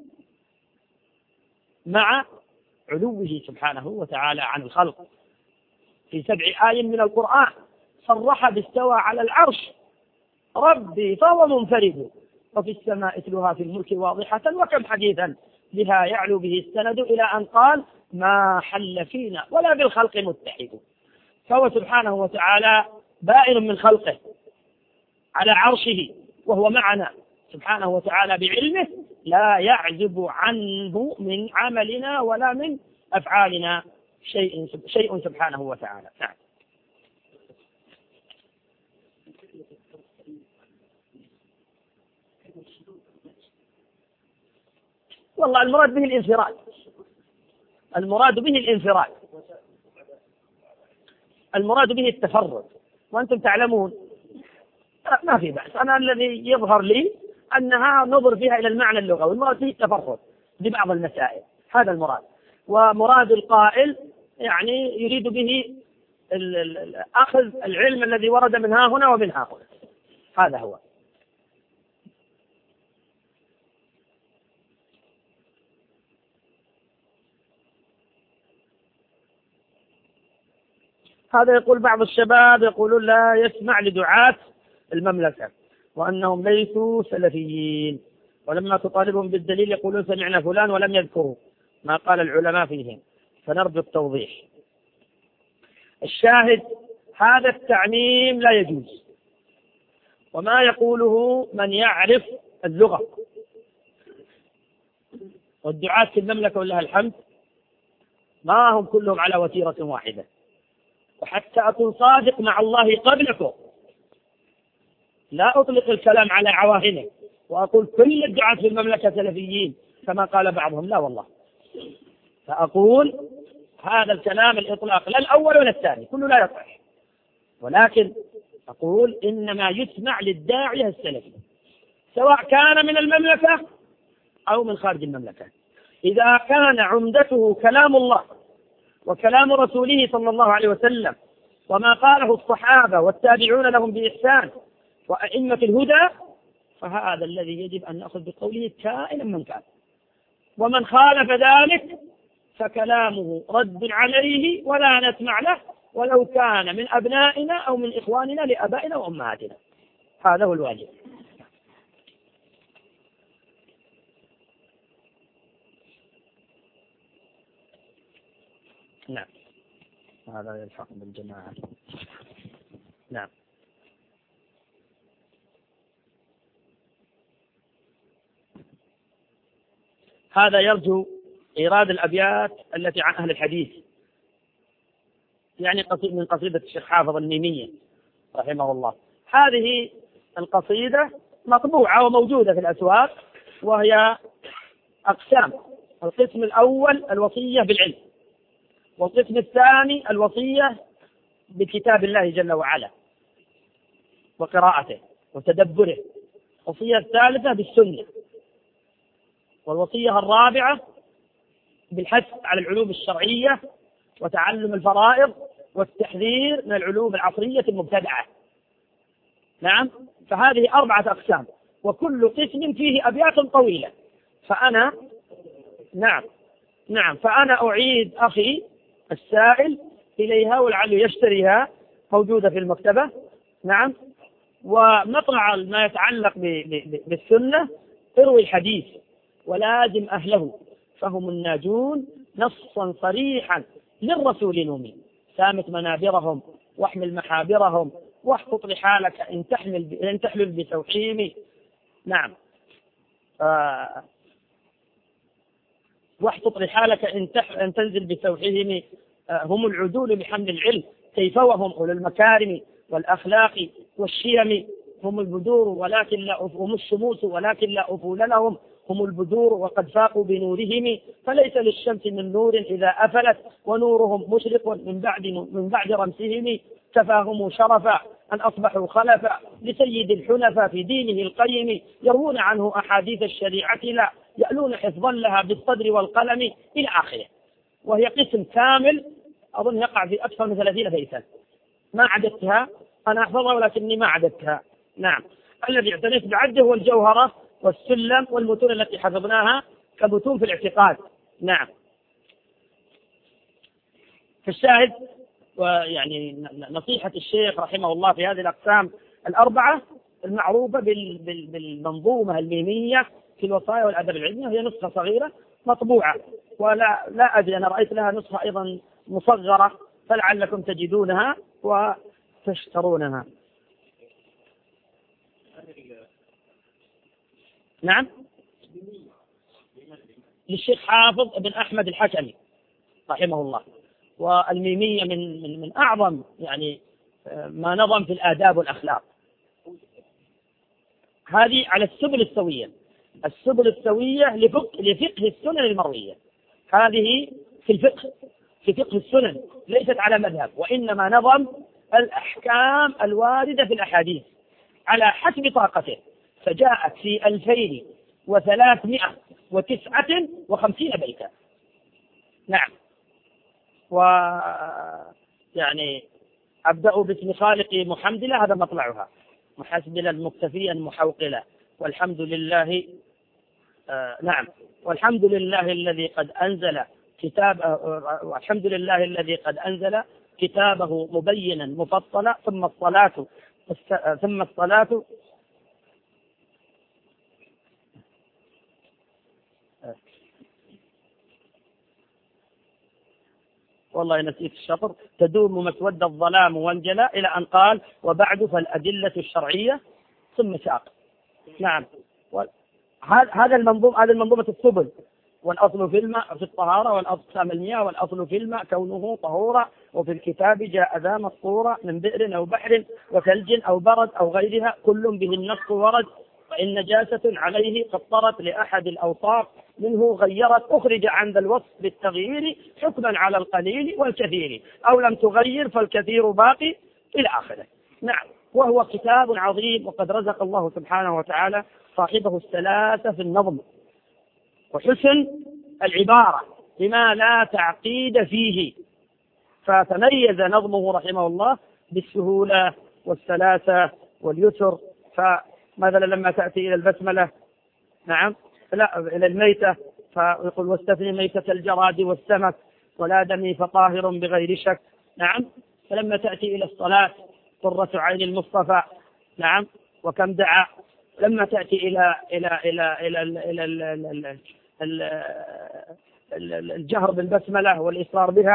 مع علوه سبحانه وتعالى عن الخلق. في سبع آيات من القرآن صرح باستوى على العرش ربي فهو منفرد، وفي السماء اتلها في الملك واضحة، وكم حديثا بها يعلو به السند، إلى أن قال ما حل فينا ولا بالخلق متحد. فهو سبحانه وتعالى بائن من خلقه على عرشه، وهو معنا سبحانه وتعالى بعلمه، لا يعزب عنه من عملنا ولا من أفعالنا شيء شيء سبحانه وتعالى. نعم. والله المراد به الانفراد، المراد به الانفراد المراد به التفرد، وأنتم تعلمون ما في بأس. أنا الذي يظهر لي أنها نظر فيها إلى المعنى اللغوي، المراد به التفرد ببعض المسائل، هذا المراد. ومراد القائل يعني يريد به أخذ العلم الذي ورد من ها هنا ومن ها هنا، هذا هو. هذا يقول بعض الشباب يقولون لا يسمع لدعاة المملكة وأنهم ليسوا سلفيين، ولما تطالبهم بالدليل يقولون سمعنا فلان ولم يذكروا ما قال العلماء فيهم، فنرجو التوضيح. الشاهد هذا التعميم لا يجوز، وما يقوله من يعرف اللغة، والدعاة في المملكة ولله الحمد ما هم كلهم على وتيرة واحدة. وحتى أكون صادق مع الله قبلكم لا أطلق الكلام على عواهنه وأقول كل الدعاة في المملكة سلفيين كما قال بعضهم، لا والله، فأقول هذا الكلام الإطلاق لا الأول ولا الثاني كله لا يصح، ولكن أقول إنما يسمع للداعية السلفي سواء كان من المملكة أو من خارج المملكة، إذا كان عمدته كلام الله وكلام رسوله صلى الله عليه وسلم وما قاله الصحابة والتابعون لهم بإحسان وأئمة الهدى، فهذا الذي يجب أن نأخذ بقوله كائنا من كان. ومن خالف ذلك فكلامه رد عليه ولا نسمع له، ولو كان من أبنائنا أو من إخواننا لأبائنا وأمهاتنا، هذا هو الواجب. نعم. هذا يلحق بالجماعة. نعم. هذا يرجو إيراد الأبيات التي عن أهل الحديث، يعني قصيدة من قصيدة الشيخ حافظ الميمية رحمه الله. هذه القصيدة مطبوعة وموجودة في الأسواق، وهي أقسام: القسم الأول الوصية بالعلم، والقسم الثاني الوصية بكتاب الله جل وعلا وقراءته وتدبره، الوصية الثالثة بالسنة، والوصية الرابعة بالحث على العلوم الشرعية وتعلم الفرائض والتحذير من العلوم العصرية المبتدعة. نعم، فهذه أربعة أقسام، وكل قسم فيه أبيات طويلة. فأنا نعم نعم فأنا أعيد أخي السائل إليها ولعله يشتريها، موجودة في المكتبة. نعم، ومطلع ما يتعلق بالسنة: اروي الحديث ولازم أهله فهم الناجون نصا صريحا للرسول نومي، سامت منابرهم واحمل محابرهم واحفظ رحالك إن تحمل إن تحلل بتوحيم. نعم، آه واحفظ رحالك إن, تح... إن تنزل بتوحيهم. آه هم العدول بحمل العلم كيف وهم أولو المكارم والأخلاق والشيم، هم البدور ولكن لا أف... هم الشموس ولكن لا أفول لهم، هم البدور وقد فاقوا بنورهم، فليس للشمس من نور إذا أفلت ونورهم مشرق من بعد من بعد رمسهم، كفاهم شرفا أن أصبحوا خلفا لسيد الحنفاء في دينه القيم، يروون عنه أحاديث الشريعة لا يألون حفظا لها بالصدر والقلم إلى آخره. وهي قسم كامل أظن يقع في أكثر من ثلاثين بيتا، ما عددتها، أنا أحفظها ولكني ما عددتها. نعم، الذي اعتنيت بعده هو الجوهرة والسلم والمتون التي حفظناها كمتون في الاعتقاد. نعم، في الشاهد ويعني نصيحة الشيخ رحمه الله في هذه الأقسام الأربعة المعروفة بالمنظومة الميمية في الوصايا والأدب العلمي، وهي نسخة صغيرة مطبوعة، ولا لا أدري أنا رأيت لها نسخة أيضا مصغرة، فلعلكم تجدونها وتشترونها. نعم، للشيخ حافظ بن أحمد الحكمي رحمه الله، والميمية من من من أعظم يعني ما نظم في الآداب والأخلاق. هذه على السبل السوية، السبل السوية لفقه لفقه السنن المروية. هذه في الفقه في فقه السنن، ليست على مذهب، وإنما نظم الأحكام الواردة في الأحاديث على حسب طاقته، فجاءت في ألفين وثلاثمائة وتسعة وخمسين بيتا. نعم، و يعني أبدأ باسم خالقي محمدلا، هذا مطلعها، محسبلا مكتفيا محوقلا، والحمد لله آه نعم والحمد لله الذي قد أنزل كتاب آه والحمد لله الذي قد أنزل كتابه مبينا مفصلا، ثم الصلاة ثم الصلاة والله نسيت الشطر، تدوم مسود الظلام وانجلى، إلى أن قال: وبعد فالأدلة الشرعية ثم ساق. نعم، هذا المنظوم هذا المنظومة السبل. والأصل في الماء في الطهارة، والأقسام المياه، والأصل في الماء كونه طهورا، وفي الكتاب جاء ذا مسطورا من بئر أو بحر وثلج أو برد أو غيرها كل به النص ورد، فإن نجاسة عليه قد طرت لأحد الأوصاف منه غيرت أخرج عن ذا الوصف بالتغيير حكما على القليل والكثير، أو لم تغير فالكثير باقي إلى آخره. نعم، وهو كتاب عظيم، وقد رزق الله سبحانه وتعالى صاحبه السلاسة في النظم وحسن العبارة بما لا تعقيد فيه، فتميز نظمه رحمه الله بالسهولة والسلاسة واليسر. فمثلا لما تأتي إلى البسملة نعم لا إلى الميتة فيقول: واستثني ميتة الجراد والسمك ولا دمي فطاهر بغير شك. نعم، فلما تأتي إلى الصلاة: قرة عين المصطفى. نعم، وكم دعا. لما تأتي إلى إلى إلى إلى إلى, إلى, إلى الجهر بالبسملة والإصرار بها: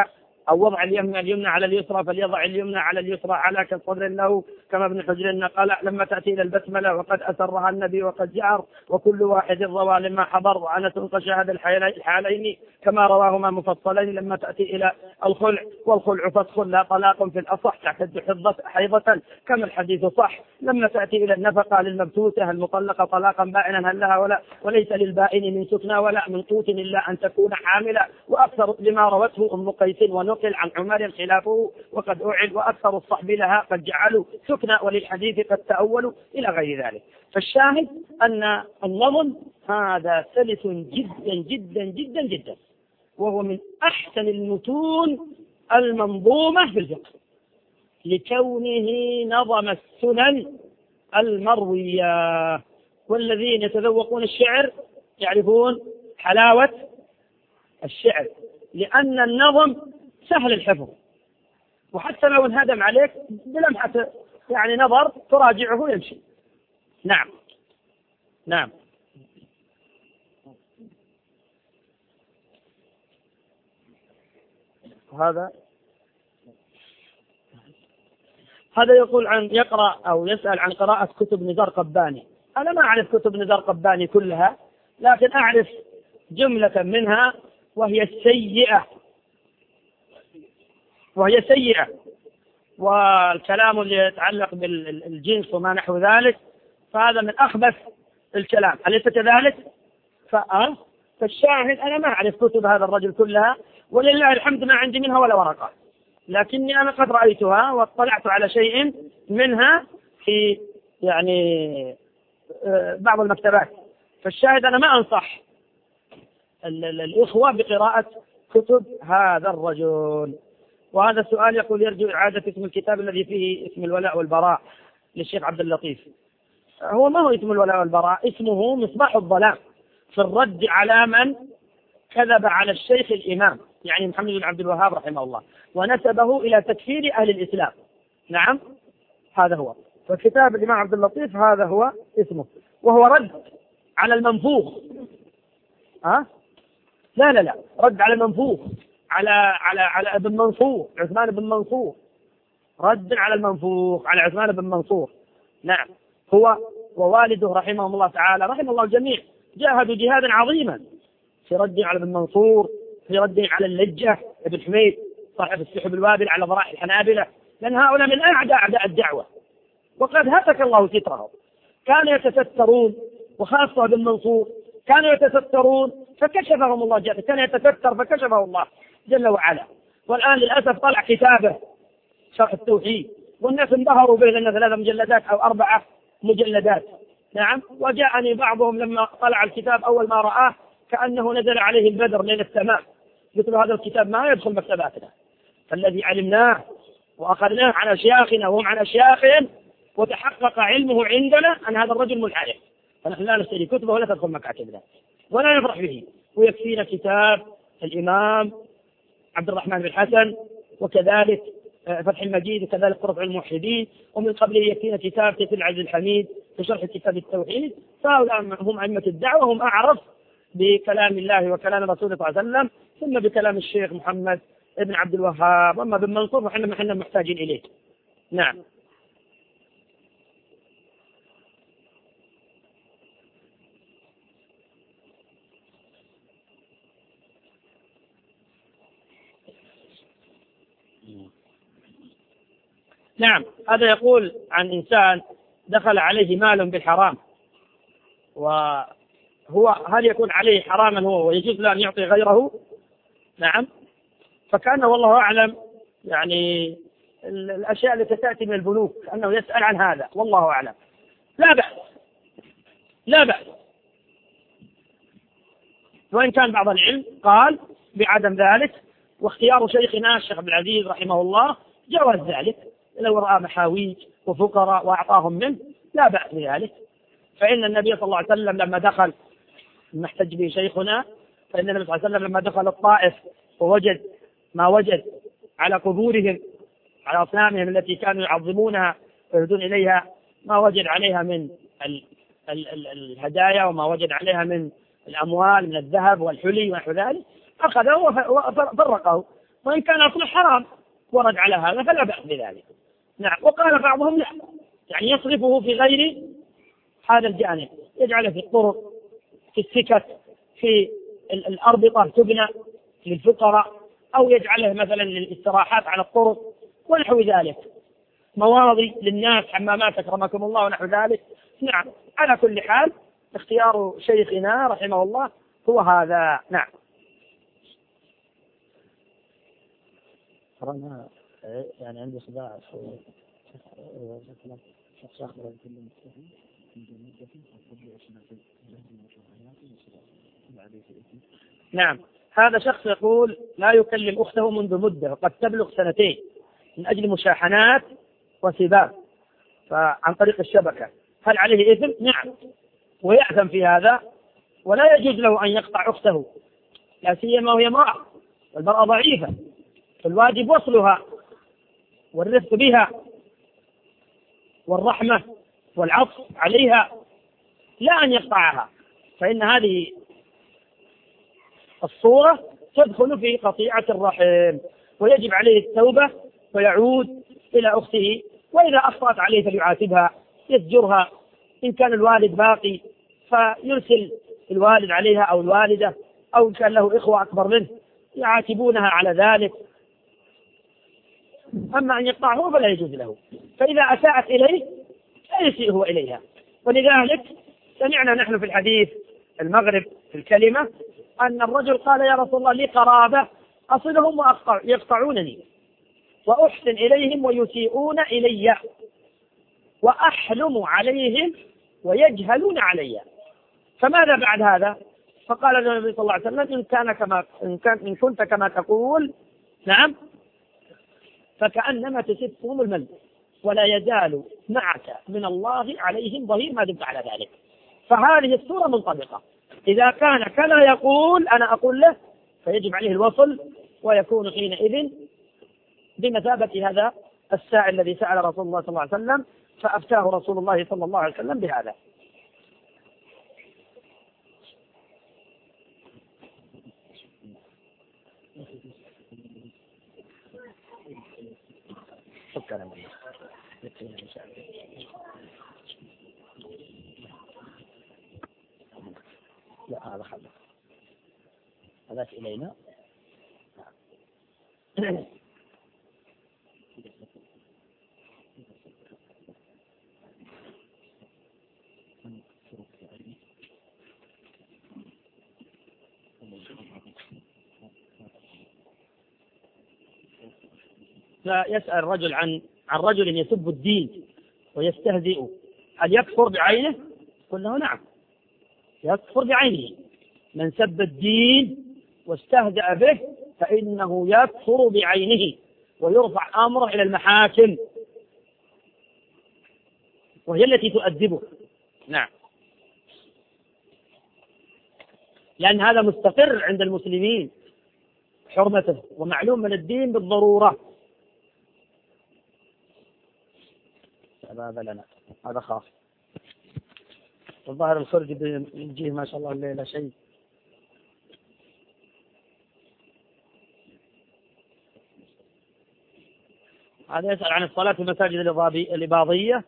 أو وضع اليمنى اليمنى على اليسرى فليضع اليمنى على اليسرى على كالصدر له كما ابن حجر قال لما تأتي إلى البسملة وقد أسرها النبي وقد جعر وكل واحد روى لما حضر وأنا تنقش هذا الحالين كما رواهما مفصلين. لما تأتي إلى الخلع والخلع فسخ لا طلاق في الأصح تعتد حيضة كما الحديث صح. لما تأتي إلى النفقة للمبتوتة المطلقة طلاقا بائنا هل لها ولا وليس للبائن من سكنى ولا من قوت إلا أن تكون حاملة وأكثر لما روته أم قيس ونقل عن عمر خلافه وقد أعد وأكثر الصحب لها قد جعلوا سكنى وللحديث قد تأولوا إلى غير ذلك. فالشاهد أن النظم هذا سلس جدا جدا جدا جدا وهو من أحسن المتون المنظومة في الفقه لكونه نظم السنن المروية. والذين يتذوقون الشعر يعرفون حلاوة الشعر لأن النظم سهل الحفظ وحتى لو انهدم عليك بلمحة يعني نظر تراجعه ويمشي. نعم نعم. هذا هذا يقول عن يقرأ أو يسأل عن قراءة كتب نزار قباني. أنا ما أعرف كتب نزار قباني كلها لكن أعرف جملة منها وهي السيئة وهي سيئة والكلام اللي يتعلق بالجنس وما نحو ذلك فهذا من أخبث الكلام أليس كذلك؟ فالشاهد أنا ما أعرف كتب هذا الرجل كلها ولله الحمد ما عندي منها ولا ورقة لكني أنا قد رأيتها واطلعت على شيء منها في يعني بعض المكتبات. فالشاهد أنا ما أنصح الإخوة بقراءة كتب هذا الرجل. وهذا السؤال يقول يرجو إعادة اسم الكتاب الذي فيه اسم الولاء والبراء للشيخ عبد اللطيف. هو ما هو اسم الولاء والبراء اسمه مصباح الظلام في الرد على من كذب على الشيخ الإمام يعني محمد بن عبد الوهاب رحمه الله ونسبه إلى تكفير أهل الإسلام. نعم هذا هو. فكتاب الإمام عبد اللطيف هذا هو اسمه وهو رد على المنفوخ. ها؟ لا لا لا رد على المنفوخ على على على ابن منصور عثمان بن منصور رد على المنفوخ على عثمان بن منصور. نعم هو ووالده رحمهم الله تعالى رحم الله الجميع جاهدوا جهادا عظيما في رد على ابن منصور في رد على اللجة ابن حميد صاحب السحب الوابل على ضرائح الحنابلة لأن هؤلاء من أعداء أعداء الدعوة وقد هتك الله سترهم. كانوا يتسترون وخاصة ابن منصور كانوا يتسترون فكشفهم الله جل كان يتستر فكشفه الله جل وعلا. والآن للأسف طلع كتابه شرح التوحيد والناس انبهروا به لأن ثلاث مجلدات أو أربعة مجلدات. نعم وجاءني بعضهم لما طلع الكتاب أول ما رآه كأنه نزل عليه البدر ليلة السماء مثل هذا الكتاب ما يدخل مكتباتنا. فالذي علمناه وأخذناه عن أشياخنا وهم عن أشياخهم وتحقق علمه عندنا أن هذا الرجل منحرف فنحن لا نشتري كتبه ولا تدخل مكاتبنا ولا نفرح به. ويكفينا كتاب الإمام عبد الرحمن بن حسن وكذلك فتح المجيد وكذلك قرطع الموحدين ومن قبله يكفينا كتاب كتاب العزيز الحميد في شرح كتاب التوحيد. فهؤلاء هم أئمة الدعوة هم أعرف بكلام الله وكلام رسوله صلى الله عليه وسلم ثم بكلام الشيخ محمد ابن عبد الوهاب وأما بن منصور فإحنا احنا محتاجين إليه. نعم نعم. هذا يقول عن إنسان دخل عليه مال بالحرام وهو هل يكون عليه حراما هو ويجوز له أن يعطي غيره؟ نعم. فكان والله أعلم يعني الأشياء التي تأتي من البنوك أنه يسأل عن هذا والله أعلم. لا بأس لا بأس وإن كان بعض العلم قال بعدم ذلك واختيار شيخنا الشيخ عبد العزيز رحمه الله جواز ذلك لو رأى محاويج وفقراء وأعطاهم منه لا بأس بذلك. فإن النبي صلى الله عليه وسلم لما دخل نحتج به شيخنا فإن النبي صلى الله عليه وسلم لما دخل الطائف ووجد ما وجد على قبورهم على أصنامهم التي كانوا يعظمونها ويهدون إليها ما وجد عليها من ال ال ال الهدايا وما وجد عليها من الأموال من الذهب والحلي ونحو ذلك أخذه وفرقه وإن كان أصله حرام ورد على هذا فلا بأس بذلك. نعم. وقال بعضهم لا، يعني يصرفه في غير هذا الجانب، يجعله في الطرق، في السكك، في الأربطة تبنى للفقراء، أو يجعله مثلا للاستراحات على الطرق ونحو ذلك، مواضي للناس، حمامات أكرمكم الله ونحو ذلك. نعم. على كل حال اختيار شيخنا رحمه الله هو هذا. نعم. أنا يعني عندي صداع شخص آخر نعم. هذا شخص يقول لا يكلم أخته منذ مدة وقد تبلغ سنتين من أجل مشاحنات وسباب عن طريق الشبكة، هل عليه إثم؟ نعم، ويأثم في هذا، ولا يجوز له أن يقطع أخته، لا سيما وهي امرأة، والمرأة ضعيفة، فالواجب وصلها والرفق بها والرحمة والعطف عليها، لا أن يقطعها، فإن هذه الصورة تدخل في قطيعة الرحم، ويجب عليه التوبة ويعود إلى أخته، وإذا أخطأت عليه فليعاتبها، يزجرها، إن كان الوالد باقي فيرسل الوالد عليها أو الوالدة، أو إن كان له إخوة أكبر منه يعاتبونها على ذلك. أما أن يقطعه فلا يجوز له، فإذا أساءت إليه لا يسيء هو إليها. ولذلك سمعنا نحن في الحديث المغرب في الكلمة أن الرجل قال يا رسول الله لي قرابة أصلهم وأقطع يقطعونني وأحسن إليهم ويسيئون إلي وأحلم عليهم ويجهلون علي، فماذا بعد هذا؟ فقال النبي صلى الله عليه وسلم إن كان كما إن, كان إن كنت كما تقول نعم فكأنما تسفهم المل ولا يزال معك من الله عليهم ظهير ما دمت على ذلك. فهذه الصورة منطبقة، إذا كان كما يقول أنا أقول له فيجب عليه الوصل، ويكون حينئذ بمثابة هذا السائل الذي سأل رسول الله صلى الله عليه وسلم فأفتاه رسول الله صلى الله عليه وسلم بهذا. شكرا. لا هذا خلق هذا إلينا. فيسأل الرجل عن عن رجل يسب الدين ويستهزئ، هل يكفر بعينه؟ قل له نعم يكفر بعينه، من سب الدين واستهزأ به فإنه يكفر بعينه ويرفع أمره إلى المحاكم وهي التي تؤدبه. نعم، لأن هذا مستقر عند المسلمين حرمته ومعلوم من الدين بالضرورة. هذا لنا هذا خاص. الظاهر الخرج بيجيه ما شاء الله الليلة شيء. هذا يسأل عن الصلاة في المساجد الإباضية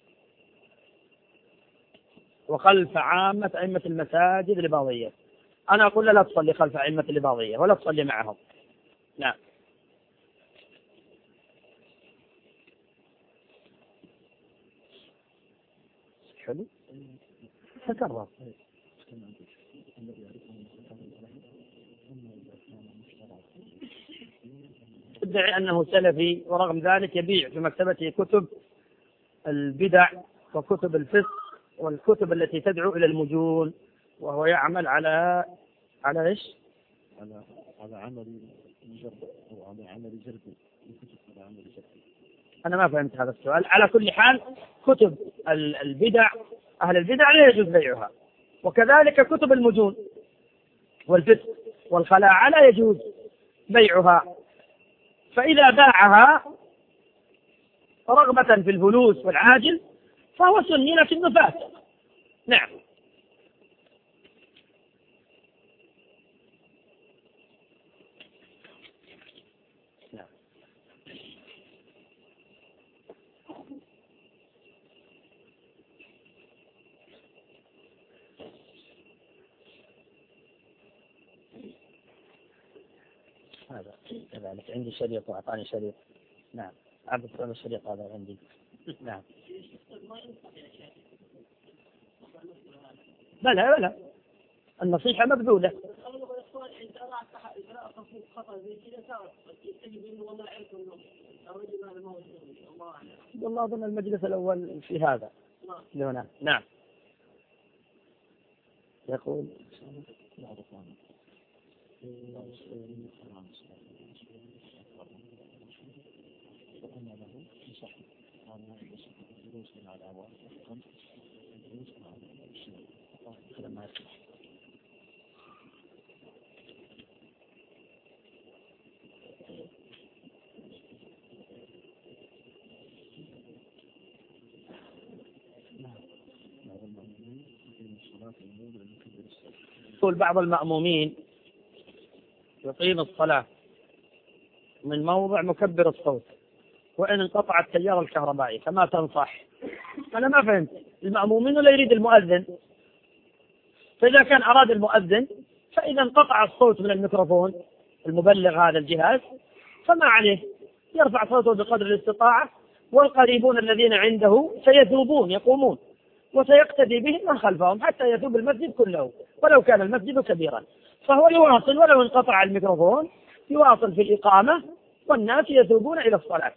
وخلف عامة أئمة المساجد الإباضية. أنا أقول لا تصلي خلف أئمة الإباضية ولا تصلي معهم. نعم. حلو. تكرر. يدعي أنه سلفي ورغم ذلك يبيع في مكتبته كتب البدع وكتب الفسق والكتب التي تدعو إلى المجون، وهو يعمل على على إيش؟ على على عمل جرد أو على عمل جرد الكتب على عمل جرد. أنا ما فهمت هذا السؤال. على كل حال كتب البدع أهل البدع لا يجوز بيعها، وكذلك كتب المجون والفسق والخلاعة لا يجوز بيعها، فإذا باعها رغبة في الفلوس والعاجل فهو سني لكنه فاسق. نعم. نعم. هذا كذلك عندي شريط وأعطاني شريط. نعم عبد السلام الشريط هذا عندي. نعم بلى بلى النصيحة مبذولة. والله أظن المجلس الأول في هذا هنا. نعم يقول يقول بعض المأمومين يقيم الصلاة من موضع مكبر الصوت وإن انقطع التيار الكهربائي، فما تنصح؟ أنا ما فهمت، المأمومين ولا يريد المؤذن؟ فإذا كان أراد المؤذن فإذا انقطع الصوت من الميكروفون المبلغ هذا الجهاز فما عليه، يرفع صوته بقدر الاستطاعة، والقريبون الذين عنده سيذوبون يقومون وسيقتدي بهم من خلفهم حتى يذوب المسجد كله ولو كان المسجد كبيرا، فهو يواصل ولو انقطع الميكروفون يواصل في الإقامة والناس يذوبون إلى الصلاة.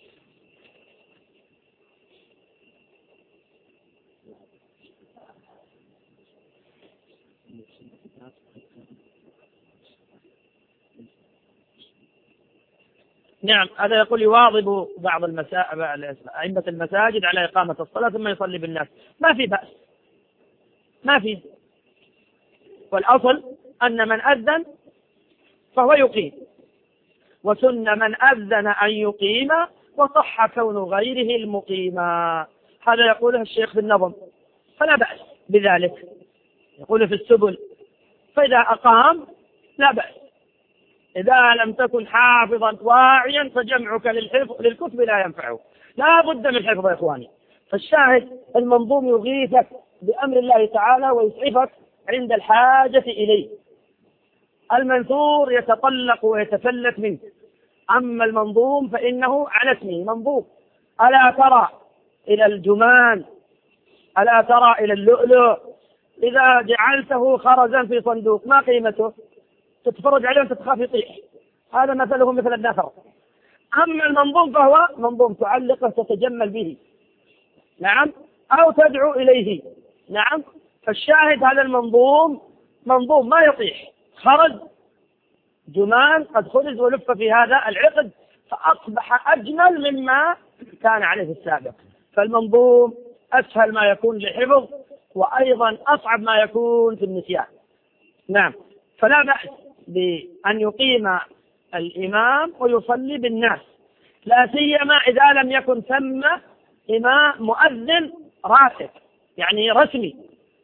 نعم هذا يقول يواظب بعض المساجد أئمة المساجد على إقامة الصلاة ثم يصلي بالناس، ما في بأس، ما في، والأصل أن من أذن فهو يقيم، وسن من أذن أن يقيم وصح كون غيره المقيما، هذا يقوله الشيخ في النظم، فلا بأس بذلك، يقول في السبل، فإذا أقام لا بأس، إذا لم تكن حافظا واعيا فجمعك للحفظ للكتب لا ينفعه، لا بد من الحفظ يا إخواني. فالشاهد المنظوم يغيثك بأمر الله تعالى ويسعفك عند الحاجة إليه، المنثور يتطلق ويتفلت منك، أما المنظوم فإنه على اسمه منظوم. ألا ترى إلى الجمان، ألا ترى إلى اللؤلؤ إذا جعلته خرزا في صندوق ما قيمته؟ تتفرج عليه وانت تخاف يطيح، هذا مثله مثل النثر. أما المنظوم فهو منظوم تعلقه تتجمل به، نعم، أو تدعو إليه، نعم. فالشاهد هذا المنظوم منظوم ما يطيح، خرج جمان قد خرج ولف في هذا العقد فأصبح أجمل مما كان عليه السابق. فالمنظوم أسهل ما يكون للحفظ وأيضا أصعب ما يكون في النسيان، نعم. فلا بأس بأن يقيم الإمام ويصلي بالناس، لا سيما إذا لم يكن ثم إمام مؤذن راتب يعني رسمي،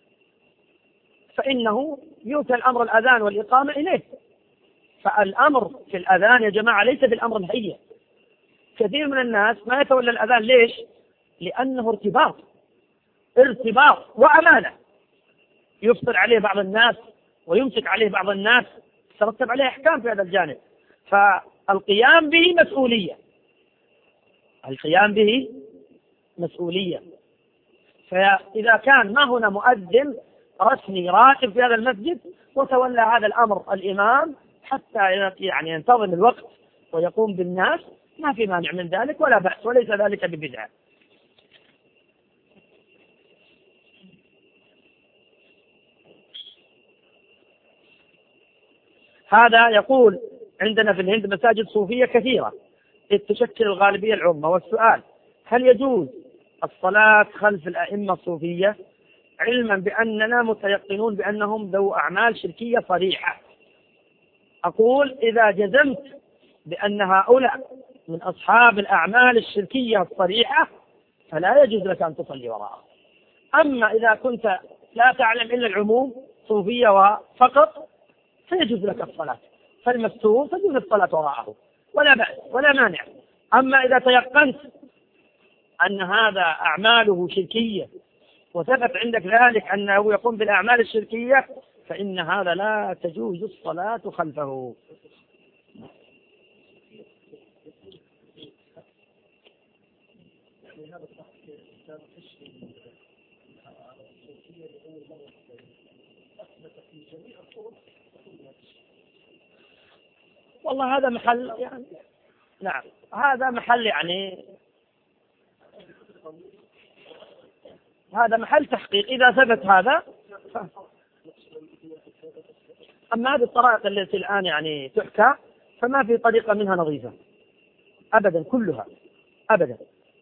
فإنه يؤتى الأمر الأذان والإقامة إليه. فالأمر في الأذان يا جماعة ليس بالأمر الهيئ، كثير من الناس ما يتولى الأذان، ليش؟ لأنه ارتباط ارتباط وأمانة، يفطر عليه بعض الناس ويمسك عليه بعض الناس، ترتب عليه أحكام في هذا الجانب. فالقيام به مسؤولية، القيام به مسؤولية. فإذا كان ما هنا مؤذن رسمي راتب في هذا المسجد وتولى هذا الأمر الإمام حتى يعني ينتظم الوقت ويقوم بالناس، ما في مانع من ذلك ولا بأس، وليس ذلك ببدعة. هذا يقول عندنا في الهند مساجد صوفية كثيرة تشكل الغالبية العظمى، والسؤال هل يجوز الصلاة خلف الأئمة الصوفية علما بأننا متيقنون بأنهم ذو أعمال شركية صريحة؟ أقول إذا جزمت بأن هؤلاء من أصحاب الأعمال الشركية الصريحة فلا يجوز لك أن تصلي وراءهم. أما إذا كنت لا تعلم إلا العموم صوفية فقط فيجوز لك الصلاة، فالمستور تجوز الصلاة وراءه، ولا بأس ولا مانع. أما إذا تيقنت أن هذا أعماله شركية وثبت عندك ذلك أنه يقوم بالأعمال الشركية فإن هذا لا تجوز الصلاة خلفه. والله هذا محل يعني نعم هذا محل يعني هذا محل تحقيق إذا ثبت هذا. أما هذه الطرائق التي الآن يعني تحكى فما في طريقة منها نظيفة أبدا كلها أبدا.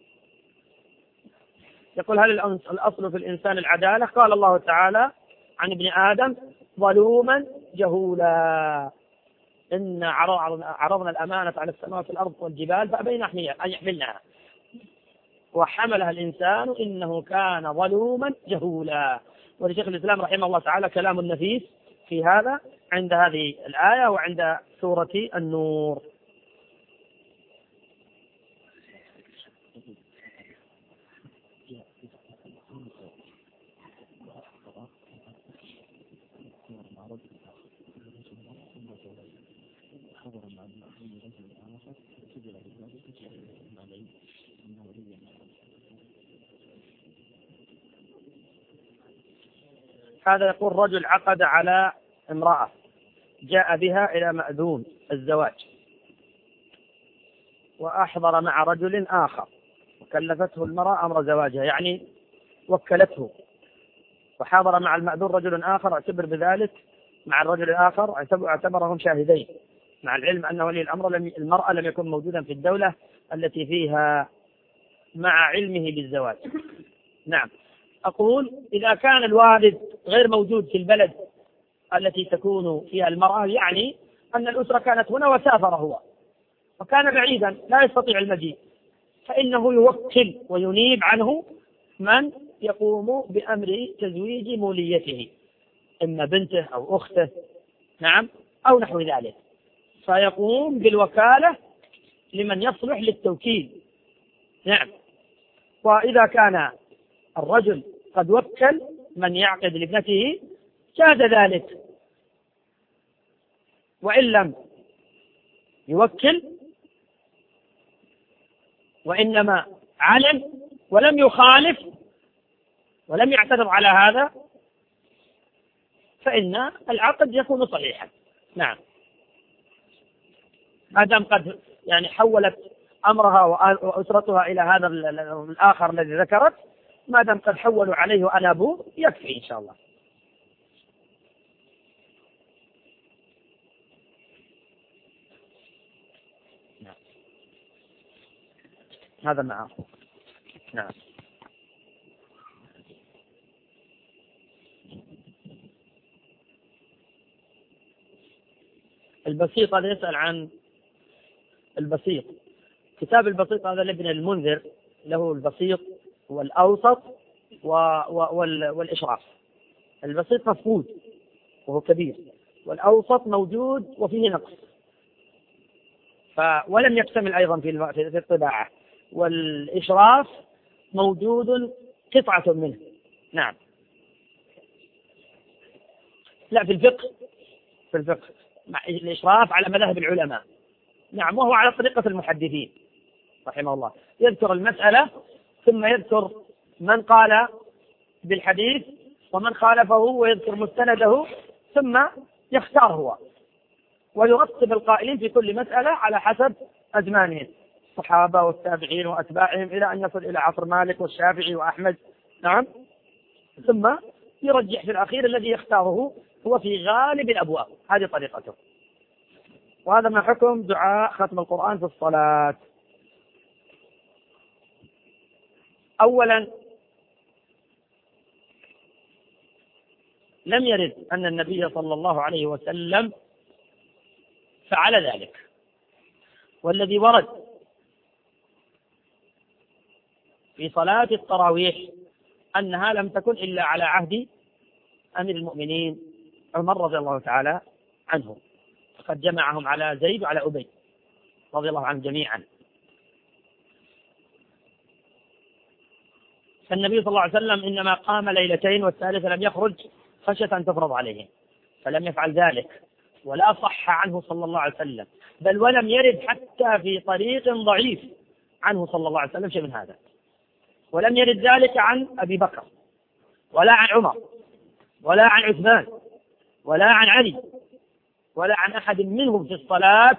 يقول هل الأصل في الإنسان العدالة؟ قال الله تعالى عن ابن آدم ظلوما جهولا إن عرضنا الأمانة على السماوات والأرض والجبال فأبين أن يحملنها وحملها الإنسان إنه كان ظلوما جهولا. ولشيخ الإسلام رحمه الله تعالى كلام نفيس في هذا عند هذه الآية وعند سورة النور. هذا يقول رجل عقد على امرأة جاء بها إلى مأذون الزواج وأحضر مع رجل آخر وكلفته المرأة أمر زواجها يعني وكلته وحاضر مع المأذون رجل آخر اعتبر بذلك مع الرجل الآخر اعتبرهم شاهدين مع العلم أن ولي الأمر لم المرأة لم يكن موجودا في الدولة التي فيها مع علمه بالزواج. نعم أقول إذا كان الوالد غير موجود في البلد التي تكون فيها المرأة يعني أن الأسرة كانت هنا وسافر هو وكان بعيدا لا يستطيع المجيء فإنه يوكل وينيب عنه من يقوم بأمر تزويج موليته إما بنته أو أخته نعم أو نحو ذلك فيقوم بالوكالة لمن يصلح للتوكيل. نعم وإذا كان الرجل قد وكل من يعقد لابنته جاز ذلك وإن لم يوكل وإنما علم ولم يخالف ولم يعترض على هذا فإن العقد يكون صحيحا. نعم ما دام قد يعني حولت أمرها وأسرتها إلى هذا الآخر الذي ذكرت ما دام قد حولوا عليه وأنا أبوه يكفي إن شاء الله. نعم. هذا معه. نعم البسيط هذا يسأل عن البسيط. كتاب البسيط هذا لابن المنذر له البسيط والأوسط والإشراف. البسيط مفقود وهو كبير والأوسط موجود وفيه نقص ولم يكتمل أيضا في الطباعة والإشراف موجود قطعة منه. نعم لا في الفقه في الفقه مع الإشراف على مذاهب العلماء. نعم وهو على طريقة المحدثين رحمه الله يذكر المسألة ثم يذكر من قال بالحديث ومن خالفه ويذكر مستنده ثم يختار هو ويرتب القائلين في كل مسألة على حسب أزمانهم الصحابة والتابعين وأتباعهم إلى أن يصل إلى عصر مالك والشافعي وأحمد. نعم ثم يرجح في الأخير الذي يختاره هو في غالب الأبواب. هذه طريقته. وهذا ما حكم دعاء ختم القرآن في الصلاة. أولا لم يرد أن النبي صلى الله عليه وسلم فعل ذلك والذي ورد في صلاة التراويح أنها لم تكن إلا على عهد أمير المؤمنين عمر رضي الله تعالى عنه فقد جمعهم على زيد وعلى أبي رضي الله عنهم جميعا. فالنبي صلى الله عليه وسلم إنما قام ليلتين والثالثة لم يخرج خشية أن تفرض عليه، فلم يفعل ذلك، ولا صح عنه صلى الله عليه وسلم، بل ولم يرد حتى في طريق ضعيف عنه صلى الله عليه وسلم شيء من هذا. ولم يرد ذلك عن أبي بكر ولا عن عمر ولا عن عثمان ولا عن علي ولا عن أحد منهم في الصلاة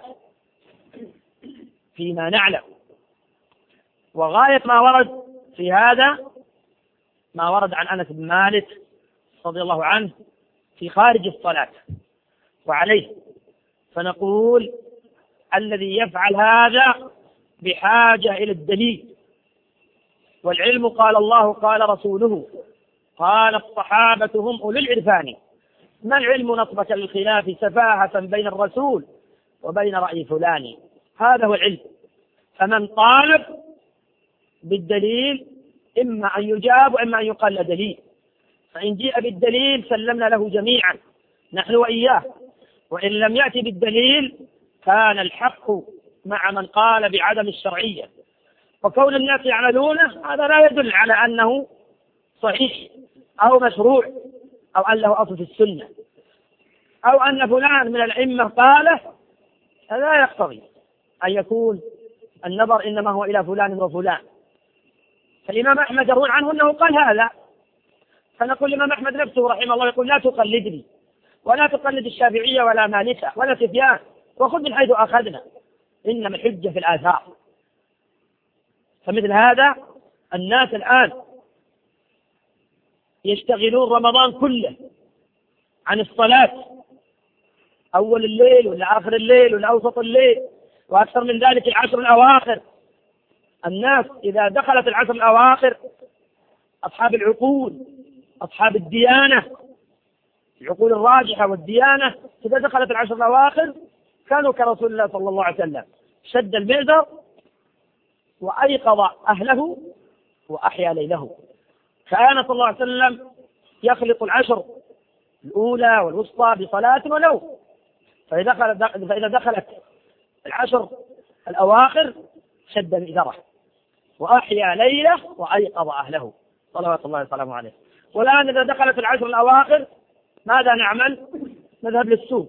فيما نعلم. وغاية ما ورد في هذا ما ورد عن أنس بن مالك رضي الله عنه في خارج الصلاة وعليه. فنقول الذي يفعل هذا بحاجة إلى الدليل، والعلم قال الله قال رسوله قال الصحابة هم أولو العرفان، ما العلم نصبك للخلاف سفاهة بين الرسول وبين رأي فلان، هذا هو العلم. فمن طالب بالدليل إما أن يجاب وإما أن يقال دليل، فإن جاء بالدليل سلمنا له جميعا نحن وإياه، وإن لم يأتي بالدليل كان الحق مع من قال بعدم الشرعية. وكون الناس يعملونه هذا لا يدل على أنه صحيح أو مشروع أو أن له أصل في السنة، أو أن فلان من الأئمة قاله، هذا لا يقتضي أن يكون النظر إنما هو إلى فلان وفلان. فالإمام أحمد يروي عنه أنه قال هذا، فنقول الإمام أحمد نفسه رحمه الله يقول لا تقلدني ولا تقلد الشافعية ولا مالكة ولا سفيان، وخذ من حيث أخذنا، إنما الحجة في الآثار. فمثل هذا الناس الآن يشتغلون رمضان كله عن الصلاة، أول الليل ولا آخر الليل ولا أوسط الليل، وأكثر من ذلك العشر الأواخر. الناس إذا دخلت العشر الأواخر، أصحاب العقول أصحاب الديانة العقول الراجحة والديانة، إذا دخلت العشر الأواخر كانوا كرسول الله صلى الله عليه وسلم، شد المئزر وأيقظ أهله وأحيا ليله. كان صلى الله عليه وسلم يخلط العشر الأولى والوسطى بصلاة ونوم، فإذا دخلت, فإذا دخلت العشر الأواخر شد مئزره وأحيا ليله وأيقظ أهله صلوات الله وسلامه عليه. والآن إذا دخلت العشر الأواخر ماذا نعمل؟ نذهب للسوق،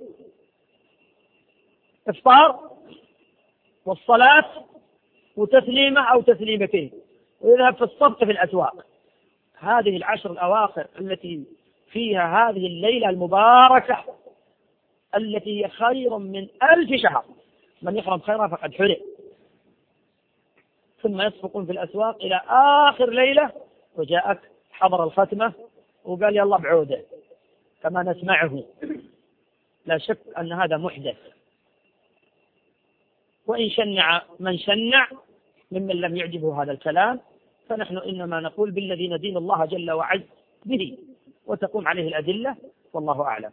إفطار والصلاة وتسليمة أو تسليمتين، ويذهب في الصبت في الأسواق. هذه العشر الأواخر التي فيها هذه الليلة المباركة التي هي خير من ألف شهر، من يحرم خيرها فقد حرم. ثم يسبقون في الأسواق إلى آخر ليلة، وجاءك حضر الختمة وقال يلا بعودة كما نسمعه. لا شك أن هذا محدث، وإن شنع من شنع ممن لم يعجبه هذا الكلام، فنحن إنما نقول بالذي ندين الله جل وعز به وتقوم عليه الأدلة، والله أعلم.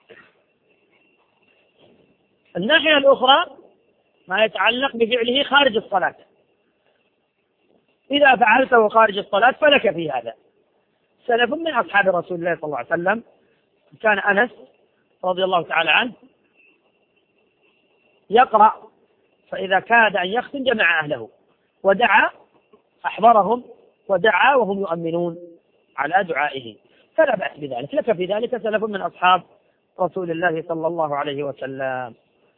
الناحية الأخرى ما يتعلق بفعله خارج الصلاة، إذا فعلته خارج الصلاة فلك في هذا. سلف من أصحاب رسول الله صلى الله عليه وسلم كان أنس رضي الله تعالى عنه يقرأ، فإذا كاد أن يختم جمع أهله ودعا أحضرهم ودعا وهم يؤمنون على دعائه، فلا بأس بذلك، لك في ذلك سلف من أصحاب رسول الله صلى الله عليه وسلم.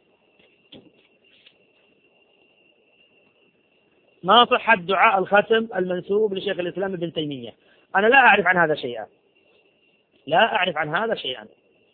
ما صحة دعاء الختم المنسوب لشيخ الإسلام ابن تيمية؟ أنا لا أعرف عن هذا شيئا، لا أعرف عن هذا شيئا.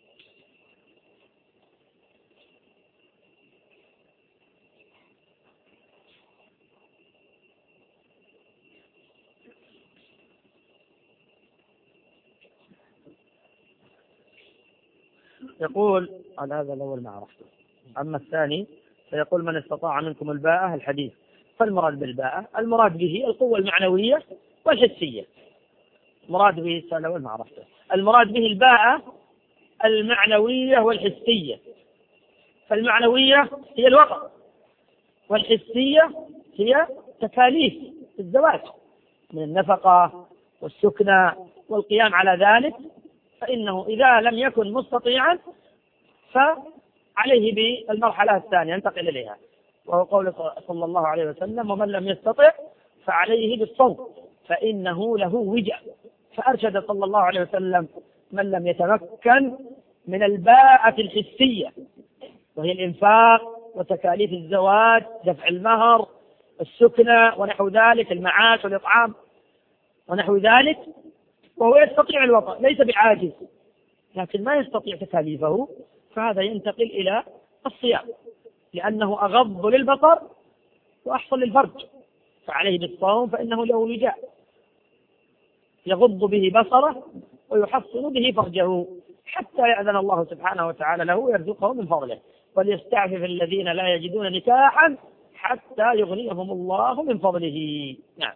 يقول هذا الأول ما عرفته، أما الثاني فيقول من استطاع منكم الباءة الحديث. فالمراد بالباءة المراد به القوة المعنوية والحسية، مراد به الأول ما عرفته، المراد به الباءة المعنوية والحسية. فالمعنوية هي الوقت، والحسية هي تكاليف الزواج من النفقة والسكنة والقيام على ذلك. فإنه إذا لم يكن مستطيعا فعليه بالمرحلة الثانية ينتقل إليها. وهو قول صلى الله عليه وسلم: ومن لم يستطع فعليه بالصوم فإنه له وجاء. فأرشد صلى الله عليه وسلم من لم يتمكن من الباءة الحسية، وهي الإنفاق وتكاليف الزواج، دفع المهر، السكنة ونحو ذلك، المعاش والإطعام ونحو ذلك، وهو يستطيع الوطن ليس بعاجز لكن ما يستطيع تكاليفه، فهذا ينتقل إلى الصيام لأنه أغض للبصر وأحصن للفرج، فعليه بالصوم فإنه له وجاء يغض به بصره ويحصن به فرجه حتى يأذن الله سبحانه وتعالى له ويرزقه من فضله. وليستعفف الذين لا يجدون نكاحا حتى يغنيهم الله من فضله. نعم.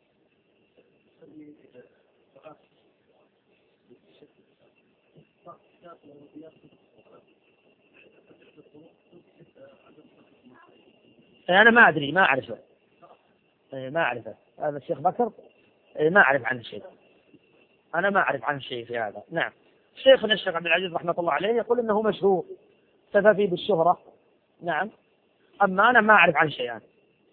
أنا ما أدري، ما أعرفه، ما أعرفه هذا الشيخ بكر، ما أعرف عنه شيء، أنا ما أعرف عنه شيء في هذا. نعم. شيخنا الشيخ عبد العزيز رحمة الله عليه يقول إنه مشهور تفى بالشهرة. نعم. أما أنا ما أعرف عن شيء يعني.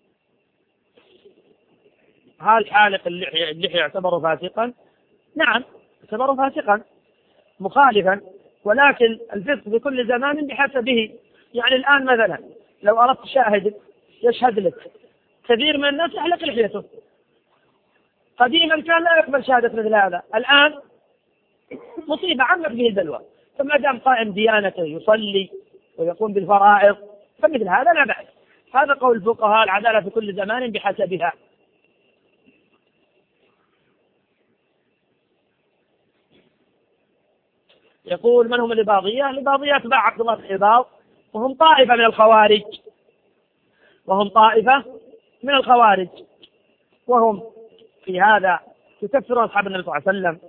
هل حالق اللحية, اللحية يعتبر فاسقا؟ نعم يعتبر فاسقا مخالفا، ولكن الفسق في كل زمان بحسبه. يعني الآن مثلا لو أردت شاهد يشهد لك، كثير من الناس يحلق لحيته، قديما كان لا يقبل شهادة مثل هذا، الآن مصيبة عمت به البلوى، فما دام قائم ديانته يصلي ويقوم بالفرائض فمثل هذا لا بأس. هذا قول الفقهاء، العدالة في كل زمان بحسبها. يقول: من هم الإباضية؟ الإباضية أتباع عبد الله بن الإباض، وهم طائفة من الخوارج، وهم طائفة من الخوارج وهم في هذا يكفرون أصحاب النبي صلى الله عليه وسلم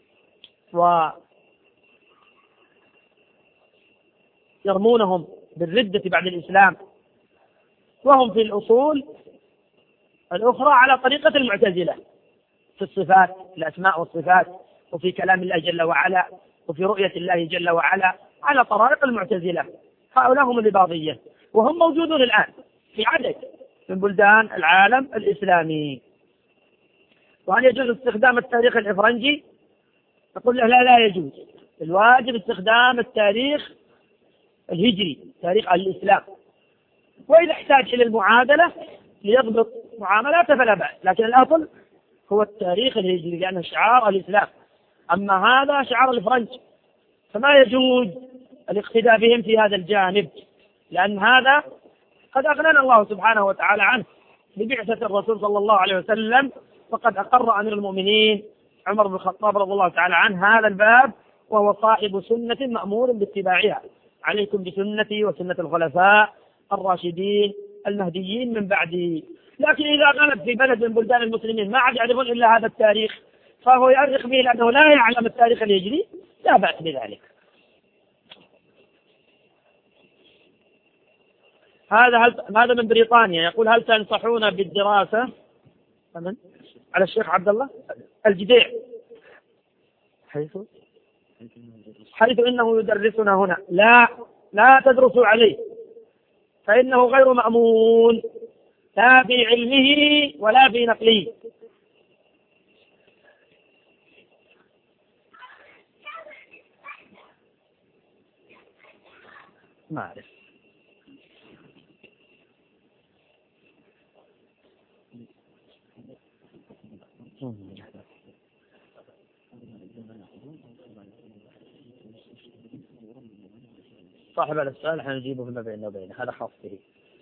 ويرمونهم بالردة بعد الإسلام، وهم في الأصول الأخرى على طريقة المعتزلة في الصفات، الأسماء والصفات، وفي كلام الله جل وعلا، وفي رؤية الله جل وعلا، على طرائق المعتزلة. هؤلاء هم الإباضية، وهم موجودون الآن في عدد من بلدان العالم الإسلامي. وهل يجوز استخدام التاريخ الإفرنجي؟ نقول له لا، لا يجوز. الواجب استخدام التاريخ الهجري، تاريخ الإسلام، وإذا احتاج إلى المعادلة ليضبط معاملاته فلا بأس، لكن الأصل هو التاريخ الهجري لأنه شعار الإسلام. أما هذا شعار الفرنج فما يجوز الاقتداء بهم في هذا الجانب، لأن هذا قد أغنانا الله سبحانه وتعالى عنه ببعثة الرسول صلى الله عليه وسلم، وقد أقر أمير المؤمنين عمر بن الخطاب رضي الله تعالى عنه هذا الباب، وهو صاحب سنة مأمور باتباعها: عليكم بسنتي وسنة الخلفاء الراشدين المهديين من بعدي. لكن إذا غلب في بلد من بلدان المسلمين ما عاد يعرفون إلا هذا التاريخ فهو يؤرخ به لأنه لا يعلم التاريخ الهجري، لا بأس بذلك. هذا هل... هذا من بريطانيا يقول: هل تنصحون بالدراسة على الشيخ عبد الله الجديع حيث حيث إنه يدرسنا هنا؟ لا، لا تدرسوا عليه فإنه غير مأمون لا في علمه ولا في نقله. ما أعرف. صاحب هذا السؤال حنجيبه فيما بيننا وبينه، هذا خاص به.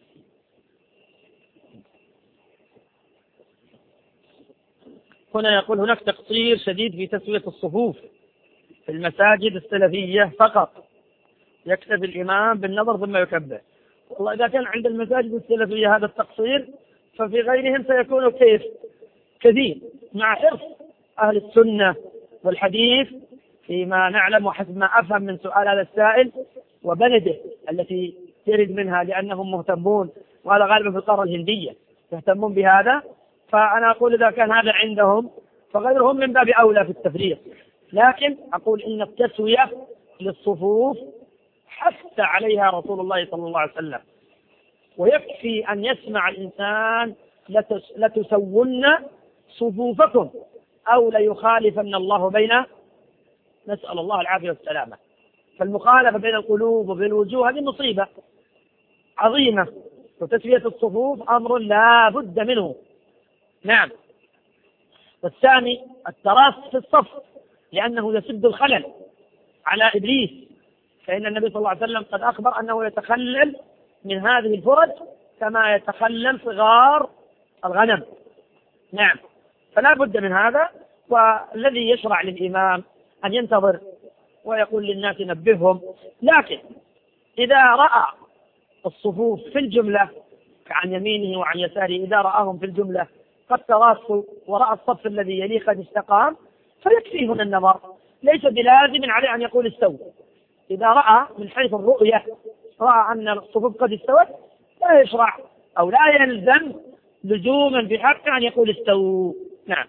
هنا يقول: هناك تقصير شديد في تسوية الصفوف في المساجد السلفية فقط، يكتفي الإمام بالنظر ثم يكبر. والله إذا كان عند المساجد السلفية هذا التقصير ففي غيرهم سيكون كيف كثير، مع حرص أهل السنة والحديث فيما نعلم وحسب ما أفهم من سؤال هذا السائل وبلده التي ترد منها، لأنهم مهتمون، وهذا غالبا في القارة الهندية يهتمون بهذا. فأنا أقول إذا كان هذا عندهم فغيرهم من باب أولى في التفريق، لكن أقول إن التسوية للصفوف حث عليها رسول الله صلى الله عليه وسلم، ويكفي أن يسمع الإنسان لتسون صفوفكم أو ليخالفن الله بين، نسأل الله العافية والسلامة. فالمخالفة بين القلوب وبين الوجوه هذه مصيبة عظيمة، وتسوية الصفوف أمر لا بد منه. نعم. والثاني التراص في الصف، لأنه يسد الخلل على إبليس، فإن النبي صلى الله عليه وسلم قد أخبر أنه يتخلل من هذه الفرج كما يتخلل صغار الغنم. نعم. فلا بد من هذا. والذي يشرع للإمام أن ينتظر ويقول للناس نبههم، لكن إذا رأى الصفوف في الجملة عن يمينه وعن يساره، إذا رآهم في الجملة قد تراصوا ورأى الصف الذي يليه قد استقام فيكفي هنا النظر، ليس بلازم عليه أن يقول استووا. إذا رأى من حيث الرؤية رأى أن الصفوف قد استوت لا يشرع أو لا يلزم لزوما بحق أن يقول استووا. نعم.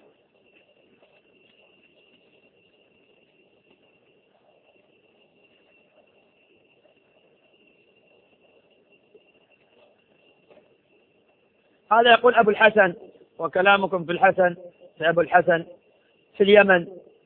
هذا يقول أبو الحسن، وكلامكم في الحسن في أبو الحسن في اليمن،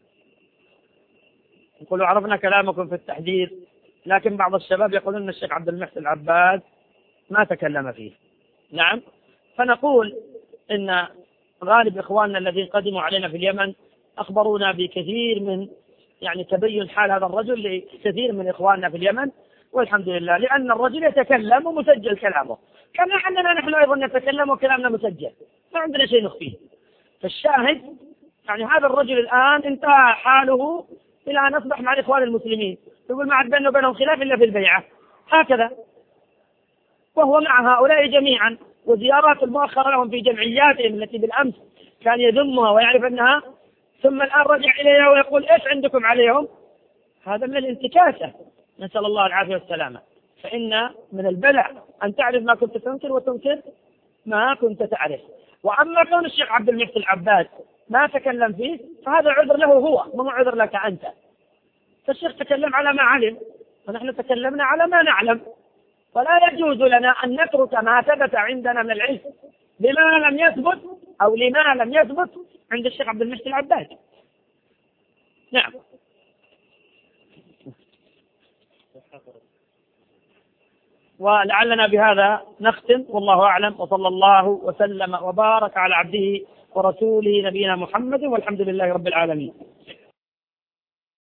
يقولوا عرفنا كلامكم في التحذير، لكن بعض الشباب يقولون أن الشيخ عبد المحسن العباد ما تكلم فيه. نعم. فنقول إن غالب إخواننا الذين قدموا علينا في اليمن أخبرونا بكثير من يعني تبين حال هذا الرجل لكثير من إخواننا في اليمن، والحمد لله، لأن الرجل يتكلم ومسجل كلامه كما أننا نحن أيضا نتكلم وكلامنا مسجل، ما عندنا شيء نخفيه. فالشاهد يعني هذا الرجل الآن انتهى حاله إلى أن أصبح مع الإخوان المسلمين، يقول ما عاد بينه وبينهم خلاف إلا في البيعة هكذا، وهو مع هؤلاء جميعا، وزيارات المؤخرة لهم في جمعياتهم التي بالأمس كان يذمها ويعرف أنها، ثم الآن رجع إليها ويقول إيش عندكم عليهم؟ هذا من الانتكاسة، نسأل الله العافية والسلامة. فإن من البلاء أن تعرف ما كنت تنكر وتنكر ما كنت تعرف. وأما كون الشيخ عبد المحسن العباد ما تكلم فيه فهذا عذر له هو، مو عذر لك أنت. فالشيخ تكلم على ما علم ونحن تكلمنا على ما نعلم، ولا يجوز لنا أن نترك ما ثبت عندنا من العلم بما لم يثبت أو لما لم يثبت عند الشيخ عبد المحسن العباد. نعم. ولعلنا بهذا نختم، والله أعلم، وصلى الله وسلم وبارك على عبده ورسوله نبينا محمد، والحمد لله رب العالمين.